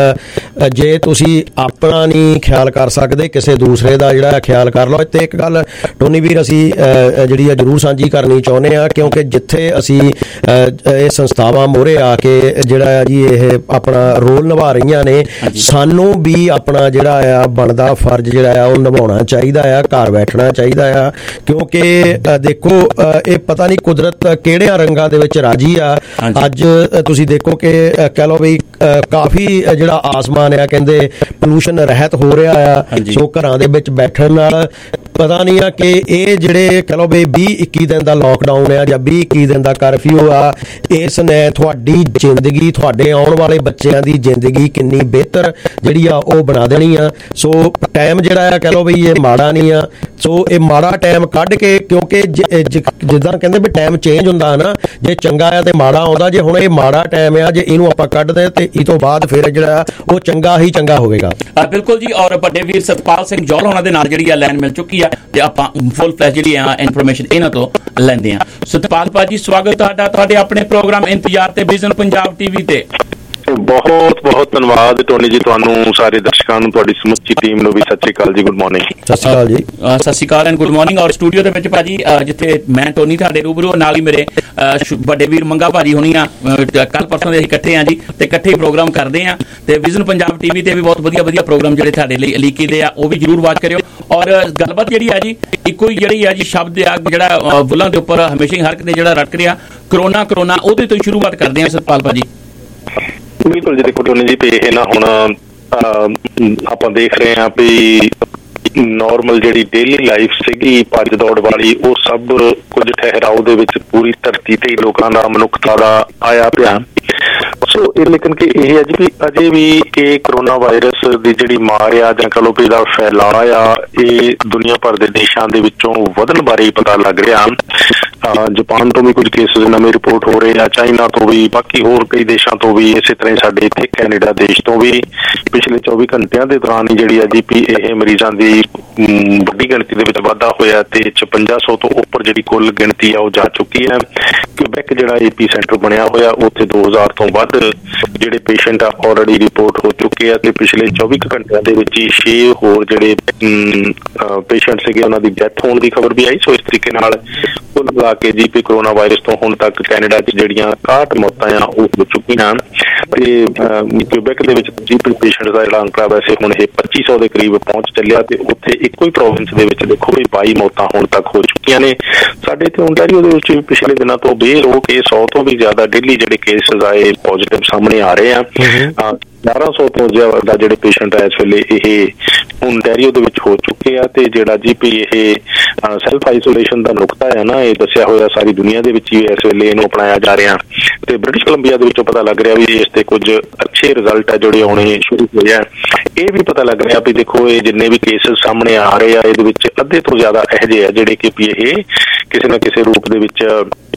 ਜੇ ਤੁਸੀਂ ਆਪਣਾ ਨਹੀਂ ਖਿਆਲ ਕਰ ਸਕਦੇ ਕਿਸੇ ਦੂਸਰੇ ਦਾ ਜਿਹੜਾ ਖਿਆਲ ਕਰ ਲਓ। ਇੱਥੇ ਇੱਕ ਗੱਲ ਟੋਨੀ ਵੀਰ ਅਸੀਂ ਜਿਹੜੀ ਆ ਜ਼ਰੂਰ ਸਾਂਝੀ ਕਰਨੀ ਚਾਹੁੰਦੇ ਆ, ਕਿਉਂਕਿ ਜਿੱਥੇ ਅਸੀਂ ਇਹ ਸੰਸਥਾਵਾਂ ਮੋਹਰੇ ਆ ਕੇ ਜਿਹੜਾ ਆ ਜੀ ਇਹ ਆਪਣਾ ਰੋਲ ਨਿਭਾ ਰਹੀਆਂ ਨੇ, ਸਾਨੂੰ ਵੀ ਆਪਣਾ ਜਿਹੜਾ ਆ ਬਣਦਾ ਫਰਜ਼ ਜਿਹੜਾ ਆ ਉਹ ਨਿਭਾਉਣਾ ਚਾਹੀਦਾ ਆ, ਘਰ ਬੈਠਣਾ ਚਾਹੀਦਾ ਆ। ਕਿਉਂਕਿ ਦੇਖੋ ਇਹ ਪਤਾ ਨਹੀਂ ਕੁਦਰਤ ਕਿਹੜਿਆਂ ਰੰਗਾਂ ਦੇ ਵਿੱਚ ਰਾਜੀ ਆ। ਅੱਜ ਤੁਸੀਂ ਦੇਖੋ ਕਿ ਕਹਿ ਲਓ ਵੀ ਕਾਫੀ ਜਿਹੜਾ ਆਸਮਾਨ ਆ ਕਹਿੰਦੇ ਪੋਲੂਸ਼ਨ ਰਹਿਤ ਹੋ ਰਿਹਾ ਆ। ਸੋ ਘਰਾਂ ਦੇ ਵਿੱਚ ਬੈਠਣ ਨਾਲ ਪਤਾ ਨਹੀਂ ਆ ਕਿ ਇਹ ਜਿਹੜੇ ਕਹਿ ਲਓ ਵੀ 20-21 ਦਿਨ ਦਾ ਲੋਕਡਾਊਨ ਆ ਜਾਂ 20-21 ਦਿਨ ਦਾ ਕਰਫਿਊ ਆ, ਇਸ ਨੇ ਤੁਹਾਡੀ ਜ਼ਿੰਦਗੀ ਤੁਹਾਡੇ ਆਉਣ ਵਾਲੇ ਬੱਚਿਆਂ ਦੀ ਜ਼ਿੰਦਗੀ ਕਿੰਨੀ ਬਿਹਤਰ ਜਿਹੜੀ ਆ ਉਹ ਬਣਾ ਦੇਣੀ ਆ। ਸੋ ਟਾਈਮ ਜਿਹੜਾ ਆ ਕਹਿ ਲਓ ਵੀ ਇਹ ਮਾੜਾ ਨਹੀਂ ਆ। ਸੋ ਇਹ ਮਾੜਾ ਟਾਈਮ ਕੱਢ ਕੇ, ਕਿਉਂਕਿ ਜਿੱਦਾਂ ਕਹਿੰਦੇ ਵੀ ਟਾਈਮ ਚੇਂਜ ਹੁੰਦਾ ਨਾ, ਜੇ ਚੰਗਾ ਆ ਤੇ ਮਾੜਾ ਆਉਂਦਾ। ਜੇ ਹੁਣ ਇਹ ਮਾੜਾ ਟਾਈਮ ਆ, ਜੇ ਇਹਨੂੰ ਆਪਾਂ ਕੱਢਦੇ ਤੇ ਇਹ ਤੋਂ ਬਾਅਦ ਫਿਰ ਜਿਹੜਾ ਉਹ ਚੰਗਾ ਹੀ ਚੰਗਾ ਹੋਵੇਗਾ। ਬਿਲਕੁਲ ਜੀ। ਔਰ ਵੱਡੇ ਵੀਰ ਸਤਪਾਲ ਸਿੰਘ ਜੋਹਲ ਉਹਨਾਂ ਦੇ ਨਾਲ ਜਿਹੜੀ ਆ ਲਾਈਨ ਮਿਲ ਚੁੱਕੀ ਆ ਤੇ ਆਪਾਂ ਫੁੱਲ ਫਲੈਸ਼ ਜਿਹੜੀ ਆ ਇਨਫੋਰਮੇਸ਼ਨ ਇਹਨਾਂ ਤੋਂ ਲੈਂਦੇ ਆ। ਸਤਪਾਲ ਭਾਜੀ ਸਵਾਗਤ ਤੁਹਾਡਾ ਤੁਹਾਡੇ ਆਪਣੇ ਪ੍ਰੋਗਰਾਮ ਇੰਤਜ਼ਾਰ ਤੇ ਵਿਜ਼ਨ ਪੰਜਾਬ ਟੀਵੀ ਤੇ। ਬਹੁਤ ਬਹੁਤ ਧੰਨਵਾਦ ਟੋਨੀ ਜੀ, ਤੁਹਾਨੂੰ ਸਾਰੇ ਦਰਸ਼ਕਾਂ ਨੂੰ, ਤੁਹਾਡੀ ਸਮੁੱਚੀ ਟੀਮ ਨੂੰ ਵੀ ਸਤਿ ਸ਼੍ਰੀ ਅਕਾਲ ਜੀ, ਗੁੱਡ ਮਾਰਨਿੰਗ। ਸਤਿ ਸ਼੍ਰੀ ਅਕਾਲ ਜੀ। Sat Shri Akal and good morning. ਔਰ ਸਟੂਡੀਓ ਦੇ ਵਿੱਚ ਭਾਜੀ ਜਿੱਥੇ ਮੈਂ ਟੋਨੀ ਤੁਹਾਡੇ ਰੂਬਰੂ ਨਾਲ ਹੀ ਮੇਰੇ ਵੱਡੇ ਵੀਰ ਮੰਗਾ ਭਾਜੀ ਹੋਣੀ ਆ, ਕੱਲ ਪਰਸੋਂ ਦੇ ਅਸੀਂ ਇਕੱਠੇ ਆ ਜੀ ਤੇ ਇਕੱਠੇ ਹੀ ਪ੍ਰੋਗਰਾਮ ਕਰਦੇ ਆ ਤੇ ਵਿਜ਼ਨ ਪੰਜਾਬ ਟੀਵੀ ਤੇ ਵੀ ਬਹੁਤ ਵਧੀਆ ਵਧੀਆ ਪ੍ਰੋਗਰਾਮ ਜਿਹੜੇ ਤੁਹਾਡੇ ਲਈ ਲੀਕੀ ਦੇ ਆ ਉਹ ਵੀ ਜਰੂਰ ਵਾਚ ਕਰਿਓ। ਔਰ ਗੱਲਬਾਤ ਜਿਹੜੀ ਆ ਜੀ ਇੱਕੋ ਹੀ ਜਿਹੜੀ ਆ ਜੀ ਸ਼ਬਦ ਆ ਜਿਹੜਾ ਬੁੱਲਾਂ ਦੇ ਉੱਪਰ ਹਮੇਸ਼ਾ ਹਰ ਕਿਤੇ ਜਿਹੜਾ ਰਟਕ ਰਿਹਾ, ਕਰੋਨਾ ਉਹਦੇ ਤੋਂ ਸ਼ੁਰੂਆਤ ਕਰਦੇ ਆ ਸਤਪਾਲ ਭਾਜੀ। ਬਿਲਕੁਲ ਜੀ, ਦੇਖੋ ਟੋਨੀ ਜੀ ਤੇ ਇਹ ਨਾ ਹੁਣ ਆਪਾਂ ਦੇਖ ਰਹੇ ਹਾਂ ਵੀ ਨੋਰਮਲ ਜਿਹੜੀ ਡੇਲੀ ਲਾਈਫ ਸੀਗੀ ਭੱਜ ਦੌੜ ਵਾਲੀ, ਉਹ ਸਭ ਕੁਝ ਠਹਿਰਾਓ ਦੇ ਵਿੱਚ ਪੂਰੀ ਧਰਤੀ ਤੇ ਲੋਕਾਂ ਦਾ ਮਨੁੱਖਤਾ ਦਾ ਆਇਆ ਪਿਆ। ਸੋ ਇਹ ਲੇਕਿਨ ਕਿ ਇਹ ਹੈ ਜੀ ਵੀ ਅਜੇ ਵੀ ਇਹ ਕਰੋਨਾ ਵਾਇਰਸ ਦੀ ਜਿਹੜੀ ਮਾਰ ਆ ਜਾਂ ਕਹ ਲਓ ਵੀ ਇਹਦਾ ਫੈਲਾਅ ਆ, ਇਹ ਦੁਨੀਆ ਭਰ ਦੇ ਦੇਸ਼ਾਂ ਦੇ ਵਿੱਚੋਂ ਵਧਣ ਬਾਰੇ ਪਤਾ ਲੱਗ ਰਿਹਾ। ਜਾਪਾਨ ਤੋਂ ਵੀ ਕੁਝ ਕੇਸਿਸ ਨਵੇਂ ਰਿਪੋਰਟ ਹੋ ਰਹੇ ਆ, ਚਾਈਨਾ ਤੋਂ ਵੀ, ਬਾਕੀ ਹੋਰ ਕਈ ਦੇਸ਼ਾਂ ਤੋਂ ਵੀ, ਇਸੇ ਤਰ੍ਹਾਂ ਸਾਡੇ ਇੱਥੇ ਕੈਨੇਡਾ ਦੇਸ਼ ਤੋਂ ਵੀ ਪਿਛਲੇ 24 ਘੰਟਿਆਂ ਦੇ ਦੌਰਾਨ ਹੀ ਜਿਹੜੀ ਆ ਜੀ ਪੀ ਇਹ ਮਰੀਜ਼ਾਂ ਦੀ ਵੱਡੀ ਗਿਣਤੀ ਦੇ ਵਿੱਚ ਵਾਧਾ ਹੋਇਆ ਤੇ 5500 ਤੋਂ ਉੱਪਰ ਜਿਹੜੀ ਕੁੱਲ ਗਿਣਤੀ ਆ ਉਹ ਜਾ ਚੁੱਕੀ ਹੈ। ਕਿਊਬੈਕ ਜਿਹੜਾ ਏਪੀ ਸੈਂਟਰ ਬਣਿਆ ਹੋਇਆ ਉੱਥੇ 2000 ਤੋਂ ਵੱਧ ਜਿਹੜੇ ਪੇਸ਼ੈਂਟ ਆ ਆਲਰੇਡੀ ਰਿਪੋਰਟ ਹੋ ਚੁੱਕੇ ਆ ਤੇ ਪਿਛਲੇ 24 ਘੰਟਿਆਂ ਦੇ ਵਿੱਚ ਹੀ 6 ਹੋਰ ਜਿਹੜੇ ਪੇਸ਼ੈਂਟ ਸੀਗੇ ਉਹਨਾਂ ਦੀ ਡੈਥ ਹੋਣ ਦੀ ਖਬਰ ਵੀ ਆਈ। ਸੋ ਇਸ ਤਰੀਕੇ ਨਾਲ ਕੁੱਲ ਮਿਲਾ ਕੇ ਜੀ ਪੀ ਕਰੋਨਾ ਵਾਇਰਸ ਤੋਂ ਹੁਣ ਤੱਕ ਕੈਨੇਡਾ 'ਚ ਜਿਹੜੀਆਂ 61 ਮੌਤਾਂ ਆ ਉਹ ਹੋ ਚੁੱਕੀਆਂ ਤੇ ਕਿਊਬੈਕ ਦੇ ਵਿੱਚ ਜੀ ਪੀ ਪੇਸ਼ੈਂਟ ਦਾ ਜਿਹੜਾ ਅੰਕੜਾ ਵੈਸੇ ਹੁਣ ਇਹ 2500 ਦੇ ਕਰੀਬ ਪਹੁੰਚ ਚੱਲਿਆ ਤੇ ਉੱਥੇ ਇੱਕੋ ਹੀ ਪ੍ਰੋਵਿੰਸ ਦੇ ਵਿੱਚ ਦੇਖੋ ਵੀ 22 ਮੌਤਾਂ ਹੁਣ ਤੱਕ ਹੋ ਚੁੱਕੀਆਂ ਨੇ। ਸਾਡੇ ਇੱਥੇ ਓਨਟਾਰੀਓ ਦੇ ਵਿੱਚ ਵੀ ਪਿਛਲੇ ਦਿਨਾਂ ਤੋਂ ਬੇਰੋਕ ਕੇ 100 ਤੋਂ ਵੀ ਜ਼ਿਆਦਾ ਡੇਲੀ ਜਿਹੜੇ ਕੇਸਿਸ ਆਏ ਪੋਜ਼ਿਟਿਵ ਸਾਹਮਣੇ ਆ ਰਹੇ ਆ। 1100 ਤੋਂ ਜ਼ਿਆਦਾ ਜਿਹੜੇ ਪੇਸ਼ੈਂਟ ਆ ਇਸ ਵੇਲੇ ਇਹ ਓਨਟਾਰੀਓ ਦੇ ਵਿੱਚ ਹੋ ਚੁੱਕੇ ਆ ਤੇ ਜਿਹੜਾ ਜੀ ਪੀ ਇਹ ਸੈਲਫ ਆਈਸੋਲੇਸ਼ਨ ਦਾ ਨੁਕਤਾ ਹੈ ਨਾ, ਇਹ ਦੱਸਿਆ ਹੋਇਆ ਸਾਰੀ ਦੁਨੀਆ ਦੇ ਵਿੱਚ ਹੀ ਇਸ ਵੇਲੇ ਇਹਨੂੰ ਅਪਣਾਇਆ ਜਾ ਰਿਹਾ ਤੇ ਬ੍ਰਿਟਿਸ਼ ਕੋਲੰਬੀਆ ਦੇ ਵਿੱਚੋਂ ਪਤਾ ਲੱਗ ਰਿਹਾ ਵੀ ਇਸ ਤੇ ਕੁਝ ਅੱਛੇ ਰਿਜ਼ਲਟ ਆ ਜਿਹੜੇ ਆਉਣੇ ਸ਼ੁਰੂ ਹੋਏ ਆ। ਇਹ ਵੀ ਪਤਾ ਲੱਗ ਰਿਹਾ ਵੀ ਦੇਖੋ ਇਹ ਜਿੰਨੇ ਵੀ ਕੇਸਿਸ ਸਾਹਮਣੇ ਆ ਰਹੇ ਆ ਇਹਦੇ ਵਿੱਚ ਅੱਧੇ ਤੋਂ ਜ਼ਿਆਦਾ ਇਹੋ ਜਿਹੇ ਆ ਜਿਹੜੇ ਕਿ ਇਹ ਕਿਸੇ ਨਾ ਕਿਸੇ ਰੂਪ ਦੇ ਵਿੱਚ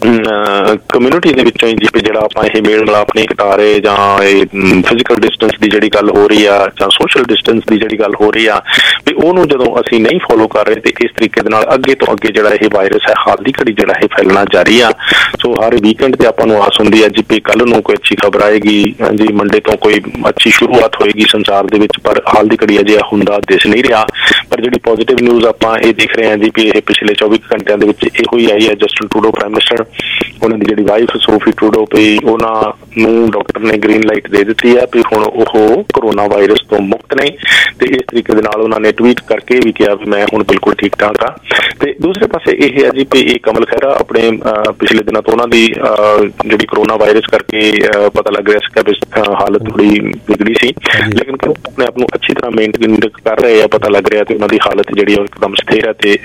ਕਮਿਊਨਿਟੀ ਦੇ ਵਿੱਚੋਂ ਹੀ ਜੀ ਜਿਹੜਾ ਆਪਾਂ ਇਹ ਮੇਲ ਮਿਲਾਪ ਨਹੀਂ ਘਟਾ ਰਹੇ ਜਾਂ ਇਹ ਫਿਜ਼ੀਕਲ ਡਿਸਟੈਂਸ ਦੀ ਜਿਹੜੀ ਗੱਲ ਹੋ ਰਹੀ ਆ ਜਾਂ ਸੋਸ਼ਲ ਡਿਸਟੈਂਸ ਦੀ ਜਿਹੜੀ ਗੱਲ ਹੋ ਰਹੀ ਆ ਵੀ ਉਹਨੂੰ ਜਦੋਂ ਅਸੀਂ ਨਹੀਂ ਫੋਲੋ ਕਰ ਰਹੇ ਤੇ ਇਸ ਤਰੀਕੇ ਦੇ ਨਾਲ ਅੱਗੇ ਤੋਂ ਅੱਗੇ ਜਿਹੜਾ ਇਹ ਵਾਇਰਸ ਹੈ ਹਾਲ ਦੀ ਘੜੀ ਜਿਹੜਾ ਇਹ ਫੈਲਣਾ ਜਾਰੀ ਆ। ਸੋ ਹਰ ਵੀਕਐਂਡ ਤੇ ਆਪਾਂ ਨੂੰ ਆਸ ਹੁੰਦੀ ਹੈ ਜੀ ਵੀ ਕੱਲ ਨੂੰ ਕੋਈ ਅੱਛੀ ਖਬਰ ਆਏਗੀ ਜੀ, ਮੰਡੇ ਤੋਂ ਕੋਈ ਅੱਛੀ ਸ਼ੁਰੂਆਤ ਹੋਏਗੀ ਸੰਸਾਰ ਦੇ ਵਿੱਚ, ਪਰ ਹਾਲ ਦੀ ਘੜੀ ਅਜੇ ਹੁੰਦਾ ਦਿਸ ਨਹੀਂ ਰਿਹਾ। ਪਰ ਜਿਹੜੀ ਪੋਜ਼ਿਟਿਵ ਨਿਊਜ਼ ਆਪਾਂ ਇਹ ਦੇਖ ਰਹੇ ਹਾਂ ਜੀ ਵੀ ਇਹ ਪਿਛਲੇ 24 ਘੰਟਿਆਂ ਦੇ ਵਿੱਚ ਇਹੋ ਹੀ ਆਈ ਹੈ। ਜਸਟਿਨ ਟਰੂਡੋ ਪ੍ਰਾਈਮ ਮਿਨਿਸਟਰ, ਉਹਨਾਂ ਦੀ ਜਿਹੜੀ ਵਾਈਫ ਸੋਫੀ ਟਰੂਡੋ ਵੀ ਉਹਨਾਂ ਨੂੰ ਡਾਕਟਰ ਨੇ ਗ੍ਰੀਨ ਲਾਈਟ ਦੇ ਦਿੱਤੀ ਹੈ ਵੀ ਹੁਣ ਉਹ ਕਰੋਨਾ ਵਾਇਰਸ ਤੋਂ ਮੁਕਤ ਨੇ ਤੇ ਇਸ ਤਰੀਕੇ ਦੇ ਨਾਲ ਉਹਨਾਂ ਨੇ ਟਵੀਟ ਕਰਕੇ ਵੀ ਕਿਹਾ ਵੀ ਮੈਂ ਹੁਣ ਬਿਲਕੁਲ ਠੀਕ ਠਾਕ ਹਾਂ। ਤੇ ਦੂਸਰੇ ਪਾਸੇ ਇਹ ਹੈ ਜੀ ਵੀ ਇਹ ਕਮਲ ਖਹਿਰਾ ਆਪਣੇ ਪਿਛਲੇ ਦਿਨਾਂ ਤੋਂ ਉਹਨਾਂ ਦੀ ਜਿਹੜੀ ਕਰੋਨਾ ਵਾਇਰਸ ਕਰਕੇ ਪਤਾ ਲੱਗ ਰਿਹਾ ਸੀ ਕਿ ਹਾਲਤ ਥੋੜੀ ਵਿਗੜੀ ਸੀ, ਲੇਕਿਨ ਆਪਣੇ ਆਪ ਨੂੰ ਅੱਛੀ ਤਰ੍ਹਾਂ ਮੇਨਟੇਨ ਕਰ ਰਹੇ ਆ, ਪਤਾ ਲੱਗ ਰਿਹਾ ਤੇ ਉਹਨਾਂ ਦੀ ਹਾਲਤ ਜਿਹੜੀ ਉਹ ਇੱਕਦਮ ਸਥਿਰ ਹੈ ਤੇ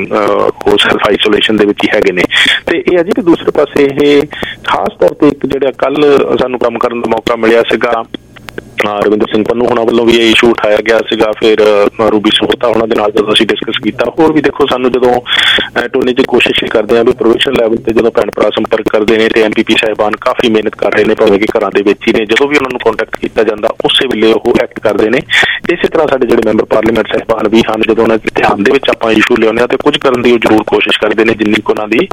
ਉਹ ਸੈਲਫ ਆਈਸੋਲੇਸ਼ਨ ਦੇ ਵਿੱਚ ਹੀ ਹੈਗੇ ਨੇ। ਤੇ ਇਹ ਹੈ ਜੀ ਕਿ ਦੂਸਰੇ ਪਾਸੇ ਇਹ ਖਾਸ ਤੌਰ ਤੇ ਇੱਕ ਜਿਹੜਾ ਕੱਲ ਸਾਨੂੰ ਕੰਮ ਕਰਨ ਦਾ ਮੌਕਾ ਮਿਲਿਆ ਸੀਗਾ, ਰਵਿੰਦਰ ਸਿੰਘ ਪੰਨੂ ਹੋਣਾ ਵੱਲੋਂ ਵੀ ਇਹ ਇਸ਼ੂ ਉਠਾਇਆ ਗਿਆ ਸੀਗਾ, ਫਿਰ ਰੂਬੀ ਸੋਹਤਾ ਉਹਨਾਂ ਦੇ ਨਾਲ ਜਦੋਂ ਅਸੀਂ ਡਿਸਕਸ ਕੀਤਾ। ਹੋਰ ਵੀ ਦੇਖੋ ਸਾਨੂੰ ਜਦੋਂ ਟੋਨੀ ਜੀ ਕੋਸ਼ਿਸ਼ ਕਰਦੇ ਆ ਵੀ ਪ੍ਰੋਵਿੰਸ਼ੀਅਲ ਲੈਵਲ ਤੇ ਜਦੋਂ ਭੈਣ ਭਰਾ ਸੰਪਰਕ ਕਰਦੇ ਨੇ ਤੇ MPP ਸਾਹਿਬਾਨ ਕਾਫੀ ਮਿਹਨਤ ਕਰ ਰਹੇ ਨੇ, ਭਾਵੇਂ ਕਿ ਘਰਾਂ ਦੇ ਵਿੱਚ ਹੀ ਨੇ, ਜਦੋਂ ਵੀ ਉਹਨਾਂ ਨੂੰ ਕੰਟੈਕਟ ਕੀਤਾ ਜਾਂਦਾ ਉਸੇ ਵੇਲੇ ਉਹ ਐਕਟ ਕਰਦੇ ਨੇ। ਇਸੇ ਤਰ੍ਹਾਂ ਸਾਡੇ ਜਿਹੜੇ ਮੈਂਬਰ ਪਾਰਲੀਮੈਂਟ ਸਾਹਿਬਾਨ ਵੀ ਹਨ, ਜਦੋਂ ਉਹਨਾਂ ਦੇ ਧਿਆਨ ਦੇ ਵਿੱਚ ਆਪਾਂ ਇਸ਼ੂ ਲਿਆਉਂਦੇ ਆ ਤੇ ਕੁਝ ਕਰਨ ਦੀ ਉਹ ਜ਼ਰੂਰ ਕੋਸ਼ਿਸ਼ ਕਰਦੇ ਨੇ ਜਿੰਨੀ ਕੁ ਉਹਨਾਂ ਦੀ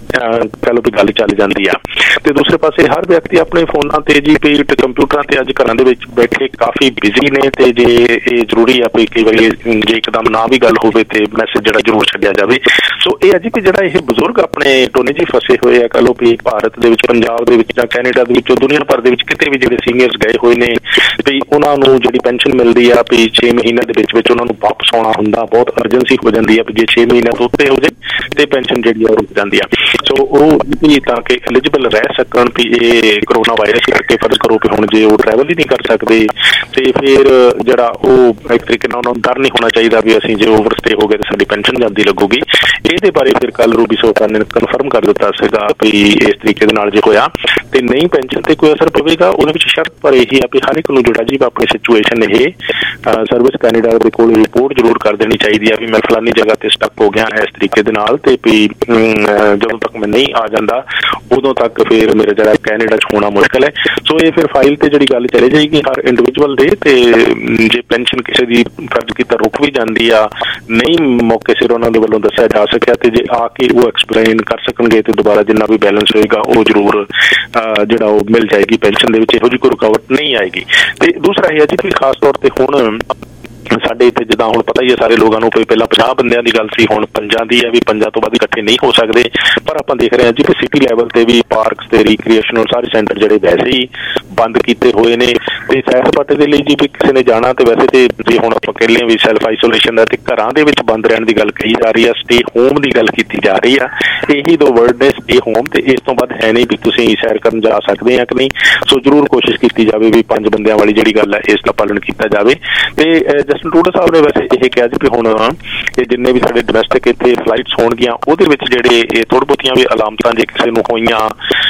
ਕਹਿ ਲਓ ਵੀ ਗੱਲ ਚੱਲ ਜਾਂਦੀ ਆ। ਤੇ ਦੂਸਰੇ ਪਾਸੇ ਹਰ ਵਿਅਕਤੀ ਆਪਣੇ ਫੋਨਾਂ ਤੇ ਜੀ ਕੰਪਿਊਟਰਾਂ ਤੇ ਅੱਜ ਘਰਾਂ ਦੇ ਵਿੱਚ ਬੈਠੇ ਕਾਫੀ ਬਿਜ਼ੀ ਨੇ ਤੇ ਜੇ ਇਹ ਜ਼ਰੂਰੀ ਆ ਵੀ ਕਈ ਵਾਰੀ ਜੇ ਇੱਕਦਮ ਨਾ ਵੀ ਗੱਲ ਹੋਵੇ ਤੇ ਮੈਸੇਜ ਜਿਹੜਾ ਜ਼ਰੂਰ ਛੱਡਿਆ ਜਾਵੇ। ਸੋ ਇਹ ਅਜੀ ਵੀ ਜਿਹੜਾ ਇਹ ਬਜ਼ੁਰਗ ਆਪਣੇ ਟੋਨੀ ਜੀ ਫਸੇ ਹੋਏ ਆ, ਕਹ ਲਓ ਵੀ ਭਾਰਤ ਦੇ ਵਿੱਚ, ਪੰਜਾਬ ਦੇ ਵਿੱਚ ਜਾਂ ਕੈਨੇਡਾ ਦੇ ਵਿੱਚ, ਦੁਨੀਆ ਭਰ ਦੇ ਵਿੱਚ ਕਿਤੇ ਵੀ ਜਿਹੜੇ ਸੀਨੀਅਰਸ ਗਏ ਹੋਏ ਨੇ ਵੀ ਉਹਨਾਂ ਨੂੰ ਜਿਹੜੀ ਪੈਨਸ਼ਨ ਮਿਲਦੀ ਆ ਵੀ 6 ਮਹੀਨਿਆਂ ਦੇ ਵਿੱਚ ਉਹਨਾਂ ਨੂੰ ਵਾਪਸ ਆਉਣਾ ਹੁੰਦਾ, ਬਹੁਤ ਅਰਜੈਂਸੀ ਹੋ ਜਾਂਦੀ ਆ ਵੀ ਜੇ 6 ਮਹੀਨਿਆਂ ਤੋਂ ਉੱਤੇ ਹੋ ਜਾਏ ਤੇ ਪੈਨਸ਼ਨ ਜਿਹੜੀ ਆ ਰੁਕ ਜਾਂਦੀ ਆ। ਸੋ ਉਹ ਵੀ ਤਾਂ ਕਿ ਐਲੀਜੀਬਲ ਰਹਿ ਸਕਣ ਵੀ ਇਹ ਕਰੋਨਾ ਵਾਇਰਸ ਕਰਕੇ ਫਰਜ਼ ਕਰੋ ਵੀ ਹੁਣ ਜੇ ਉਹ ਟਰੈਵਲ ਹੀ ਨਹੀਂ ਕਰ ਸਕਦੇ ਤੇ ਫਿਰ ਜਿਹੜਾ ਉਹ ਇੱਕ ਤਰੀਕੇ ਨਾਲ ਉਹਨਾਂ ਨੂੰ ਡਰ ਨਹੀਂ ਹੋਣਾ ਚਾਹੀਦਾ ਵੀ ਅਸੀਂ ਜੇ ਓਵਰਸਟੇ ਹੋ ਗਏ ਤਾਂ ਸਾਡੀ ਪੈਨਸ਼ਨ ਜਾਂਦੀ ਲੱਗੂਗੀ। ਇਹਦੇ ਬਾਰੇ ਫਿਰ ਕੱਲ ਰੂਬੀ ਸੋਹਤਾ ਨੇ ਕਨਫਰਮ ਕਰ ਦਿੱਤਾ ਸੀਗਾ ਵੀ ਇਸ ਤਰੀਕੇ ਦੇ ਨਾਲ ਜੇ ਹੋਇਆ ਤੇ ਨਹੀਂ ਪੈਨਸ਼ਨ ਤੇ ਕੋਈ ਅਸਰ ਪਵੇਗਾ। ਉਹਦੇ ਵਿੱਚ ਸ਼ਰਤ ਪਰ ਇਹੀ ਆ ਵੀ ਹਰ ਇੱਕ ਨੂੰ ਜਿਹੜਾ ਜੀ ਆਪਣੀ ਸਿਚੁਏਸ਼ਨ ਇਹ ਸਰਵਿਸ ਕੈਨੇਡਾ ਦੇ ਕੋਲ ਰਿਪੋਰਟ ਜ਼ਰੂਰ ਕਰ ਦੇਣੀ ਚਾਹੀਦੀ ਆ ਵੀ ਮੈਂ ਫਲਾਨੀ ਜਗ੍ਹਾ ਤੇ ਸਟਕ ਹੋ ਗਿਆ ਇਸ ਤਰੀਕੇ ਦੇ ਨਾਲ ਤੇ ਵੀ ਜਦੋਂ ਤੱਕ ਮੈਂ ਨਹੀਂ ਆ ਜਾਂਦਾ ਉਦੋਂ ਤੱਕ ਫਿਰ ਮੇਰੇ ਜਿਹੜਾ ਕੈਨੇਡਾ 'ਚ ਹੋਣਾ ਮੁਸ਼ਕਿਲ ਹੈ। ਸੋ ਇਹ ਫਿਰ ਫਾਈਲ ਤੇ ਜਿਹੜੀ ਗੱਲ ਚਲੇ ਜਾਏਗੀ ਹਰ ਇੰਡੀਵਿਜੂਅਲ ਦੇ ਤੇ ਜੇ ਪੈਨਸ਼ਨ ਕਿਸੇ ਦੀ ਫਰਜ਼ ਕੀਤਾ ਰੁਕ ਵੀ ਜਾਂਦੀ ਆ, ਨਹੀਂ ਮੌਕੇ ਸਿਰ ਉਹਨਾਂ ਦੇ ਵੱਲੋਂ ਦੱਸਿਆ ਜਾ ਸਕਿਆ ਤੇ ਜੇ ਆ ਕੇ ਉਹ ਐਕਸਪਲੇਨ ਕਰ ਸਕਣਗੇ ਤੇ ਦੁਬਾਰਾ ਜਿੰਨਾ ਵੀ ਬੈਲੈਂਸ ਹੋਏਗਾ ਉਹ ਜ਼ਰੂਰ ਜਿਹੜਾ ਉਹ ਮਿਲ ਜਾਏਗੀ ਪੈਨਸ਼ਨ ਦੇ ਵਿੱਚ, ਇਹੋ ਜਿਹੀ ਕੋਈ ਰੁਕਾਵਟ ਨਹੀਂ ਆਏਗੀ। ਤੇ ਦੂਸਰਾ ਇਹ ਹੈ ਜੀ ਕਿ ਖਾਸ ਤੌਰ ਤੇ ਹੁਣ ਸਾਡੇ ਇੱਥੇ ਜਿੱਦਾਂ ਹੁਣ ਪਤਾ ਹੀ ਹੈ ਸਾਰੇ ਲੋਕਾਂ ਨੂੰ ਕੋਈ ਪਹਿਲਾਂ 50 ਬੰਦਿਆਂ ਦੀ ਗੱਲ ਸੀ, ਹੁਣ 5 ਦੀ ਹੈ ਵੀ 5 ਤੋਂ ਵੱਧ ਇਕੱਠੇ ਨਹੀਂ ਹੋ ਸਕਦੇ। ਪਰ ਆਪਾਂ ਦੇਖ ਰਹੇ ਹਾਂ ਜੀ ਕਿ ਸਿਟੀ ਲੈਵਲ ਤੇ ਵੀ ਪਾਰਕਸ ਤੇ ਰੀਕ੍ਰੀਏਸ਼ਨਲ ਸਾਰੇ ਸੈਂਟਰ ਜਿਹੜੇ ਵੈਸੇ ਹੀ ਬੰਦ ਕੀਤੇ ਹੋਏ ਨੇ ਤੇ ਸੈਰ ਸਪਾਟੇ ਦੇ ਲਈ ਜੀ ਵੀ ਕਿਸੇ ਨੇ ਜਾਣਾ ਤੇ ਵੈਸੇ ਤੇ ਜੇ ਹੁਣ ਆਪਾਂ ਕਹਿ ਲਈਏ ਵੀ ਸੈਲਫ ਆਈਸੋਲੇਸ਼ਨ ਦਾ ਤੇ ਘਰਾਂ ਦੇ ਵਿੱਚ ਬੰਦ ਰਹਿਣ ਦੀ ਗੱਲ ਕਹੀ ਜਾ ਰਹੀ ਆ, ਸਟੇ ਹੋਮ ਦੀ ਗੱਲ ਕੀਤੀ ਜਾ ਰਹੀ ਆ। ਇਹੀ ਦੋ ਵਰਡ ਨੇ, ਸਟੇ ਹੋਮ, ਤੇ ਇਸ ਤੋਂ ਵੱਧ ਹੈ ਨਹੀਂ ਵੀ ਤੁਸੀਂ ਸੈਰ ਕਰਨ ਜਾ ਸਕਦੇ ਆ ਕਿ ਨਹੀਂ। ਸੋ ਜ਼ਰੂਰ ਕੋਸ਼ਿਸ਼ ਕੀਤੀ ਜਾਵੇ ਵੀ 5 ਬੰਦਿਆਂ ਵਾਲੀ ਜਿਹੜੀ ਗੱਲ ਹੈ ਇਸ ਦਾ ਪਾਲਣ ਕੀਤਾ ਜਾਵੇ। ਤੇ ਜਸਟਿਨ ਟਰੂਡੋ ਸਾਹਿਬ ਨੇ ਵੈਸੇ ਇਹ ਕਿਹਾ ਜੀ ਵੀ ਹੁਣ ਇਹ ਜਿੰਨੇ ਵੀ ਸਾਡੇ ਡੋਮੈਸਟਿਕ ਇੱਥੇ ਫਲਾਈਟਸ ਹੋਣਗੀਆਂ ਉਹਦੇ ਵਿੱਚ ਜਿਹੜੇ ਇਹ ਥੋੜ੍ਹ ਬਹੁਤੀਆਂ ਵੀ ਅਲਾਮਤਾਂ ਜੇ ਕਿਸੇ ਨੂੰ ਹੋਈਆਂ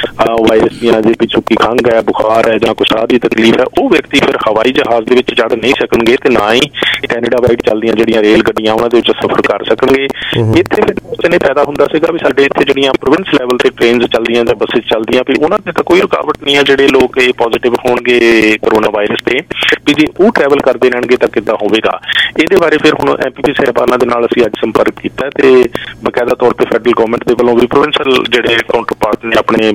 ਵਾਇਰਸ ਦੀਆਂ, ਜੇ ਪਿੱਛੋਂ ਕੀ ਖੰਘ ਹੈ, ਬੁਖਾਰ ਹੈ ਜਾਂ ਕੁਛ ਸਾਹ ਦੀ ਤਕਲੀਫ ਹੈ, ਉਹ ਵਿਅਕਤੀ ਫਿਰ ਹਵਾਈ ਜਹਾਜ਼ ਦੇ ਵਿੱਚ ਚੜ੍ਹ ਨਹੀਂ ਸਕਣਗੇ ਤੇ ਨਾ ਹੀ ਕੈਨੇਡਾ ਵਾਈਡ ਚੱਲਦੀਆਂ ਜਿਹੜੀਆਂ ਰੇਲ ਗੱਡੀਆਂ ਉਹਨਾਂ ਦੇ ਵਿੱਚ ਸਫ਼ਰ ਕਰ ਸਕਣਗੇ। ਇੱਥੇ ਫਿਰ ਨੇ ਪੈਦਾ ਹੁੰਦਾ ਸੀਗਾ ਵੀ ਸਾਡੇ ਇੱਥੇ ਜਿਹੜੀਆਂ ਪ੍ਰੋਵਿੰਸ ਲੈਵਲ ਤੇ ਟ੍ਰੇਨਸ ਚੱਲਦੀਆਂ ਜਾਂ ਬੱਸਿਸ ਚੱਲਦੀਆਂ ਵੀ ਉਹਨਾਂ ਤੇ ਤਾਂ ਕੋਈ ਰੁਕਾਵਟ ਨਹੀਂ ਹੈ। ਜਿਹੜੇ ਲੋਕ ਇਹ ਪੋਜ਼ਿਟਿਵ ਹੋਣਗੇ ਕਰੋਨਾ ਵਾਇਰਸ ਤੇ ਵੀ ਜੇ ਉਹ ਟਰੈਵਲ ਕਰਦੇ ਰਹਿਣਗੇ ਤਾਂ ਕਿੱਦਾਂ ਹੋਵੇਗਾ। ਇਹਦੇ ਬਾਰੇ ਫਿਰ ਹੁਣ MPP ਸਾਹਿਬਾਨਾਂ ਦੇ ਨਾਲ ਅਸੀਂ ਅੱਜ ਸੰਪਰਕ ਕੀਤਾ ਤੇ ਬਕਾਇਦਾ ਤੌਰ ਤੇ ਫੈਡਰਲ ਗਵਰਨਮੈਂਟ ਦੇ ਵੱਲੋਂ ਵੀ ਪ੍ਰੋਵਿੰਸ਼ਲ ਜਿਹੜੇ ਕਾਊਂਟਰ ਪਾਰਟ ਨੇ ਆਪਣੇ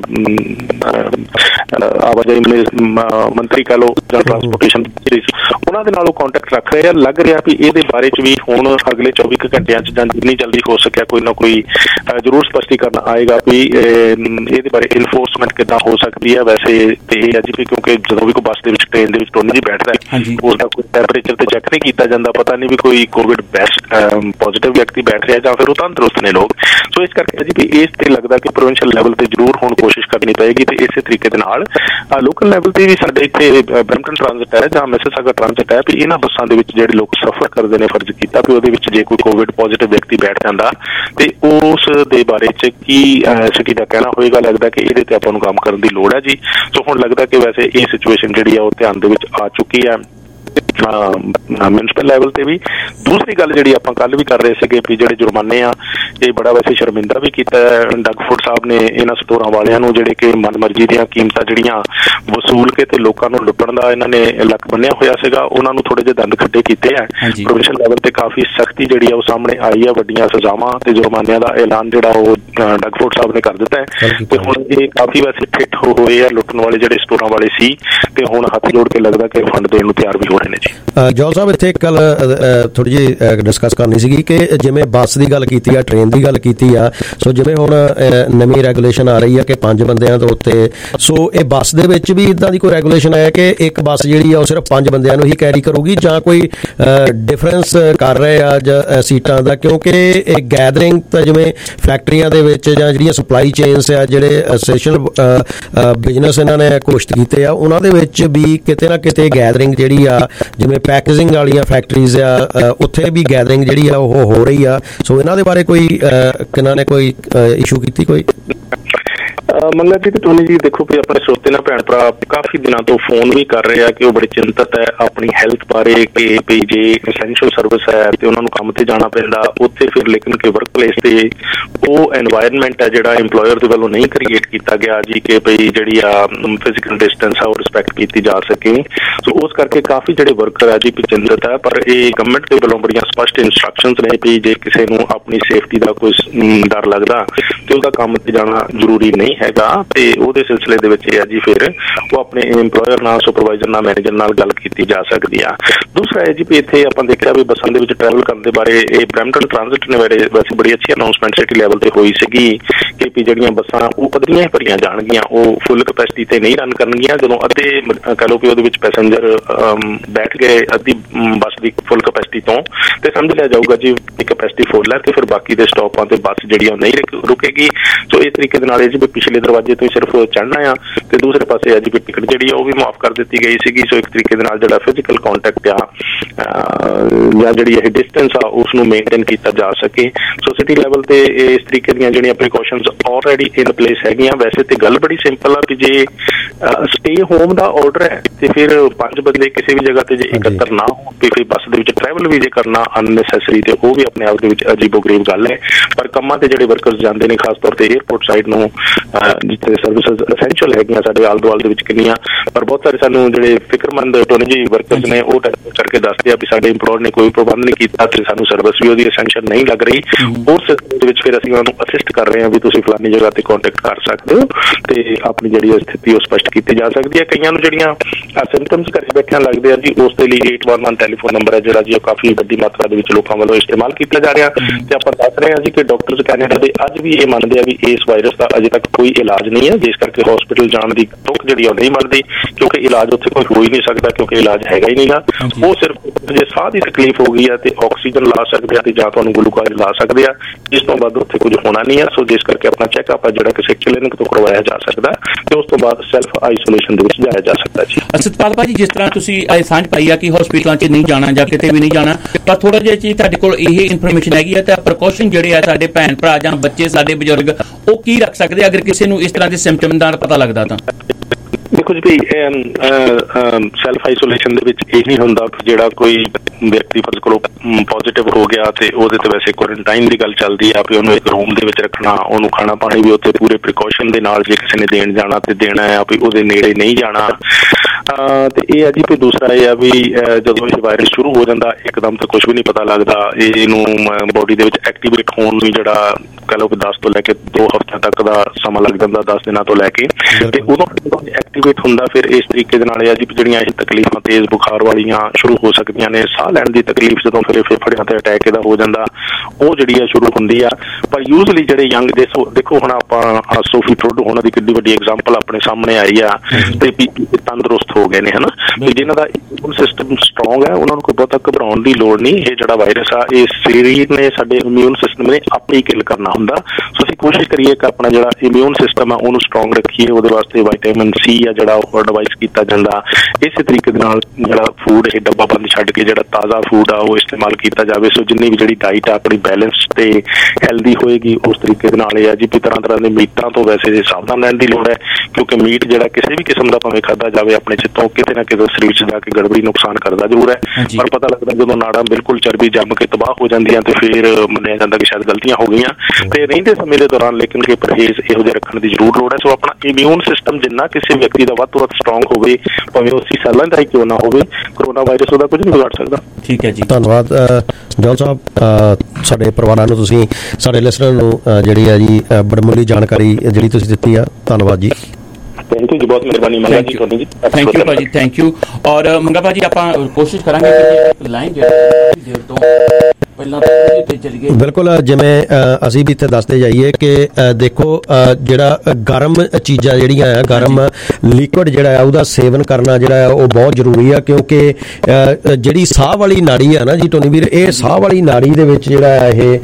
ਆਵਾਜਾਈ ਮੰਤਰੀ ਕਹ ਲਓ ਜਾਂ ਟਰਾਂਸਪੋਰਟੇਸ਼ਨ ਉਹਨਾਂ ਦੇ ਨਾਲ ਉਹ ਕੰਟੈਕਟ ਰੱਖ ਰਹੇ ਆ। ਲੱਗ ਰਿਹਾ ਵੀ ਇਹਦੇ ਬਾਰੇ 'ਚ ਵੀ ਹੁਣ ਅਗਲੇ 24 ਘੰਟਿਆਂ 'ਚ ਜਾਂ ਜਿੰਨੀ ਜਲਦੀ ਹੋ ਸਕਿਆ ਕੋਈ ਨਾ ਕੋਈ ਜ਼ਰੂਰ ਸਪਸ਼ਟੀਕਰਨ ਆਏਗਾ ਵੀ ਇਹਦੇ ਬਾਰੇ ਇਨਫੋਰਸਮੈਂਟ ਕਿੱਦਾਂ ਹੋ ਸਕਦੀ ਹੈ। ਵੈਸੇ ਤੇ ਇਹ ਅੱਜ ਵੀ ਕਿਉਂਕਿ ਜਦੋਂ ਵੀ ਕੋਈ ਬੱਸ ਦੇ ਵਿੱਚ ਟ੍ਰੇਨ ਦੇ ਵਿੱਚ ਟੋਨੀ ਜੀ ਬੈਠਦਾ ਉਸ ਦਾ ਕੋਈ ਟੈਂਪਰੇਚਰ ਤੇ ਚੈੱਕ ਨਹੀਂ ਕੀਤਾ ਜਾਂਦਾ, ਪਤਾ ਨਹੀਂ ਵੀ ਕੋਈ ਕੋਵਿਡ ਪੋਜ਼ਿਟਿਵ ਵਿਅਕਤੀ ਬੈਠ ਰਿਹਾ ਜਾਂ ਫਿਰ ਉਹ ਤੰਦਰੁਸਤ ਨੇ ਲੋਕ। ਸੋ ਇਸ ਕਰਕੇ ਜੀ ਵੀ ਇਸ ਤੇ ਲੱਗਦਾ ਕਿ ਪ੍ਰੋਵਿੰਸ਼ੀਅਲ ਲੈਵਲ ਤੇ ਜ਼ਰੂਰ ਹੁਣ ਕੋਸ਼ਿਸ਼ ਕਰਨੀ ਪਏਗੀ ਤੇ ਇਸੇ ਤਰੀਕੇ ਦੇ ਨਾਲ ਲੋਕਲ ਲੈਵਲ ਤੇ ਵੀ ਸਾਡੇ ਇੱਥੇ ਬਰੈਂਪਟਨ ਟ੍ਰਾਂਜ਼ਿਟ ਹੈ ਜਾਂ ਮਿਸਿਸਾਗਾ ਟ੍ਰਾਂਜ਼ਿਟ ਹੈ ਵੀ ਇਹਨਾਂ ਬੱਸਾਂ ਦੇ ਵਿੱਚ ਜਿਹੜੇ ਲੋਕ ਸਫ਼ਰ ਕਰਦੇ ਨੇ ਫਰਜ਼ ਕੀਤਾ ਵੀ ਉਹਦੇ ਵਿੱਚ ਜੇ ਕੋਈ ਕੋਵਿਡ ਪੋਜ਼ਿਟਿਵ ਵਿਅਕਤੀ ਬੈਠ ਜਾਂਦਾ ਤੇ ਉਸ ਦੇ ਬਾਰੇ 'ਚ ਕੀ ਸਿਟੀ ਦਾ ਕਹਿਣਾ ਹੋਏਗਾ। ਲੱਗਦਾ ਕਿ ਇਹਦੇ ਤੇ ਆਪਾਂ ਨੂੰ ਕੰਮ ਕਰਨ ਦੀ ਲੋੜ ਹੈ ਜੀ। ਸੋ ਹੁਣ ਲੱਗਦਾ ਕਿ ਵੈਸੇ ਇਹ ਸਿਚੁਏਸ਼ਨ ਜਿਹੜੀ ਆ ਉਹ ਧਿਆਨ ਦੇ ਵਿੱਚ ਆ ਚੁੱਕੀ ਹੈ ਮਿਊਨਿਸਪਲ ਲੈਵਲ ਤੇ ਵੀ। ਦੂਸਰੀ ਗੱਲ ਜਿਹੜੀ ਆਪਾਂ ਕੱਲ ਵੀ ਕਰ ਰਹੇ ਸੀਗੇ ਵੀ ਜਿਹੜੇ ਜੁਰਮਾਨੇ ਆ, ਇਹ ਬੜਾ ਵੈਸੇ ਸ਼ਰਮਿੰਦਾ ਵੀ ਕੀਤਾ ਡੱਗ ਫੂਡ ਸਾਹਿਬ ਨੇ ਇਹਨਾਂ ਸਟੋਰਾਂ ਵਾਲਿਆਂ ਨੂੰ, ਜਿਹੜੇ ਕਿ ਮਨਮਰਜ਼ੀ ਦੀਆਂ ਕੀਮਤਾਂ ਜਿਹੜੀਆਂ ਵਸੂਲ ਕੇ ਤੇ ਲੋਕਾਂ ਨੂੰ ਲੁੱਟਣ ਦਾ ਇਹਨਾਂ ਨੇ ਲੱਕ ਬੰਨਿਆ ਹੋਇਆ ਸੀਗਾ, ਉਹਨਾਂ ਨੂੰ ਥੋੜੇ ਜਿਹੇ ਦੰਦ ਖੱਟੇ ਕੀਤੇ ਆ। ਪ੍ਰੋਵਿੰਸ਼ਲ ਲੈਵਲ ਤੇ ਕਾਫੀ ਸਖਤੀ ਜਿਹੜੀ ਆ ਉਹ ਸਾਹਮਣੇ ਆਈ ਆ, ਵੱਡੀਆਂ ਸਜ਼ਾਵਾਂ ਤੇ ਜੁਰਮਾਨਿਆਂ ਦਾ ਐਲਾਨ ਜਿਹੜਾ ਉਹ ਡੱਗ ਫੂਡ ਸਾਹਿਬ ਨੇ ਕਰ ਦਿੱਤਾ ਹੈ। ਤੇ ਹੁਣ ਇਹ ਕਾਫੀ ਵੈਸੇ ਫਿੱਟ ਹੋਏ ਆ ਲੁੱਟਣ ਵਾਲੇ ਜਿਹੜੇ ਸਟੋਰਾਂ ਵਾਲੇ ਸੀ, ਤੇ ਹੁਣ ਹੱਥ ਜੋੜ ਕੇ ਲੱਗਦਾ ਕਿ ਫੰਡ ਦੇਣ ਨੂੰ ਤਿਆਰ ਵੀ ਹੋ ਰਹੇ ਨੇ ਜੀ। ਜੋਲ ਸਾਹਿਬ, ਇੱਥੇ ਇੱਕ ਗੱਲ ਥੋੜੀ ਜਿਹੀ ਡਿਸਕਸ ਕਰਨੀ ਸੀਗੀ ਕਿ ਜਿਵੇਂ ਬੱਸ ਦੀ ਗੱਲ ਕੀਤੀ ਆ, ਟ੍ਰੇਨ ਦੀ ਗੱਲ ਕੀਤੀ ਆ, ਸੋ ਜਿਵੇਂ ਹੁਣ ਨਵੀਂ ਰੈਗੂਲੇਸ਼ਨ ਆ ਰਹੀ ਆ ਕਿ 5 ਬੰਦਿਆਂ ਤੋਂ ਉੱਤੇ, ਸੋ ਇਹ ਬੱਸ ਦੇ ਵਿੱਚ ਵੀ ਇੱਦਾਂ ਦੀ ਕੋਈ ਰੈਗੂਲੇਸ਼ਨ ਹੈ ਕਿ ਇੱਕ ਬੱਸ ਜਿਹੜੀ ਆ ਉਹ ਸਿਰਫ 5 ਬੰਦਿਆਂ ਨੂੰ ਹੀ ਕੈਰੀ ਕਰੂਗੀ, ਜਾਂ ਕੋਈ ਡਿਫਰੈਂਸ ਕਰ ਰਹੇ ਆ ਸੀਟਾਂ ਦਾ? ਕਿਉਂਕਿ ਇਹ ਗੈਦਰਿੰਗ ਤਾਂ ਜਿਵੇਂ ਫੈਕਟਰੀਆਂ ਦੇ ਵਿੱਚ ਜਾਂ ਜਿਹੜੀਆਂ ਸਪਲਾਈ ਚੇਨਸ ਆ, ਜਿਹੜੇ ਐਸੈਂਸ਼ੀਅਲ ਬਿਜ਼ਨਸ ਇਹਨਾਂ ਨੇ ਘੋਸ਼ਿਤ ਕੀਤੇ ਆ, ਉਹਨਾਂ ਦੇ ਵਿੱਚ ਵੀ ਕਿਤੇ ਨਾ ਕਿਤੇ ਗੈਦਰਿੰਗ ਜਿਹੜੀ ਆ, ਜਿਵੇਂ ਪੈਕੇਜਿੰਗ ਵਾਲੀਆਂ ਫੈਕਟਰੀਜ਼ ਆ, ਉੱਥੇ ਵੀ ਗੈਦਰਿੰਗ ਜਿਹੜੀ ਆ ਉਹ ਹੋ ਰਹੀ ਆ। ਸੋ ਇਹਨਾਂ ਦੇ ਬਾਰੇ ਕੋਈ ਕਿਹਨਾਂ ਨੇ ਕੋਈ ਇਸ਼ੂ ਕੀਤੀ ਕੋਈ? ਮੰਗਲਾ ਜੀ ਤੇ ਟੋਨੀ ਜੀ, ਦੇਖੋ ਵੀ ਆਪਣੇ ਸਰੋਤੇ ਨਾਲ ਭੈਣ ਭਰਾ ਕਾਫੀ ਦਿਨਾਂ ਤੋਂ ਫੋਨ ਵੀ ਕਰ ਰਹੇ ਆ ਕਿ ਉਹ ਬੜੇ ਚਿੰਤਤ ਹੈ ਆਪਣੀ ਹੈਲਥ ਬਾਰੇ, ਕਿ ਵੀ ਜੇ ਐਸੈਂਸ਼ੀਅਲ ਸਰਵਿਸ ਹੈ ਤੇ ਉਹਨਾਂ ਨੂੰ ਕੰਮ ਤੇ ਜਾਣਾ ਪੈਂਦਾ ਉੱਥੇ, ਫਿਰ ਲੇਕਿਨ ਕਿ ਵਰਕ ਪਲੇਸ ਤੇ ਉਹ ਐਨਵਾਇਰਨਮੈਂਟ ਹੈ ਜਿਹੜਾ ਇੰਪਲੋਇਰ ਦੇ ਵੱਲੋਂ ਨਹੀਂ ਕ੍ਰੀਏਟ ਕੀਤਾ ਗਿਆ ਜੀ, ਕਿ ਭਈ ਜਿਹੜੀ ਆ ਫਿਜ਼ੀਕਲ ਡਿਸਟੈਂਸ ਆ ਉਹ ਰਿਸਪੈਕਟ ਕੀਤੀ ਜਾ ਸਕੇ। ਸੋ ਉਸ ਕਰਕੇ ਕਾਫੀ ਜਿਹੜੇ ਵਰਕਰ ਆ ਜੀ ਚਿੰਤਤ ਹੈ, ਪਰ ਇਹ ਗਵਰਨਮੈਂਟ ਦੇ ਵੱਲੋਂ ਬੜੀਆਂ ਸਪਸ਼ਟ ਇੰਸਟਰਕਸ਼ਨਸ ਨੇ ਵੀ ਜੇ ਕਿਸੇ ਨੂੰ ਆਪਣੀ ਸੇਫਟੀ ਦਾ ਕੋਈ ਡਰ ਲੱਗਦਾ ਤੇ ਉਹਦਾ ਕੰਮ ਤੇ ਜਾਣਾ ਜ਼ਰੂਰੀ ਨਹੀਂ ਹੈਗਾ, ਤੇ ਉਹਦੇ ਸਿਲਸਿਲੇ ਦੇ ਵਿੱਚ ਇਹ ਆ ਜੀ ਫਿਰ ਉਹ ਆਪਣੇ ਇੰਪਲੋਇਰ ਨਾਲ, ਸੁਪਰਵਾਈਜ਼ਰ ਨਾਲ, ਮੈਨੇਜਰ ਨਾਲ ਗੱਲ ਕੀਤੀ ਜਾ ਸਕਦੀ ਆ। ਦੂਸਰਾ ਹੈ ਜੀ ਵੀ ਇੱਥੇ ਆਪਾਂ ਦੇਖਿਆ ਵੀ ਬੱਸਾਂ ਦੇ ਵਿੱਚ ਟਰੈਵਲ ਕਰਨ ਦੇ ਬਾਰੇ ਇਹ ਬਰੈਂਪਟਨ ਟ੍ਰਾਂਜ਼ਿਟ ਨੇ ਵੈਸੇ ਬੜੀ ਅੱਛੀ ਅਨਾਉਂਸਮੈਂਟ ਸਿਟੀ ਲੈਵਲ ਤੇ ਹੋਈ ਸੀਗੀ ਕਿ ਵੀ ਜਿਹੜੀਆਂ ਬੱਸਾਂ ਉਹ ਅੱਧੀਆਂ ਹੀ ਭਰੀਆਂ ਜਾਣਗੀਆਂ, ਉਹ ਫੁੱਲ ਕਪੈਸਿਟੀ ਤੇ ਨਹੀਂ ਰਨ ਕਰਨਗੀਆਂ। ਜਦੋਂ ਅੱਧੇ ਕਹਿ ਲਓ ਕਿ ਉਹਦੇ ਵਿੱਚ ਪੈਸੇਂਜਰ ਬੈਠ ਗਏ ਅੱਧੀ ਬੱਸ ਦੀ ਫੁੱਲ ਕਪੈਸਿਟੀ ਤੋਂ, ਤੇ ਸਮਝ ਲਿਆ ਜਾਊਗਾ ਜੀ ਕਪੈਸਿਟੀ ਫੁੱਲ ਹੈ, ਤੇ ਫਿਰ ਬਾਕੀ ਦੇ ਸਟਾਪਾਂ ਤੇ ਬੱਸ ਜਿਹੜੀ ਉਹ ਨਹੀਂ ਰੁਕੇਗੀ। ਸੋ ਇਸ ਤਰੀਕੇ ਦੇ ਨਾਲ ਇਹ ਜੀ ਪਿਛਲੇ ਦਰਵਾਜ਼ੇ ਤੋਂ ਸਿਰਫ ਚੜ੍ਹਨਾ ਆ, ਤੇ ਦੂਸਰੇ ਪਾਸੇ ਅੱਜ ਵੀ ਟਿਕਟ ਜਿਹੜੀ ਆ ਉਹ ਵੀ ਮਾਫ ਕਰ ਦਿੱਤੀ ਗਈ ਸੀਗੀ। ਸੋ ਇੱਕ ਤਰੀਕੇ ਦੇ ਨਾਲ ਜਿਹੜਾ ਫਿਜ਼ੀਕਲ ਕੰਟੈਕਟ ਆ ਜਾਂ ਜਿਹੜੀ ਇਹ ਡਿਸਟੈਂਸ ਆ ਉਸ ਨੂੰ ਮੇਨਟੇਨ ਕੀਤਾ ਜਾ ਸਕੇ। ਸੋ ਸਿਟੀ ਲੈਵਲ ਤੇ ਇਸ ਤਰੀਕੇ ਦੀਆਂ ਜਿਹੜੀਆਂ ਪ੍ਰੀਕਾਸ਼ਨਸ ਆਲਰੇਡੀ ਇਨ ਪਲੇਸ ਹੈਗੀਆਂ। ਵੈਸੇ ਤੇ ਗੱਲ ਬੜੀ ਸਿੰਪਲ ਆ ਕਿ ਜੇ ਸਟੇ ਹੋਮ ਦਾ ਆਰਡਰ ਹੈ ਤੇ ਫਿਰ 5 ਬੰਦੇ ਕਿਸੇ ਵੀ ਜਗ੍ਹਾ ਤੇ ਜੇ ਇਕੱਤਰ ਨਾ ਹੋ ਤੇ ਫਿਰ ਬੱਸ ਦੇ ਵਿੱਚ ਟਰੈਵਲ ਵੀ ਜੇ ਕਰਨਾ ਅਨਨੈਸੈਸਰੀ ਤੇ ਉਹ ਵੀ ਆਪਣੇ ਆਪ ਦੇ ਵਿੱਚ ਅਜੀਬੋ-ਗਰੀਬ ਗੱਲ ਹੈ। ਪਰ ਕੰਮਾਂ ਤੇ ਜਿਹੜੇ ਵਰਕਰਸ ਜਾਂਦੇ ਨੇ ਖਾਸ ਤੌਰ ਤੇ 에ਅਰਪੋਰਟ ਸਾਈਡ ਨੂੰ, ਜਿੱਥੇ ਸਰਵਿਸਿਜ਼ ਐਸੈਂਸ਼ੀਅਲ ਹੈਗੀਆਂ ਸਾਡੇ ਆਲੇ ਦੁਆਲੇ ਦੇ ਵਿੱਚ ਕਿੰਨੀਆਂ, ਪਰ ਬਹੁਤ ਸਾਰੇ ਸਾਨੂੰ ਜਿਹੜੇ ਫਿਕਰਮੰਦ ਟੋਨੀ ਜੀ ਵਰਕਰਸ ਨੇ ਉਹ ਕਰਕੇ ਦੱਸਦੇ ਆ ਵੀ ਸਾਡੇ ਇੰਪਲੋਇਰ ਨੇ ਕੋਈ ਪ੍ਰਬੰਧ ਨਹੀਂ ਕੀਤਾ ਤੇ ਸਾਨੂੰ ਸਰਵਿਸ ਵੀ ਉਹਦੀ ਐਸੈਂਸ਼ੀਅਲ ਨਹੀਂ ਲੱਗ ਰਹੀ। ਉਸ ਦੇ ਵਿੱਚ ਫਿਰ ਅਸੀਂ ਉਹਨਾਂ ਨੂੰ ਅਸਿਸਟ ਕਰ ਰਹੇ ਹਾਂ ਵੀ ਤੁਸੀਂ ਫਲਾਨੀ ਜਗ੍ਹਾ ਤੇ ਕੰਟੈਕਟ ਕਰ ਸਕਦੇ ਹੋ ਤੇ ਆਪਣੀ ਜਿਹੜੀ ਸਥਿਤੀ ਉਹ ਸਪਸ਼ਟ ਕੀਤੀ ਜਾ ਸਕਦੀ ਹੈ। ਕਈਆਂ ਨੂੰ ਜਿਹੜੀਆਂ ਸਿੰਪਟਮਸ ਘਰੇ ਬੈਠਿਆਂ ਲੱਗਦੇ ਆ ਜੀ, ਉਸ ਦੇ ਲਈ 811 ਟੈਲੀਫੋਨ ਨੰਬਰ ਹੈ ਜਿਹੜਾ ਜੀ ਉਹ ਕਾਫੀ ਵੱਡੀ ਮਾਤਰਾ ਦੇ ਵਿੱਚ ਲੋਕਾਂ ਵੱਲੋਂ ਇਸਤੇਮਾਲ ਕੀਤਾ ਜਾ ਰਿਹਾ। ਤੇ ਆਪਾਂ ਦੱਸ ਰਹੇ ਹਾਂ ਜੀ ਕਿ ਡਾਕਟਰਸ ਕੈਨੇਡਾ ਦੇ ਅੱਜ ਵੀ ਇਹ ਮੰਨਦੇ ਆ ਵੀ ਇਸ ਵਾਇਰਸ ਦਾ ਅਜੇ ਤੱਕ ਕੋਈ ਇਲਾਜ ਨਹੀਂ ਹੈ, ਜਿਸ ਕਰਕੇ ਹਸਪੀਟਲ ਜਾਣ ਦੀ ਤੁਕ ਜਿਹੜੀ ਉਹ ਨਹੀਂ ਬਣਦੀ, ਕਿਉਂਕਿ ਇਲਾਜ ਉੱਥੇ ਕੋਈ ਹੋ ਹੀ ਨਹੀਂ ਸਕਦਾ, ਕਿਉਂਕਿ ਇਲਾਜ ਹੈਗਾ ਹੀ ਨਹੀਂਗਾ। ਉਹ ਸਿਰਫ ਜੇ ਸਾਹ ਦੀ ਤਕਲੀਫ ਹੋ ਗਈ ਹੈ ਤੇ ਆਕਸੀਜਨ ਲਾ ਸਕਦੇ ਆ ਤੇ ਜਾਂ ਤੁਹਾਨੂੰ ਗਲੂਕੋਜ਼ ਲਾ ਸਕਦੇ ਆ, ਇਸ ਤੋਂ ਬਾਅਦ ਉੱਥੇ ਕੁਝ ਹੋਣਾ ਨਹੀਂ ਹੈ। ਸੋ ਜਿਸ ਕਰਕੇ ਆਪਣਾ ਚੈੱਕਅਪ ਆ ਜਿਹੜਾ ਕਿਸੇ ਕਲੀਨਿਕ ਤੋਂ ਕਰਵਾਇਆ ਜਾ ਸਕਦਾ ਤੇ ਉਸ ਤੋਂ ਬਾਅਦ ਸੈਲਫ ਆਈਸੋਲੇਸ਼ਨ ਦੇ ਵਿੱਚ ਜਾਇਆ ਜਾ ਸਕਦਾ ਜੀ। ਸਤਪਾਲ ਭਾਜੀ, ਜਿਸ ਤਰ੍ਹਾਂ ਤੁਸੀਂ ਇਹ ਸਾਂਝ ਪਾਈ ਆ ਕਿ ਹਸਪੀਟਲਾਂ 'ਚ ਨਹੀਂ ਜਾਣਾ ਜਾਂ ਕਿਤੇ ਵੀ ਨਹੀਂ ਜਾਣਾ, ਪਰ ਥੋੜਾ ਜਿਹਾ ਚੀਜ਼ ਤੁਹਾਡੇ ਕੋਲ ਇਹ ਇਨਫੋਰਮੇਸ਼ਨ ਹੈਗੀ ਹੈ ਤਾਂ ਪ੍ਰੀਕਾਸ਼ਨ ਜਿਹੜੇ ਆ ਸਾਡੇ ਭੈਣ ਭਰਾ ਜਾਂ ਬੱਚੇ ਸਾਡੇ ਬਜ਼ੁਰਗ ਉਹ ਕੀ ਰੱਖ ਸਕਦੇ ਅਗਰ ਕਿਸੇ ਨੂੰ ਇਸ ਤਰ੍ਹਾਂ ਦੇ ਸਿੰਪਟਮ ਦਾ ਪਤਾ ਲੱਗਦਾ ਤਾਂ? ਦੇਖੋ ਜੀ ਵੀ ਸੈਲਫ ਆਈਸੋਲੇਸ਼ਨ ਦੇ ਵਿੱਚ ਇਹ ਨਹੀਂ ਹੁੰਦਾ ਕਿ ਜਿਹੜਾ ਕੋਈ ਵਿਅਕਤੀ ਫਰਜ਼ ਕਰੋ ਪੋਜ਼ਿਟਿਵ ਹੋ ਗਿਆ ਤੇ ਉਹਦੇ ਤੇ ਵੈਸੇ ਕੁਆਰੰਟਾਈਨ ਦੀ ਗੱਲ ਚੱਲਦੀ ਆ ਵੀ ਉਹਨੂੰ ਇੱਕ ਰੂਮ ਦੇ ਵਿੱਚ ਰੱਖਣਾ, ਉਹਨੂੰ ਖਾਣਾ ਪਾਣੀ ਵੀ ਉੱਥੇ ਪੂਰੇ ਪ੍ਰੀਕਾਸ਼ਨ ਦੇ ਨਾਲ ਜੇ ਕਿਸੇ ਨੇ ਦੇਣ ਜਾਣਾ ਤੇ ਦੇਣਾ ਆ ਵੀ ਉਹਦੇ ਨੇੜੇ ਨਹੀਂ ਜਾਣਾ। ਤੇ ਇਹ ਆ ਜੀ ਵੀ ਦੂਸਰਾ ਇਹ ਆ ਵੀ ਜਦੋਂ ਇਹ ਵਾਇਰਸ ਸ਼ੁਰੂ ਹੋ ਜਾਂਦਾ ਇੱਕਦਮ ਤਾਂ ਕੁਝ ਵੀ ਨਹੀਂ ਪਤਾ ਲੱਗਦਾ, ਇਹਨੂੰ ਬੋਡੀ ਦੇ ਵਿੱਚ ਐਕਟੀਵੇਟ ਹੋਣ ਨੂੰ ਜਿਹੜਾ ਕਹਿ ਲਓ ਕਿ 10 ਤੋਂ ਲੈ ਕੇ 2 ਹਫ਼ਤਿਆਂ ਤੱਕ ਦਾ ਸਮਾਂ ਲੱਗ ਜਾਂਦਾ, 10 ਦਿਨਾਂ ਤੋਂ ਲੈ ਕੇ, ਤੇ ਉਦੋਂ ਐਕਟੀਵੇਟ ਹੁੰਦਾ ਫਿਰ ਇਸ ਤਰੀਕੇ ਦੇ ਨਾਲ ਇਹ ਜੀ ਜਿਹੜੀਆਂ ਇਹ ਤਕਲੀਫਾਂ ਤੇਜ਼ ਬੁਖਾਰ ਵਾਲੀਆਂ ਸ਼ੁਰੂ ਹੋ ਸਕਦੀਆਂ ਨੇ, ਸਾਹ ਲੈਣ ਦੀ ਤਕਲੀਫ ਜਦੋਂ ਫਿਰ ਫੇਫੜਿਆਂ ਤੇ ਅਟੈਕ ਇਹਦਾ ਹੋ ਜਾਂਦਾ ਉਹ ਜਿਹੜੀ ਆ ਸ਼ੁਰੂ ਹੁੰਦੀ ਆ। ਪਰ ਯੂਜ਼ਲੀ ਜਿਹੜੇ ਯੰਗ ਦੇਖੋ ਹੁਣ ਆਪਾਂ ਸੋਫੀ ਟਰੂਡ ਉਹਨਾਂ ਦੀ ਕਿੰਨੀ ਵੱਡੀ ਐਗਜ਼ਾਮਪਲ ਆਪਣੇ ਸਾਹਮਣੇ ਆਈ ਆ ਤੇ ਤੰਦਰੁਸਤ ਹੋ ਗਏ ਨੇ ਹਨਾ, ਜਿਹਨਾਂ ਦਾ ਇਮਿਊਨ ਸਿਸਟਮ ਸਟਰੋਂਗ ਹੈ ਉਹਨਾਂ ਨੂੰ ਕੋਈ ਬਹੁਤਾ ਘਬਰਾਉਣ ਦੀ ਲੋੜ ਨਹੀਂ। ਇਹ ਜਿਹੜਾ ਵਾਇਰਸ ਆ ਇਹ ਸਰੀਰ ਨੇ ਸਾਡੇ ਇਮਿਊਨ ਸਿਸਟਮ ਨੇ ਆਪੇ ਹੀ ਕਿਲ ਕਰਨਾ ਹੁੰਦਾ। ਸੋ ਅਸੀਂ ਕੋਸ਼ਿਸ਼ ਕਰੀਏ ਕਿ ਆਪਣਾ ਜਿਹੜਾ ਇਮਿਊਨ ਸਿਸਟਮ ਆ ਉਹਨੂੰ ਸਟਰੋਂਗ ਰੱਖੀਏ, ਉਹਦੇ ਵਾਸਤੇ ਵਿਟਾਮਿਨ ਸੀ ਆ ਜਿਹੜਾ ਉਹ ਐਡਵਾਈਸ ਕੀਤਾ ਜਾਂਦਾ। ਇਸੇ ਤਰੀਕੇ ਦੇ ਨਾਲ ਜਿਹੜਾ ਫੂਡ ਇਹ ਡੱਬਾ ਬੰਦ ਛੱਡ ਕੇ ਜਿਹੜਾ ਤਾਜ਼ਾ ਫੂਡ ਆ ਉਹ ਇਸਤੇਮਾਲ ਕੀਤਾ ਜਾਵੇ। ਸੋ ਜਿੰਨੀ ਵੀ ਜਿਹੜੀ ਡਾਈਟ ਆ ਆਪਣੀ ਬੈਲੈਂਸ ਤੇ ਹੈਲਦੀ ਹੋਏਗੀ ਉਸ ਤਰੀਕੇ ਦੇ ਨਾਲ ਇਹ ਆ ਜੀ ਵੀ ਤਰ੍ਹਾਂ ਦੇ ਮੀਟਾਂ ਤੋਂ ਵੈਸੇ ਸਾਵਧਾਨ ਰਹਿਣ ਦੀ ਲੋੜ ਹੈ, ਕਿਉਂਕਿ ਮੀਟ ਜਿਹੜਾ ਕਿਸੇ ਵੀ ਕਿਸਮ ਦਾ ਭਾਵੇਂ ਖਾਧਾ ਜਾਵੇ ਆਪਣੇ ਤੋਂ ਕਿਤੇ ਨਾ ਕਿਤੇ ਸਰੀਰ 'ਚ ਜਾ ਕੇ ਗੜਬੜੀ ਨੁਕਸਾਨ ਕਰਦਾ ਜ਼ਰੂਰ ਹੈ, ਪਰ ਪਤਾ ਲੱਗਦਾ ਜਦੋਂ ਨਾੜਾਂ ਬਿਲਕੁਲ ਚਰਬੀ ਜੰਮ ਕੇ ਤਬਾਹ ਹੋ ਜਾਂਦੀਆਂ ਤੇ ਫਿਰ ਮੰਨਿਆ ਜਾਂਦਾ ਕਿ ਸ਼ਾਇਦ ਗਲਤੀਆਂ ਹੋ ਗਈਆਂ। ਤੇ ਰਹਿੰਦੇ ਸਮੇਂ ਦੇ ਦੌਰਾਨ ਲੇਕਿਨ ਕਿ ਪਰਹੇਜ਼ ਇਹੋ ਜਿਹਾ ਰੱਖਣ ਦੀ ਜ਼ਰੂਰ ਲੋੜ ਹੈ। ਸੋ ਆਪਣਾ ਇਮਿਊਨ ਸਿਸਟਮ ਜਿੰਨਾ ਕਿਸੇ ਵਿਅਕਤੀ ਦਾ ਵੱਧ ਤੋਂ ਵੱਧ ਸਟਰੋਂਗ ਹੋਵੇ, ਭਾਵੇਂ ਉਹ 80 ਸਾਲਾਂ ਦਾ ਹੀ ਕਿਉਂ ਨਾ ਹੋਵੇ, ਕਰੋਨਾ ਵਾਇਰਸ ਉਹਦਾ ਕੁਝ ਨਹੀਂ ਵਿਗਾੜ ਸਕਦਾ। ਠੀਕ ਹੈ ਜੀ, ਧੰਨਵਾਦ ਜੌਹਲ ਸਾਹਿਬ। ਸਾਡੇ ਪਰਿਵਾਰਾਂ ਨੂੰ ਤੁਸੀਂ, ਸਾਡੇ ਲਿਸਨਰ ਨੂੰ ਜਿਹੜੀ ਆ ਜੀ ਬੜਮੁੱਲੀ ਜਾਣਕਾਰੀ ਜਿਹੜੀ ਤੁਸੀਂ ਦਿੱਤੀ ਆ, ਧੰਨਵਾਦ ਜੀ। ਥੈਂਕ ਯੂ ਜੀ, ਬਹੁਤ ਮਿਹਰਬਾਨੀ ਮੰਗਾ ਜੀ ਤੁਹਾਡੀ ਜੀ। ਥੈਂਕ ਯੂ ਭਾਜੀ, ਥੈਂਕ ਯੂ। ਔਰ ਮੰਗਾ ਭਾਜੀ ਆਪਾਂ ਕੋਸ਼ਿਸ਼ ਕਰਾਂਗੇ ਕਿ ਲਾਈਨ ਜਿਹੜੀ ਦੇਰ ਤੋਂ ਪਹਿਲਾਂ ਤੇ ਚੱਲ ਗਏ। ਬਿਲਕੁਲ, ਜਿਵੇਂ ਅਸੀਂ ਵੀ ਇੱਥੇ ਦੱਸਦੇ ਜਾਈਏ ਕਿ ਦੇਖੋ ਜਿਹੜਾ ਗਰਮ ਚੀਜ਼ਾਂ ਜਿਹੜੀਆਂ ਆ, ਗਰਮ ਲਿਕੁਇਡ ਜਿਹੜਾ ਆ ਉਹਦਾ ਸੇਵਨ ਕਰਨਾ ਜਿਹੜਾ ਆ ਉਹ ਬਹੁਤ ਜ਼ਰੂਰੀ ਆ, ਕਿਉਂਕਿ ਜਿਹੜੀ ਸਾਹ ਵਾਲੀ ਨਾੜੀ ਆ ਨਾ ਜੀ ਟੋਨੀ ਵੀਰ, ਇਹ ਸਾਹ ਵਾਲੀ ਨਾੜੀ ਦੇ ਵਿੱਚ ਜਿਹੜਾ ਆ ਇਹ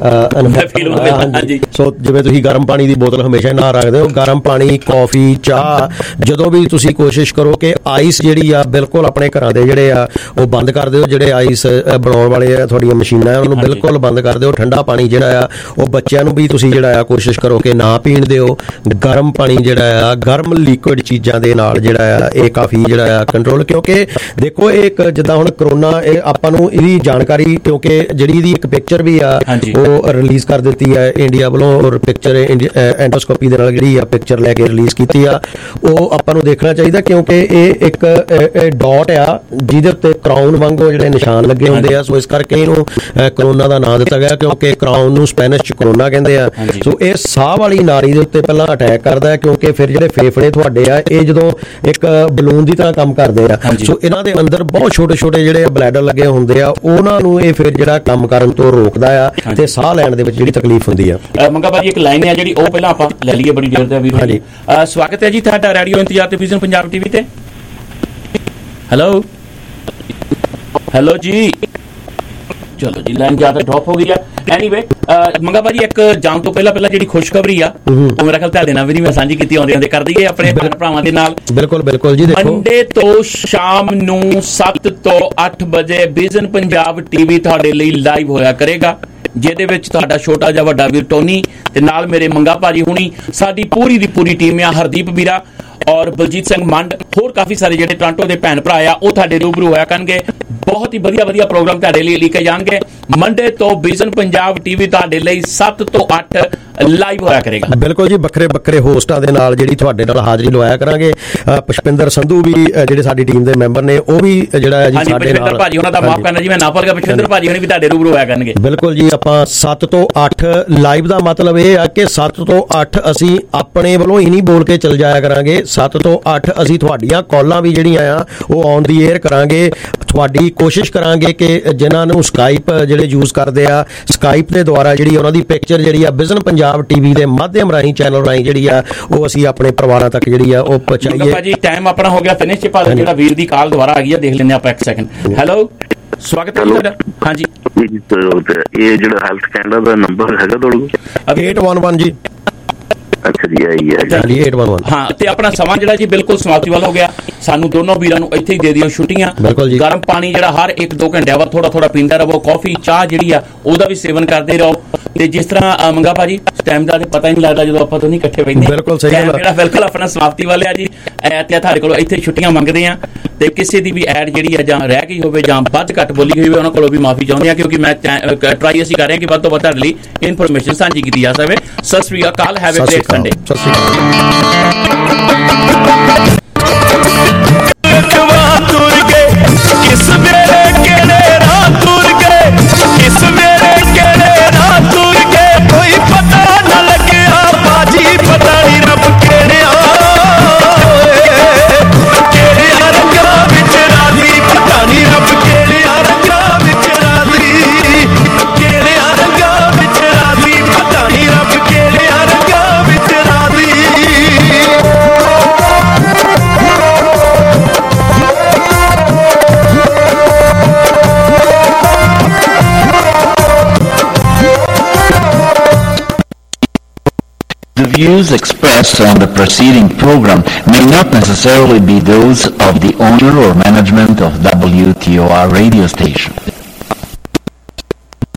ਸੋ ਜਿਵੇਂ ਤੁਸੀਂ ਗਰਮ ਪਾਣੀ ਦੀ ਬੋਤਲ ਹਮੇਸ਼ਾ ਨਾ ਰੱਖਦੇ ਹੋ, ਗਰਮ ਪਾਣੀ, ਕੌਫੀ, ਚਾਹ, ਜਦੋਂ ਵੀ ਤੁਸੀਂ ਕੋਸ਼ਿਸ਼ ਕਰੋ ਕਿ ਆਈਸ ਜਿਹੜੀ ਆ ਬਿਲਕੁਲ ਆਪਣੇ ਘਰਾਂ ਦੇ ਜਿਹੜੇ ਆ ਉਹ ਬੰਦ ਕਰ ਦਿਓ। ਜਿਹੜੇ ਆਈਸ ਬਣਾਉਣ ਵਾਲੇ ਆ ਤੁਹਾਡੀਆਂ ਮਸ਼ੀਨਾਂ, ਉਹਨੂੰ ਬਿਲਕੁਲ ਬੰਦ ਕਰ ਦਿਓ। ਠੰਡਾ ਪਾਣੀ ਜਿਹੜਾ ਆ ਉਹ ਬੱਚਿਆਂ ਨੂੰ ਵੀ ਤੁਸੀਂ ਜਿਹੜਾ ਆ ਕੋਸ਼ਿਸ਼ ਕਰੋ ਕਿ ਨਾ ਪੀਣ ਦਿਓ। ਗਰਮ ਪਾਣੀ ਜਿਹੜਾ ਆ, ਗਰਮ ਲਿਕੁਇਡ ਚੀਜ਼ਾਂ ਦੇ ਨਾਲ ਜਿਹੜਾ ਆ ਇਹ ਕਾਫੀ ਜਿਹੜਾ ਆ ਕੰਟਰੋਲ, ਕਿਉਂਕਿ ਦੇਖੋ ਇਹ ਇੱਕ ਜਿੱਦਾਂ ਹੁਣ ਕਰੋਨਾ, ਇਹ ਆਪਾਂ ਨੂੰ ਇਹਦੀ ਜਾਣਕਾਰੀ, ਕਿਉਂਕਿ ਜਿਹੜੀ ਇਹਦੀ ਇੱਕ ਪਿਕਚਰ ਵੀ ਆ ਉਹ ਰਿਲੀਜ਼ ਕਰ ਦਿੱਤੀ ਹੈ ਇੰਡੀਆ ਵੱਲੋਂ, ਔਰ ਪਿਕਚਰ ਐਂਡੋਸਕੋਪੀ ਦੇ ਨਾਲ ਜਿਹੜੀ ਆ ਪਿਕਚਰ ਲੈ ਕੇ ਰਿਲੀਜ਼ ਕੀਤੀ ਆ, ਉਹ ਆਪਾਂ ਨੂੰ ਦੇਖਣਾ ਚਾਹੀਦਾ, ਕਿਉਂਕਿ ਇਹ ਇੱਕ ਡਾਟ ਆ ਜਿਹਦੇ ਉੱਤੇ ਕਰਾਊਨ ਵਾਂਗੂ ਜਿਹੜੇ ਨਿਸ਼ਾਨ ਲੱਗੇ ਹੁੰਦੇ ਆ। ਸੋ ਇਸ ਕਰਕੇ ਇਹਨੂੰ ਕਰੋਨਾ ਦਾ ਨਾਂ ਦਿੱਤਾ ਗਿਆ, ਕਿਉਂਕਿ ਕਰਾਊਨ ਨੂੰ ਸਪੈਨਿਸ਼ ਚ ਕਰੋਨਾ ਕਹਿੰਦੇ ਆ। ਸੋ ਇਹ ਸਾਹ ਵਾਲੀ ਨਾੜੀ ਦੇ ਉੱਤੇ ਪਹਿਲਾਂ ਅਟੈਕ ਕਰਦਾ ਹੈ, ਕਿਉਂਕਿ ਫਿਰ ਜਿਹੜੇ ਫੇਫੜੇ ਤੁਹਾਡੇ ਆ ਇਹ ਜਦੋਂ ਇੱਕ ਬਲੂਨ ਦੀ ਤਰ੍ਹਾਂ ਕੰਮ ਕਰਦੇ ਆ, ਸੋ ਇਹਨਾਂ ਦੇ ਅੰਦਰ ਬਹੁਤ ਛੋਟੇ ਛੋਟੇ ਜਿਹੜੇ ਬਲੈਡਰ ਲੱਗੇ ਹੁੰਦੇ ਆ, ਉਹਨਾਂ ਨੂੰ ਇਹ ਫਿਰ ਜਿਹੜਾ ਕੰਮ ਕਰਨ ਤੋਂ ਰੋਕਦਾ ਆ ਤੇ ਸਾਹ ਲੈਣ ਦੇ ਵਿੱਚ ਜਿਹੜੀ ਤਕਲੀਫ ਹੁੰਦੀ ਆ। ਮੰਗਾ ਭਾਜੀ ਇੱਕ ਲਾਈਨ ਹੈ ਜਿਹੜੀ ਉਹ ਪਹਿਲਾਂ ਆਪਾਂ ਲੈ ਲਈਏ, ਬੜੀ ਦੇਰ ਦਾ ਵੀਰ ਜੀ। ਸਵਾਗਤ ਹੈ ਜੀ ਤੁਹਾਡਾ ਰੇਡੀਓ ਇੰਤਜ਼ਾਰ ਤੇ ਵਿਜ਼ਨ ਪੰਜਾਬ ਟੀਵੀ ਤੇ। ਹੈਲੋ ਹੈਲੋ ਜੀ, ਚਲੋ ਜੀ ਲਾਈਨ ਜ਼ਿਆਦਾ ਡ੍ਰੌਪ ਹੋ ਗਈ ਆ। ਐਨੀਵੇ ਮੰਗਾ ਭਾਜੀ ਇੱਕ ਜਾਣ ਤੋਂ ਪਹਿਲਾਂ ਜਿਹੜੀ ਖੁਸ਼ਖਬਰੀ ਆ ਉਹ ਮੇਰਾ ਖਿਆਲ ਤੁਹਾਡੇ ਨਾਲ ਵੀ ਮੈਂ ਸਾਂਝੀ ਕੀਤੀ ਆਉਂਦੇ ਆਉਂਦੇ ਕਰ ਦਈਏ ਆਪਣੇ ਭਰਾਵਾਂ ਦੇ ਨਾਲ। ਬਿਲਕੁਲ ਬਿਲਕੁਲ ਜੀ। ਦੇਖੋ ਮੰਡੇ ਤੋਂ ਸ਼ਾਮ ਨੂੰ 7 ਤੋਂ 8 ਵਜੇ ਵਿਜ਼ਨ ਪੰਜਾਬ ਟੀਵੀ ਤੁਹਾਡੇ ਲਈ ਲਾਈਵ ਹੋਇਆ ਕਰੇਗਾ, ਜਿਹਦੇ ਵਿੱਚ ਤੁਹਾਡਾ ਛੋਟਾ ਜਿਹਾ ਵੱਡਾ ਵੀਰ ਟੋਨੀ ਤੇ ਨਾਲ ਮੇਰੇ ਮੰਗਾ ਭਾਜੀ ਹੁਣੀ, ਸਾਡੀ ਪੂਰੀ ਦੀ ਪੂਰੀ ਟੀਮ ਆ, ਹਰਦੀਪ ਵੀਰਾ ਔਰ ਬਲਜੀਤ ਸਿੰਘ ਮੰਡ, ਹੋਰ ਕਾਫੀ ਸਾਰੇ ਜਿਹੜੇ ਟੋਰਾਂਟੋ ਦੇ ਭੈਣ ਭਰਾ ਆ ਉਹ ਤੁਹਾਡੇ ਰੂਬਰੂ ਹੋਇਆ ਕਰਨਗੇ। ਬਹੁਤ ਹੀ ਵਧੀਆ ਵਧੀਆ ਪ੍ਰੋਗਰਾਮ ਤੁਹਾਡੇ ਲਈ ਲੈ ਕੇ ਜਾਣਗੇ। ਮੰਡੇ ਤੋਂ ਵਿਜ਼ਨ ਪੰਜਾਬ ਟੀਵੀ ਤੁਹਾਡੇ ਲਈ 7 ਤੋਂ 8 ਲਾਈਵ ਹੋਇਆ ਕਰੇਗਾ। ਬਿਲਕੁਲ ਜੀ, ਵੱਖਰੇ ਵੱਖਰੇ ਹੋਸਟਾਂ ਦੇ ਨਾਲ ਜਿਹੜੀ ਤੁਹਾਡੇ ਨਾਲ ਹਾਜ਼ਰੀ ਲਵਾਇਆ ਕਰਾਂਗੇ। ਪੁਸ਼ਪਿੰਦਰ ਸੰਧੂ ਵੀ ਜਿਹੜੇ ਸਾਡੀ ਟੀਮ ਦੇ ਮੈਂਬਰ ਨੇ, ਉਹ ਵੀ ਜਿਹੜਾ ਜੀ ਸਾਡੇ ਨਾਲ, ਭਾਜੀ ਉਹਨਾਂ ਦਾ ਮਾਫ ਕਰਨਾ ਜੀ, ਮੈਂ ਨਾ ਭੁੱਲ ਗਿਆ, ਪੁਸ਼ਪਿੰਦਰ ਭਾਜੀ ਹੋਣੀ ਵੀ ਤੁਹਾਡੇ ਰੂਬਰੂ ਹੋਇਆ ਕਰਨਗੇ। ਬਿਲਕੁਲ ਜੀ, ਆਪਾਂ 7 ਤੋਂ 8 ਲਾਈਵ ਦਾ ਮਤਲਬ ਇਹ ਆ ਕਿ 7 ਤੋਂ 8 ਅਸੀਂ ਆਪਣੇ ਵੱਲੋਂ ਹੀ ਨਹੀਂ ਬੋਲ ਕੇ ਚੱਲ ਜਾਇਆ ਕਰਾਂਗੇ। 7 ਤੋਂ 8 ਅਸੀਂ ਤੁਹਾਡੀਆਂ ਕਾਲਾਂ ਵੀ ਜਿਹੜੀਆਂ ਆ ਉਹ ਔਨ ਦੀ 에ਅਰ ਕਰਾਂਗੇ। ਤੁਹਾਡੀ ਕੋਸ਼ਿਸ਼ ਕਰਾਂਗੇ ਕਿ ਜਿਨ੍ਹਾਂ ਨੂੰ ਸਕਾਈਪ ਜਿਹੜੇ ਯੂਜ਼ ਕਰਦੇ ਆ, ਸਕਾਈਪ ਦੇ ਦੁਆਰਾ ਜਿਹੜੀ ਉਹਨਾਂ ਦੀ ਪਿਕਚਰ ਜਿਹੜੀ ਆ ਵਿਜ਼ਨ ਪੰਜਾਬ ਟੀਵੀ ਦੇ ਮਾਧਿਅਮ ਰਾਹੀਂ, ਚੈਨਲ ਰਾਹੀਂ ਜਿਹੜੀ ਆ ਉਹ ਅਸੀਂ ਆਪਣੇ ਪਰਿਵਾਰਾਂ ਤੱਕ ਜਿਹੜੀ ਆ ਉਹ ਪਹੁੰਚਾਈਏ। ਭਾਜੀ ਟਾਈਮ ਆਪਣਾ ਹੋ ਗਿਆ ਫਿਨਿਸ਼, ਪਰ ਜਿਹੜਾ ਵੀਰ ਦੀ ਕਾਲ ਦੁਬਾਰਾ ਆ ਗਈ ਆ, ਦੇਖ ਲੈਂਦੇ ਆਪਾਂ ਇੱਕ ਸੈਕਿੰਡ। ਹੈਲੋ, ਸਵਾਗਤ ਹੈ ਤੁਹਾਡਾ। ਹਾਂਜੀ, ਇਹ ਜਿਹੜਾ ਹੈਲਥ ਕੈਨੇਡਾ ਦਾ ਨੰਬਰ ਹੈਗਾ ਤੁਹਾਡੇ ਕੋਲ? 811 ਜੀ। ਅੱਛਾ ਜੀ, ਆਈ ਹੈ ਜੀ 811। ਹਾਂ, ਤੇ ਆਪਣਾ ਸਮਾਂ ਜਿਹੜਾ ਜੀ ਬਿਲਕੁਲ ਸਮਾਪਤੀ ਵੱਲ ਹੋ ਗਿਆ। ਸਾਨੂੰ ਦੋਨੋਂ ਵੀਰਾਂ ਨੂੰ ਇੱਥੇ ਹੀ ਦੇ ਦਿਓ ਛੁੱਟੀਆਂ। ਗਰਮ ਪਾਣੀ ਜਿਹੜਾ ਹਰ 1-2 ਘੰਟਿਆਂ ਬਾਅਦ ਥੋੜਾ ਥੋੜਾ ਪੀਂਦਾ ਰਹੋ। ਕਾਫੀ, ਚਾਹ ਜਿਹੜੀ ਆ ਉਹਦਾ ਵੀ ਸੇਵਨ ਕਰਦੇ ਰਹੋ। ਤੇ ਜਿਸ ਤਰ੍ਹਾਂ ਮੰਗਾ ਭਾਜੀ ਟਾਈਮ ਦਾ ਪਤਾ ਹੀ ਨਹੀਂ ਲੱਗਦਾ ਜਦੋਂ ਆਪਾਂ ਦੋਨੇ ਇਕੱਠੇ ਬੈਠਦੇ। ਬਿਲਕੁਲ ਸਹੀ ਗੱਲ ਹੈ, ਬਿਲਕੁਲ ਆਪਣਾ ਸਮਾਪਤੀ ਵੱਲ ਆ ਜੀ। ਤੇ ਤੁਹਾਡੇ ਕੋਲੋਂ ਇੱਥੇ ਛੁੱਟੀਆਂ ਮੰਗਦੇ ਆ, ਤੇ ਕਿਸੇ ਦੀ ਵੀ ਐਡ ਜਿਹੜੀ ਆ ਜਾਂ ਰਹਿ ਗਈ ਹੋਵੇ ਜਾਂ ਵੱਧ ਘੱਟ ਬੋਲੀ ਗਈ ਹੋਵੇ ਉਹਨਾਂ ਕੋਲੋਂ ਵੀ ਮਾਫੀ ਚਾਹੁੰਦੇ ਆ, ਕਿਉਂਕਿ ਮੈਂ ਟਰਾਈ ਅਸੀਂ ਕਰ ਰਹੇ ਹਾਂ ਕਿ ਵੱਧ ਤੋਂ ਵੱਧ ਤੁਹਾਡੇ ਲਈ ਇਨਫੋਰਮੇਸ਼ਨ ਸਾਂਝੀ ਕੀਤੀ ਜਾ ਸਕੇ। Sat Sri Akal, have a great Sunday. Sat Sri Akal. The views expressed on the preceding program may not necessarily be those of the owner or management of WTOR radio station.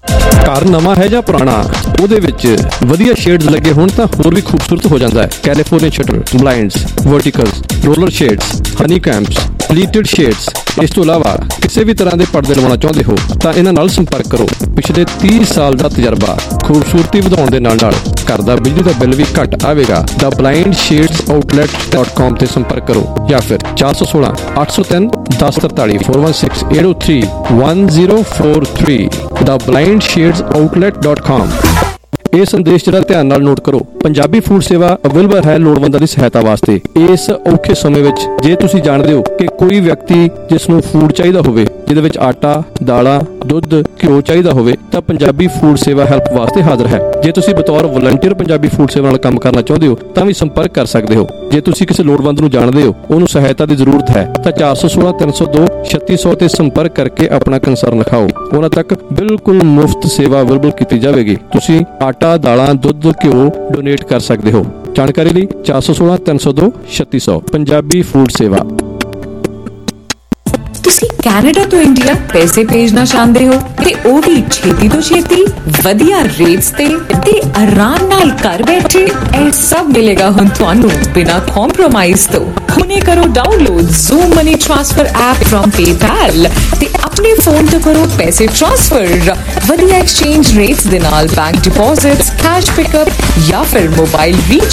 ਘਰ ਨਵਾਂ ਹੈ ਜਾਂ ਪੁਰਾਣਾ, ਉਹਦੇ ਵਿੱਚ ਵਧੀਆ ਸ਼ੇਡਸ ਲੱਗੇ ਹੋਣ ਤਾਂ ਹੋਰ ਵੀ ਖੂਬਸੂਰਤ ਹੋ ਜਾਂਦਾ ਹੈ। California shutter, blinds, verticals, roller shades, honeycombs, pleated shades, ਇਸ ਤੋਂ ਇਲਾਵਾ ਕਿਸੇ ਵੀ ਤਰ੍ਹਾਂ ਦੇ ਪਰਦੇ ਲਵਾਉਣਾ ਚਾਹੁੰਦੇ ਹੋ ਤਾਂ ਇਹਨਾਂ ਨਾਲ ਸੰਪਰਕ ਕਰੋ। ਪਿਛਲੇ 30 ਸਾਲ ਦਾ ਤਜਰਬਾ, ਖੂਬਸੂਰਤੀ ਵਧਾਉਣ ਦੇ ਨਾਲ ਘਰ ਦਾ ਬਿਜਲੀ ਦਾ ਬਿੱਲ ਵੀ ਘੱਟ ਆਵੇਗਾ। ਦਾ blindshadesOutlet.com ਤੇ ਸੰਪਰਕ ਕਰੋ ਜਾਂ ਫਿਰ 416 803 1043 416 803 1043 ਦਾ blindshadesOutlet.com। ਇਹ ਸੰਦੇਸ਼ ਜਿਹੜਾ ਧਿਆਨ ਨਾਲ ਨੋਟ ਕਰੋ। ਪੰਜਾਬੀ ਫੂਡ ਸੇਵਾ ਅਵੇਲੇਬਲ ਹੈ ਲੋੜਵੰਦਾਂ ਦੀ ਸਹਾਇਤਾ ਵਾਸਤੇ। ਇਸ ਔਖੇ ਸਮੇਂ ਵਿੱਚ ਜੇ ਤੁਸੀਂ ਜਾਣਦੇ ਹੋ ਕਿ ਕੋਈ ਵਿਅਕਤੀ ਜਿਸ ਨੂੰ ਫੂਡ ਚਾਹੀਦਾ ਹੋਵੇ, ਜਿਹਦੇ ਵਿੱਚ ਆਟਾ, ਦਾਲਾਂ, ਦੁੱਧ, ਘਿਓ ਚਾਹੀਦਾ ਹੋਵੇ, ਤਾਂ ਪੰਜਾਬੀ ਫੂਡ ਸੇਵਾ ਹੈਲਪ ਵਾਸਤੇ ਹਾਜ਼ਰ ਹੈ। ਜੇ ਤੁਸੀਂ ਬਤੌਰ ਵਲੰਟੀਅਰ ਪੰਜਾਬੀ ਫੂਡ ਸੇਵਾ ਨਾਲ ਕੰਮ ਕਰਨਾ ਚਾਹੁੰਦੇ ਹੋ ਤਾਂ ਵੀ ਸੰਪਰਕ ਕਰ ਸਕਦੇ ਹੋ। ਜੇ ਤੁਸੀਂ ਕਿਸੇ ਲੋੜਵੰਦ ਨੂੰ ਜਾਣਦੇ ਹੋ, ਉਹਨੂੰ ਸਹਾਇਤਾ ਦੀ ਜ਼ਰੂਰਤ ਹੈ ਤਾਂ 416 302 3600 ਤੇ ਸੰਪਰਕ ਕਰਕੇ ਆਪਣਾ ਕੰਸਰਨ ਲਿਖਾਓ। ਉਹਨਾਂ ਤੱਕ ਬਿਲਕੁਲ ਮੁਫਤ ਸੇਵਾ ਅਵੇਲੇਬਲ ਕੀਤੀ ਜਾਵੇਗੀ। ਤੁਸੀਂ ਆਟਾ, ਦਾਲਾਂ, ਦੁੱਧ, ਘਿਓ ਡੋਨੇਟ ਕਰ ਸਕਦੇ ਹੋ। ਜਾਣਕਾਰੀ ਲਈ 416 302 3600 ਪੰਜਾਬੀ ਫੂਡ ਸੇਵਾ। ਤੁਸੀਂ ਕੈਨੇਡਾ ਤੋਂ ਇੰਡੀਆ ਪੈਸੇ ਭੇਜਣਾ ਚਾਹੁੰਦੇ ਹੋ ਤੇ ਉਹ ਵੀ ਛੇਤੀ ਤੋਂ ਛੇਤੀ, ਵਧੀਆ ਰੇਟਸ ਤੇ ਆਰਾਮ ਨਾਲ ਘਰ ਬੈਠੇ। ਇਹ ਸਭ ਮਿਲੇਗਾ ਹੁਣ ਤੁਹਾਨੂੰ ਬਿਨਾਂ ਕੰਪਰੋਮਾਈਜ਼ ਤੋਂ। ਹੁਣੇ ਕਰੋ download Zoom money transfer app from PayPal ਤੇ ਆਪਣੇ ਫੋਨ ਤੋਂ ਕਰੋ ਪੈਸੇ ਟ੍ਰਾਂਸਫਰ। ਵਧੀਆ ਐਕਸਚੇਂਜ ਰੇਟਸ ਦੇ ਨਾਲ ਬੈਂਕ ਡਿਪੋਜ਼ਿਟਸ, ਕੈਸ਼ ਪਿਕਅਪ ਜਾਂ ਫਿਰ ਮੋਬਾਈਲ ਰੀਚਾਰਜ